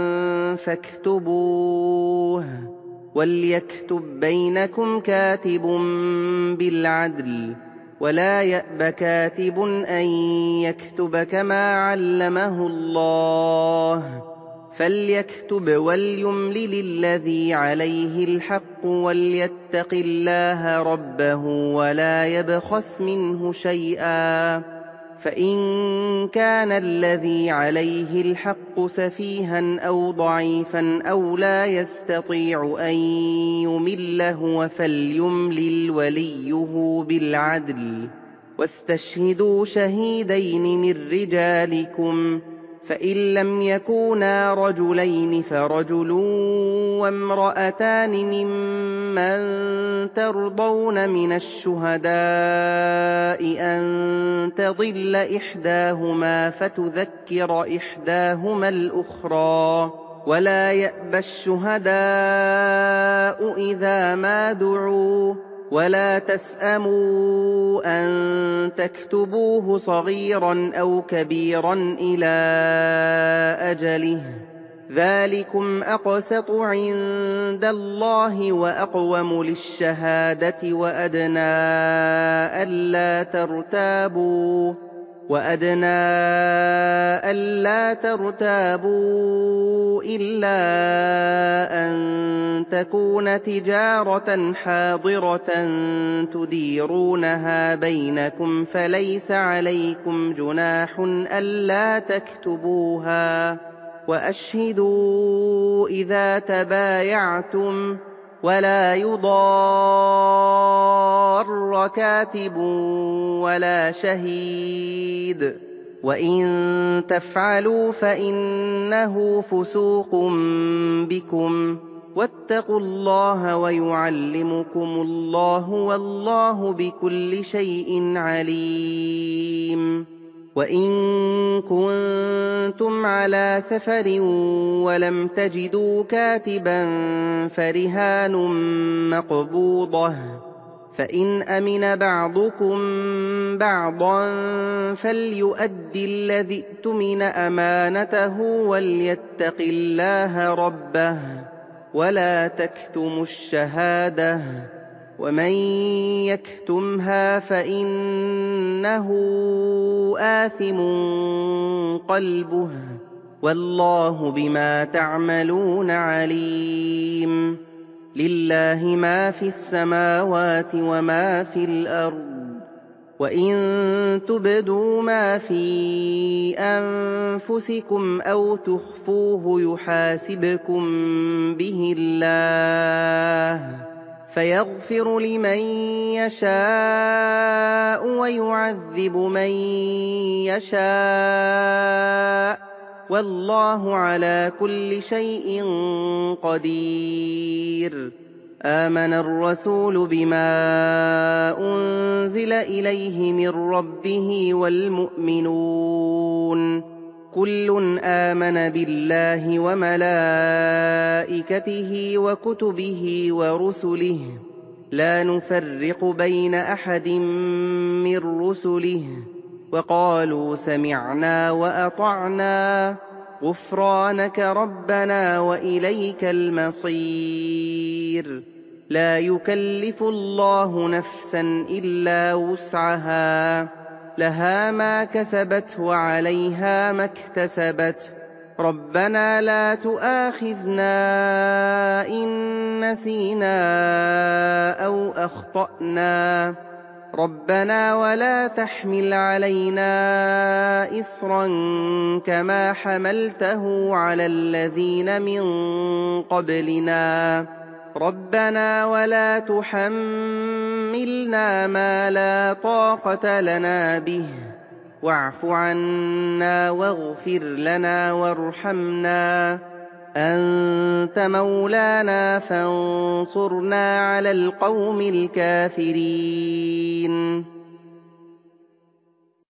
فاكتبوه وليكتب بينكم كاتب بالعدل ولا يأب كاتب أن يكتب كما علمه الله فليكتب وليملل الذي عليه الحق وليتق الله ربه ولا يبخس منه شيئا فإن كان الذي عليه الحق سفيها أو ضعيفا أو لا يستطيع أن يمل فليملل وليه بالعدل واستشهدوا شهيدين من رجالكم فإن لم يكونا رجلين فرجل وامرأتان ممن ترضون من الشهداء أن تضل إحداهما فتذكر إحداهما الأخرى ولا يأبى الشهداء إذا ما دعوا ولا تسأموا أن تكتبوه صغيرا أو كبيرا إلى أجله ذلكم أقسط عند الله وأقوم للشهادة وأدنى ألا ترتابوا وَأَدْنَىٰ أَلَّا تَرْتَابُوا إِلَّا أَن تَكُونَ تِجَارَةً حَاضِرَةً تُدِيرُونَهَا بَيْنَكُمْ فَلَيْسَ عَلَيْكُمْ جُنَاحٌ أَلَّا تَكْتُبُوهَا ۗ وَأَشْهِدُوا إِذَا تَبَايَعْتُمْ ۚ وَلَا يُضَارَّ كَاتِبٌ وَلَا شَهِيدٌ ۚ وَإِن تَفْعَلُوا فَإِنَّهُ فُسُوقٌ بِكُمْ ۗ وَاتَّقُوا اللَّهَ وَيُعَلِّمُكُمُ اللَّهُ ۗ وَاللَّهُ بِكُلِّ شَيْءٍ عَلِيمٌ. وَإِن كُنتُمْ عَلَىٰ سَفَرٍ وَلَمْ تَجِدُوا كَاتِبًا فَرِهَانٌ مَّقْبُوضَةٌ ۖ فَإِنْ أَمِنَ بَعْضُكُم بَعْضًا فَلْيُؤَدِّ الَّذِي اؤْتُمِنَ أَمَانَتَهُ وَلْيَتَّقِ اللَّهَ رَبَّهُ ۗ وَلَا تَكْتُمُوا الشَّهَادَةَ ۚ وَمَن يَكْتُمْهَا فَإِنَّهُ آثِمٌ قَلْبُهُ ۗ وَاللَّهُ بِمَا تَعْمَلُونَ عَلِيمٌ. لِلَّهِ مَا فِي السَّمَاوَاتِ وَمَا فِي الْأَرْضِ ۚ وَإِن تُبْدُوا مَا فِي أَنفُسِكُمْ أَوْ تُخْفُوهُ يُحَاسِبْكُم بِهِ اللَّهُ ۖ فَيَغْفِرُ لِمَن يَشَاءُ وَيُعَذِّبُ مَن يَشَاءُ ۗ وَاللَّهُ عَلَىٰ كُلِّ شَيْءٍ قَدِيرٌ. آمَنَ الرَّسُولُ بِمَا أُنزِلَ إِلَيْهِ مِن رَّبِّهِ وَالْمُؤْمِنُونَ ۖ كُلٌّ آمَنَ بِاللَّهِ وَمَلَائِكَتِهِ وَكُتُبِهِ وَرُسُلِهِ لَا نُفَرِّقُ بَيْنَ أَحَدٍ مِّن رُّسُلِهِ ۚ وَقَالُوا سَمِعْنَا وَأَطَعْنَا ۖ غُفْرَانَكَ رَبَّنَا وَإِلَيْكَ الْمَصِيرُ. لَا يُكَلِّفُ اللَّهُ نَفْسًا إِلَّا وُسْعَهَا ۖ لَهَا مَا كَسَبَتْ وَعَلَيْهَا مَا اكْتَسَبَتْ. رَبَّنَا لَا تُؤَاخِذْنَا إِن نَّسِينَا أَوْ أَخْطَأْنَا. رَبَّنَا وَلَا تَحْمِلْ عَلَيْنَا إِصْرًا كَمَا حَمَلْتَهُ عَلَى الَّذِينَ مِن قَبْلِنَا. رَبَّنَا وَلَا تُحَمِّلْنَا مَا لَا طَاقَةَ لَنَا بِهِ ۖ وَاعْفُ عَنَّا وَاغْفِرْ لَنَا وَارْحَمْنَا ۖ أَنتَ مَوْلَانَا فَانصُرْنَا عَلَى الْقَوْمِ الْكَافِرِينَ.